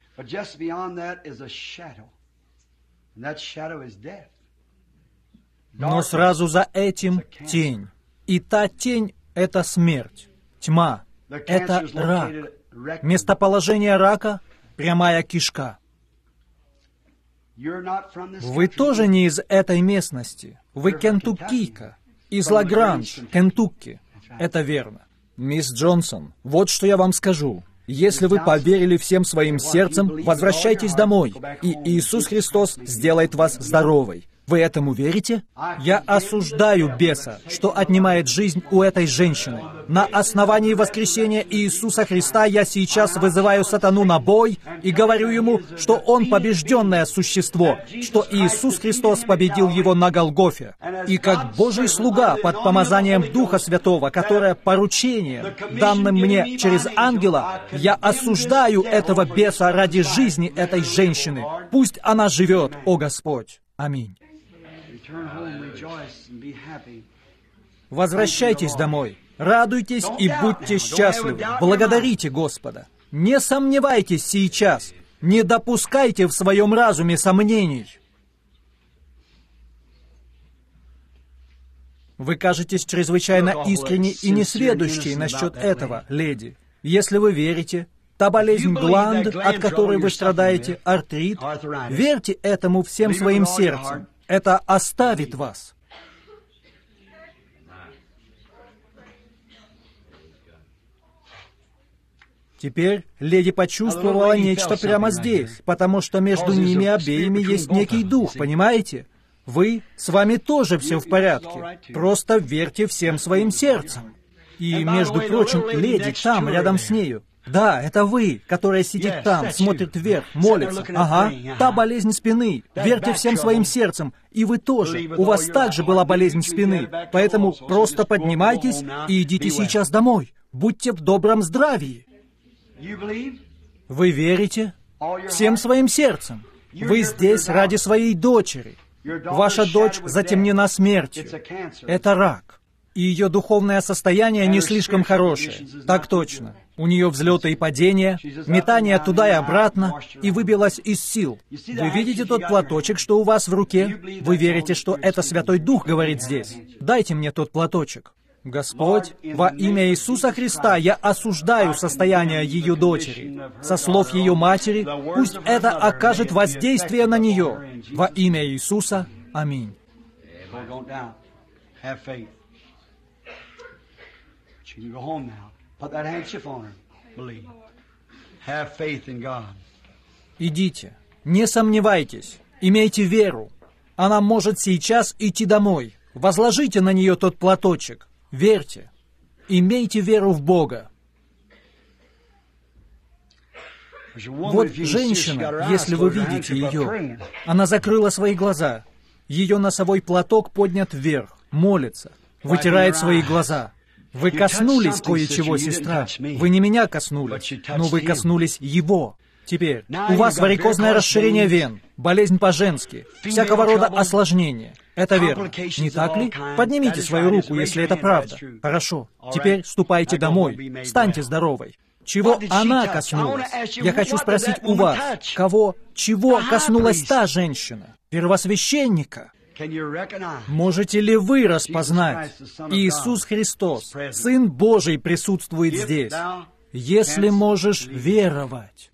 Speaker 3: Но сразу за этим тень. И та тень — это смерть, тьма, это рак. Местоположение рака — прямая кишка. Вы тоже не из этой местности. Вы кентуккийка. Из Лагранж, Кентукки. Это верно. Мисс Джонсон, вот что я вам скажу. Если вы поверили всем своим сердцем, возвращайтесь домой, и Иисус Христос сделает вас здоровой. Вы этому верите? Я осуждаю беса, что отнимает жизнь у этой женщины. На основании воскресения Иисуса Христа я сейчас вызываю сатану на бой и говорю ему, что он побежденное существо, что Иисус Христос победил его на Голгофе. И как Божий слуга под помазанием Духа Святого, которое поручение, данным мне через ангела, я осуждаю этого беса ради жизни этой женщины. Пусть она живет, о Господь. Аминь. Возвращайтесь домой, радуйтесь и будьте счастливы, благодарите Господа. Не сомневайтесь сейчас, не допускайте в своем разуме сомнений. Вы кажетесь чрезвычайно искренне и несведущей насчет этого, леди. Если вы верите, та болезнь гланд, от которой вы страдаете, артрит, верьте этому всем своим сердцем. Это оставит вас. Теперь леди почувствовала нечто прямо здесь, потому что между ними обеими есть некий дух, понимаете? Вы, с вами тоже все в порядке. Просто верьте всем своим сердцем. И, между прочим, леди там, рядом с нею. Да, это вы, которая сидит там, смотрит вверх, молится. Ага, та болезнь спины. Верьте всем своим сердцем. И вы тоже. У вас также была болезнь спины. Поэтому просто поднимайтесь и идите сейчас домой. Будьте в добром здравии. Вы верите? Всем своим сердцем. Вы здесь ради своей дочери. Ваша дочь затемнена смертью. Это рак. И ее духовное состояние не слишком хорошее. Так точно. У нее взлеты и падения, метания туда и обратно, и выбилась из сил. Вы видите тот платочек, что у вас в руке? Вы верите, что это Святой Дух говорит здесь? Дайте мне тот платочек. Господь, во имя Иисуса Христа я осуждаю состояние ее дочери. Со слов ее матери, пусть это окажет воздействие на нее. Во имя Иисуса. Аминь. Идите, не сомневайтесь, имейте веру. Она может сейчас идти домой. Возложите на нее тот платочек. Верьте. Имейте веру в Бога. Вот женщина, если вы видите ее, она закрыла свои глаза. Ее носовой платок поднят вверх, молится, вытирает свои глаза. Вы коснулись кое-чего, сестра. Вы не меня коснулись, но вы коснулись его. Теперь, у вас варикозное расширение вен, болезнь по-женски, всякого рода осложнения. Это верно. Не так ли? Поднимите свою руку, если это правда. Хорошо. Теперь ступайте домой. Станьте здоровой. Чего она коснулась? Я хочу спросить у вас, кого, чего коснулась та женщина? Первосвященника. Можете ли вы распознать? Иисус Христос, Сын Божий, присутствует здесь. Если можешь веровать.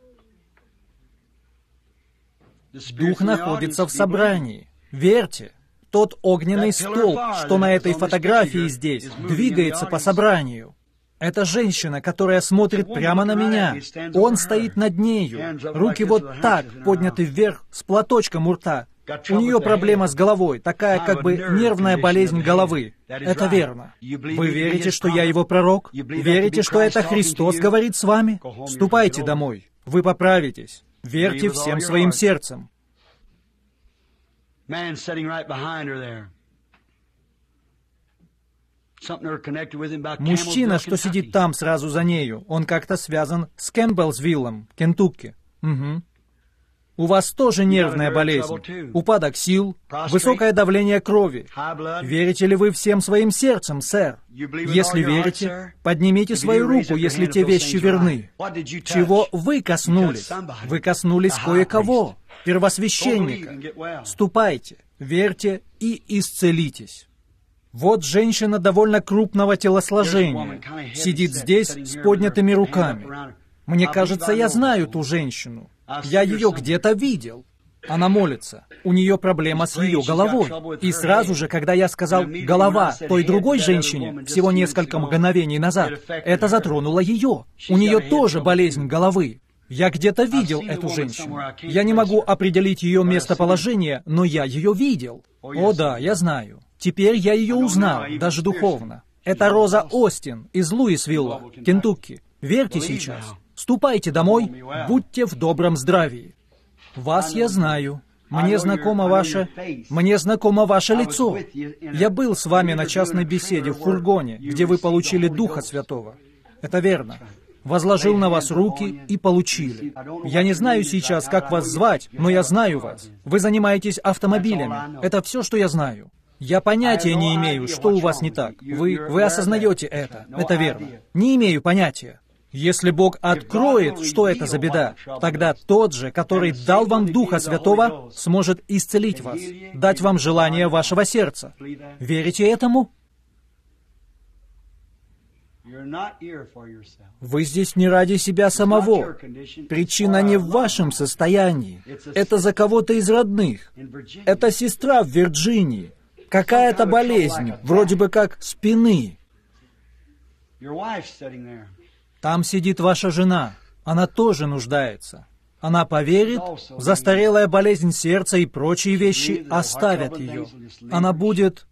Speaker 3: Дух находится в собрании. Верьте. Тот огненный столб, что на этой фотографии здесь, двигается по собранию. Это женщина, которая смотрит прямо на меня. Он стоит над нею. Руки вот так, подняты вверх, с платочком у рта. У нее проблема с головой, такая как бы нервная болезнь головы. Это верно. Вы верите, что я его пророк? Верите, что это Христос говорит с вами? Ступайте домой. Вы поправитесь. Верьте всем своим сердцем. Мужчина, что сидит там сразу за нею, он как-то связан с Кэмпбеллсвиллом, Кентукки. Угу. У вас тоже нервная болезнь, упадок сил, высокое давление крови. Верите ли вы всем своим сердцем, сэр? Если верите, поднимите свою руку, если те вещи верны. Чего вы коснулись? Вы коснулись кое-кого, первосвященника. Ступайте, верьте и исцелитесь. Вот женщина довольно крупного телосложения, сидит здесь с поднятыми руками. Мне кажется, я знаю ту женщину. Я ее где-то видел. Она молится. У нее проблема с ее головой. И сразу же, когда я сказал «голова» той другой женщине, всего несколько мгновений назад, это затронуло ее. У нее тоже болезнь головы. Я где-то видел эту женщину. Я не могу определить ее местоположение, но я ее видел. О да, я знаю. Теперь я ее узнал, даже духовно. Это Роза Остин из Луисвилла, Кентукки. Верьте сейчас. Ступайте домой, будьте в добром здравии. Вас я знаю. Мне знакомо ваше... Мне знакомо ваше лицо. Я был с вами на частной беседе в фургоне, где вы получили Духа Святого. Это верно. Возложил на вас руки и получили. Я не знаю сейчас, как вас звать, но я знаю вас. Вы занимаетесь автомобилями. Это все, что я знаю. Я понятия не имею, что у вас не так. Вы, вы осознаете это. Это верно. Не имею понятия. Если Бог откроет, что это за беда, тогда тот же, который дал вам Духа Святого, сможет исцелить вас, дать вам желание вашего сердца. Верите этому? Вы здесь не ради себя самого. Причина не в вашем состоянии. Это за кого-то из родных. Это сестра в Вирджинии. Какая-то болезнь, вроде бы как спины. Там сидит ваша жена. Она тоже нуждается. Она поверит, застарелая болезнь сердца и прочие вещи оставят ее. Она будет...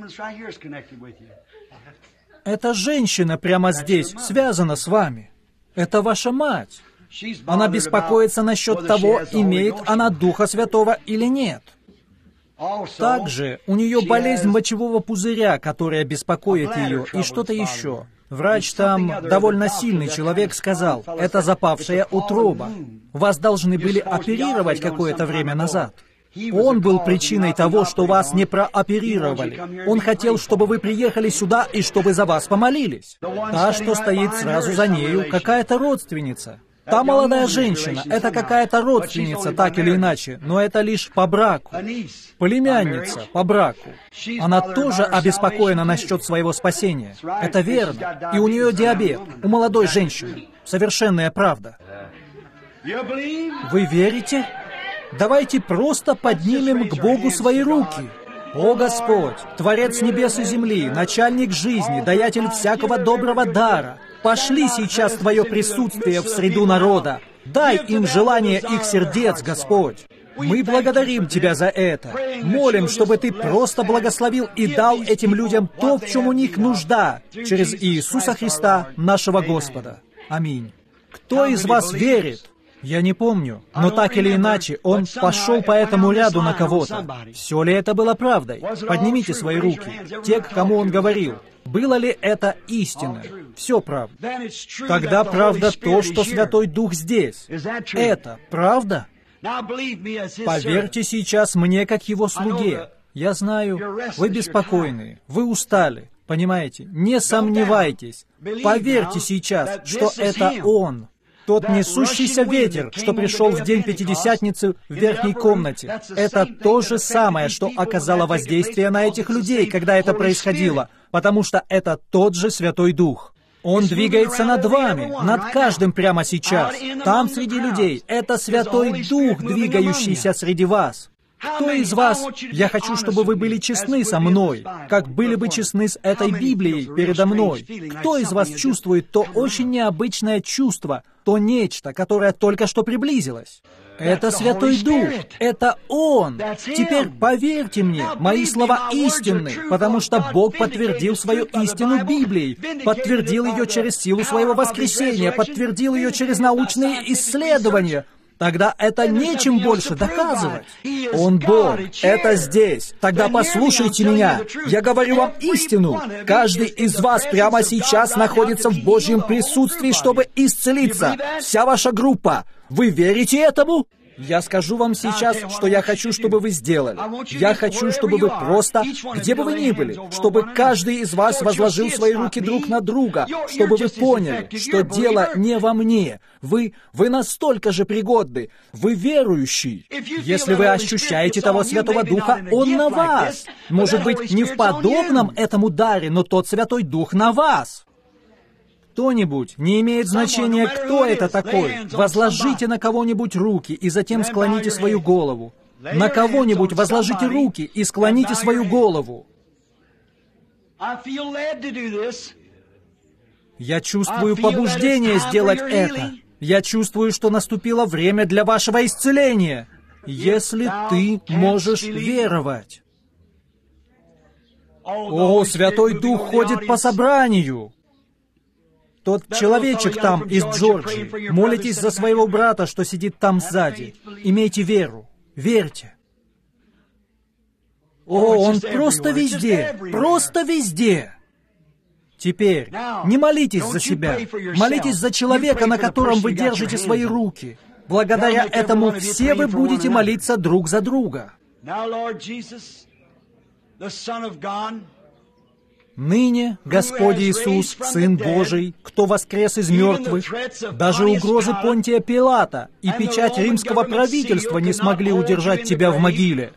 Speaker 3: Эта женщина прямо здесь связана с вами. Это ваша мать. Она беспокоится насчет того, имеет она Духа Святого или нет. Также у нее болезнь мочевого пузыря, которая беспокоит ее, и что-то еще. Врач там, довольно сильный человек, сказал, это запавшая утроба. Вас должны были оперировать какое-то время назад. Он был причиной того, что вас не прооперировали. Он хотел, чтобы вы приехали сюда и чтобы за вас помолились. Та, что стоит сразу за нею, какая-то родственница. Та молодая женщина — это какая-то родственница, так или иначе, но это лишь по браку. Племянница по браку. Она тоже обеспокоена насчет своего спасения. Это верно. И у нее диабет, у молодой женщины. Совершенная правда. Вы верите? Давайте просто поднимем к Богу свои руки. О Господь, Творец небес и земли, начальник жизни, даятель всякого доброго дара, пошли сейчас Твое присутствие в среду народа. Дай им желание их сердец, Господь. Мы благодарим Тебя за это. Молим, чтобы Ты просто благословил и дал этим людям то, в чем у них нужда, через Иисуса Христа, нашего Господа. Аминь. Кто из вас верит? Я не помню, но так или иначе, он пошел по этому ряду на кого-то. Все ли это было правдой? Поднимите свои руки. Те, к кому он говорил. Было ли это истинно? Все правда. Тогда правда то, что Святой Дух здесь. Это правда? Поверьте сейчас мне, как его слуге. Я знаю, вы беспокойны, вы устали. Понимаете? Не сомневайтесь. Поверьте сейчас, что это он. Тот несущийся ветер, что пришел в день Пятидесятницы в верхней комнате, это то же самое, что оказало воздействие на этих людей, когда это происходило, потому что это тот же Святой Дух. Он двигается над вами, над каждым прямо сейчас. Там среди людей это Святой Дух, двигающийся среди вас. Кто из вас, я хочу, чтобы вы были честны со мной, как были бы честны с этой Библией передо мной. Кто из вас чувствует то очень необычное чувство, то нечто, которое только что приблизилось? Это Святой Дух, это Он. Теперь поверьте мне, мои слова истинны, потому что Бог подтвердил свою истину Библией, подтвердил ее через силу своего воскресения, подтвердил ее через научные исследования. Тогда это нечем больше доказывать. Он Бог, это здесь. Тогда послушайте меня. Я говорю вам истину. Каждый из вас прямо сейчас находится в Божьем присутствии, чтобы исцелиться. Вся ваша группа. Вы верите этому? Я скажу вам сейчас, что я хочу, чтобы вы сделали. Я хочу, чтобы вы просто, где бы вы ни были, чтобы каждый из вас возложил свои руки друг на друга, чтобы вы поняли, что дело не во мне. Вы, вы настолько же пригодны. Вы верующий. Если вы ощущаете того Святого Духа, Он на вас. Может быть, не в подобном этому даре, но тот Святой Дух на вас. Кто-нибудь, не имеет значения, кто это такой, возложите на кого-нибудь руки и затем склоните свою голову. На кого-нибудь возложите руки и склоните свою голову. Я чувствую побуждение сделать это. Я чувствую, что наступило время для вашего исцеления, если ты можешь веровать. О, Святой Дух ходит по собранию. Тот человечек там из Джорджии. Молитесь за своего брата, что сидит там сзади. Имейте веру. Верьте. О, он просто везде. Просто везде. Теперь, не молитесь за себя. Молитесь за человека, на котором вы держите свои руки. Благодаря этому все вы будете молиться друг за друга. Ныне Господь Иисус, Сын Божий, кто воскрес из мертвых, даже угрозы Понтия Пилата и печать римского правительства не смогли удержать тебя в могиле.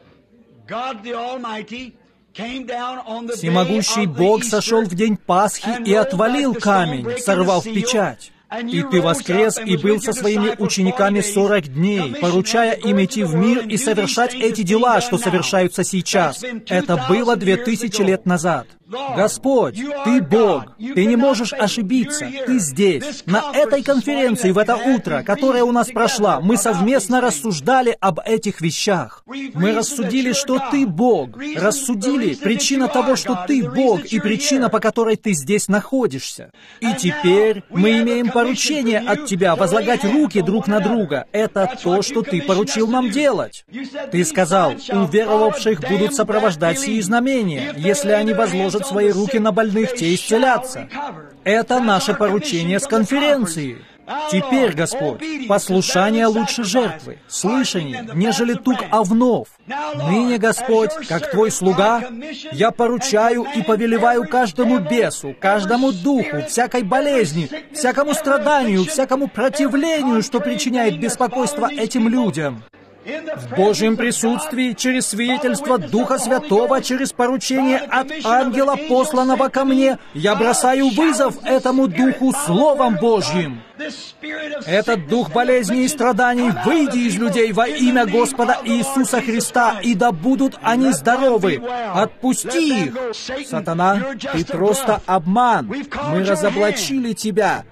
Speaker 3: Всемогущий Бог сошел в день Пасхи и отвалил камень, сорвав печать. И ты воскрес и был со своими учениками сорок дней, поручая им идти в мир и совершать эти дела, что совершаются сейчас. Это было две тысячи лет назад. Господь, Ты Бог, Ты не можешь ошибиться, Ты здесь. На этой конференции в это утро, которая у нас прошла, мы совместно рассуждали об этих вещах. Мы рассудили, что Ты Бог. Рассудили причина того, что Ты Бог, и причина, по которой Ты здесь находишься. И теперь мы имеем поручение от Тебя возлагать руки друг на друга. Это то, что Ты поручил нам делать. Ты сказал, уверовавших будут сопровождать сии знамения. Если они возложат свои руки на больных, те исцелятся. Это наше поручение с конференции. Теперь, Господь, послушание лучше жертвы, слышание, нежели тук овнов. Ныне, Господь, как Твой слуга, я поручаю и повелеваю каждому бесу, каждому духу, всякой болезни, всякому страданию, всякому противлению, что причиняет беспокойство этим людям. В Божьем присутствии, через свидетельство Духа Святого, через поручение от ангела, посланного ко мне, я бросаю вызов этому Духу Словом Божьим. Этот дух болезней и страданий, выйди из людей во имя Господа Иисуса Христа, и да будут они здоровы. Отпусти их. Сатана, ты просто обман. Мы разоблачили тебя.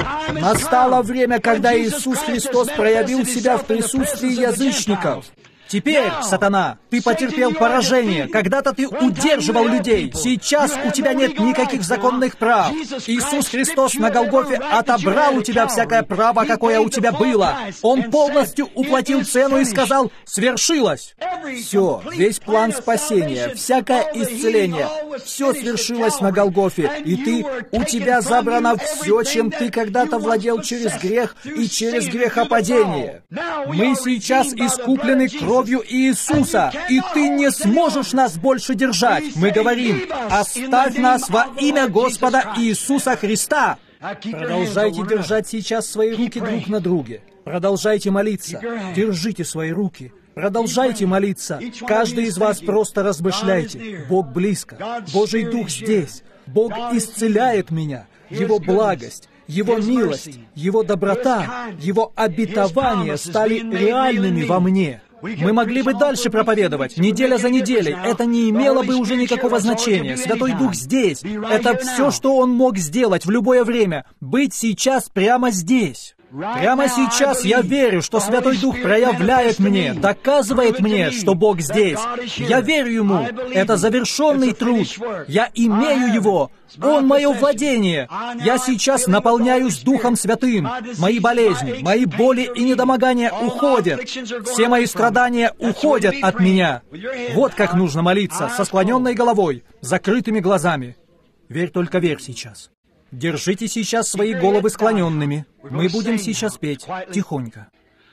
Speaker 3: Настало время, когда Иисус Христос проявил себя в присутствии язычников. Теперь, сатана, ты потерпел поражение. Когда-то ты удерживал людей. Сейчас у тебя нет никаких законных прав. Иисус Христос на Голгофе отобрал у тебя всякое право, какое у тебя было. Он полностью уплатил цену и сказал: «Свершилось». Все, весь план спасения, всякое исцеление, все свершилось на Голгофе. И ты, у тебя забрано все, чем ты когда-то владел через грех и через грехопадение. Мы сейчас искуплены кровью Иисуса, и ты не сможешь нас больше держать. Мы говорим: оставь нас во имя Господа Иисуса Христа. Продолжайте держать сейчас свои руки друг на друге. Продолжайте молиться. Держите свои руки. Продолжайте молиться. Каждый из вас просто размышляйте. Бог близко. Божий Дух здесь. Бог исцеляет меня. Его благость, Его милость, Его доброта, Его обетования стали реальными во мне. Мы могли бы дальше проповедовать, неделя за неделей. Это не имело бы уже никакого значения. Святой Дух здесь. Это все, что Он мог сделать в любое время. Быть сейчас прямо здесь. Прямо сейчас я верю, что Святой Дух проявляет мне, доказывает мне, что Бог здесь. Я верю Ему. Это завершенный труд. Я имею Его. Он мое владение. Я сейчас наполняюсь Духом Святым. Мои болезни, мои боли и недомогания уходят. Все мои страдания уходят от меня. Вот как нужно молиться, со склоненной головой, закрытыми глазами. Верь, только верь сейчас. Держите сейчас свои головы склоненными. Мы будем сейчас петь тихонько.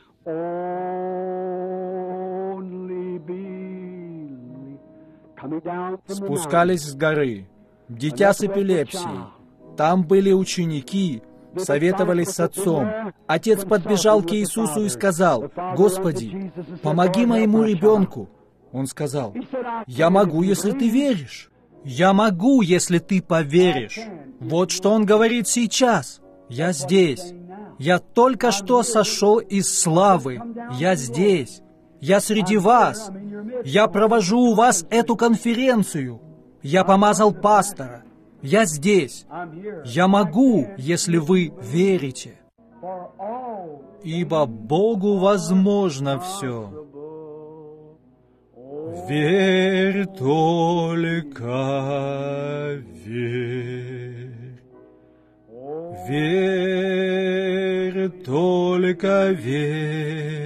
Speaker 3: Спускались с горы. Дитя с эпилепсией. Там были ученики, советовались с отцом. Отец подбежал к Иисусу и сказал: «Господи, помоги моему ребенку». Он сказал: «Я могу, если ты веришь». «Я могу, если ты поверишь». Вот что Он говорит сейчас. Я здесь. Я только что сошел из славы. Я здесь. Я среди вас. Я провожу у вас эту конференцию. Я помазал пастора. Я здесь. Я могу, если вы верите. ибо Богу возможно все. Верь только, верь, верь только, верь.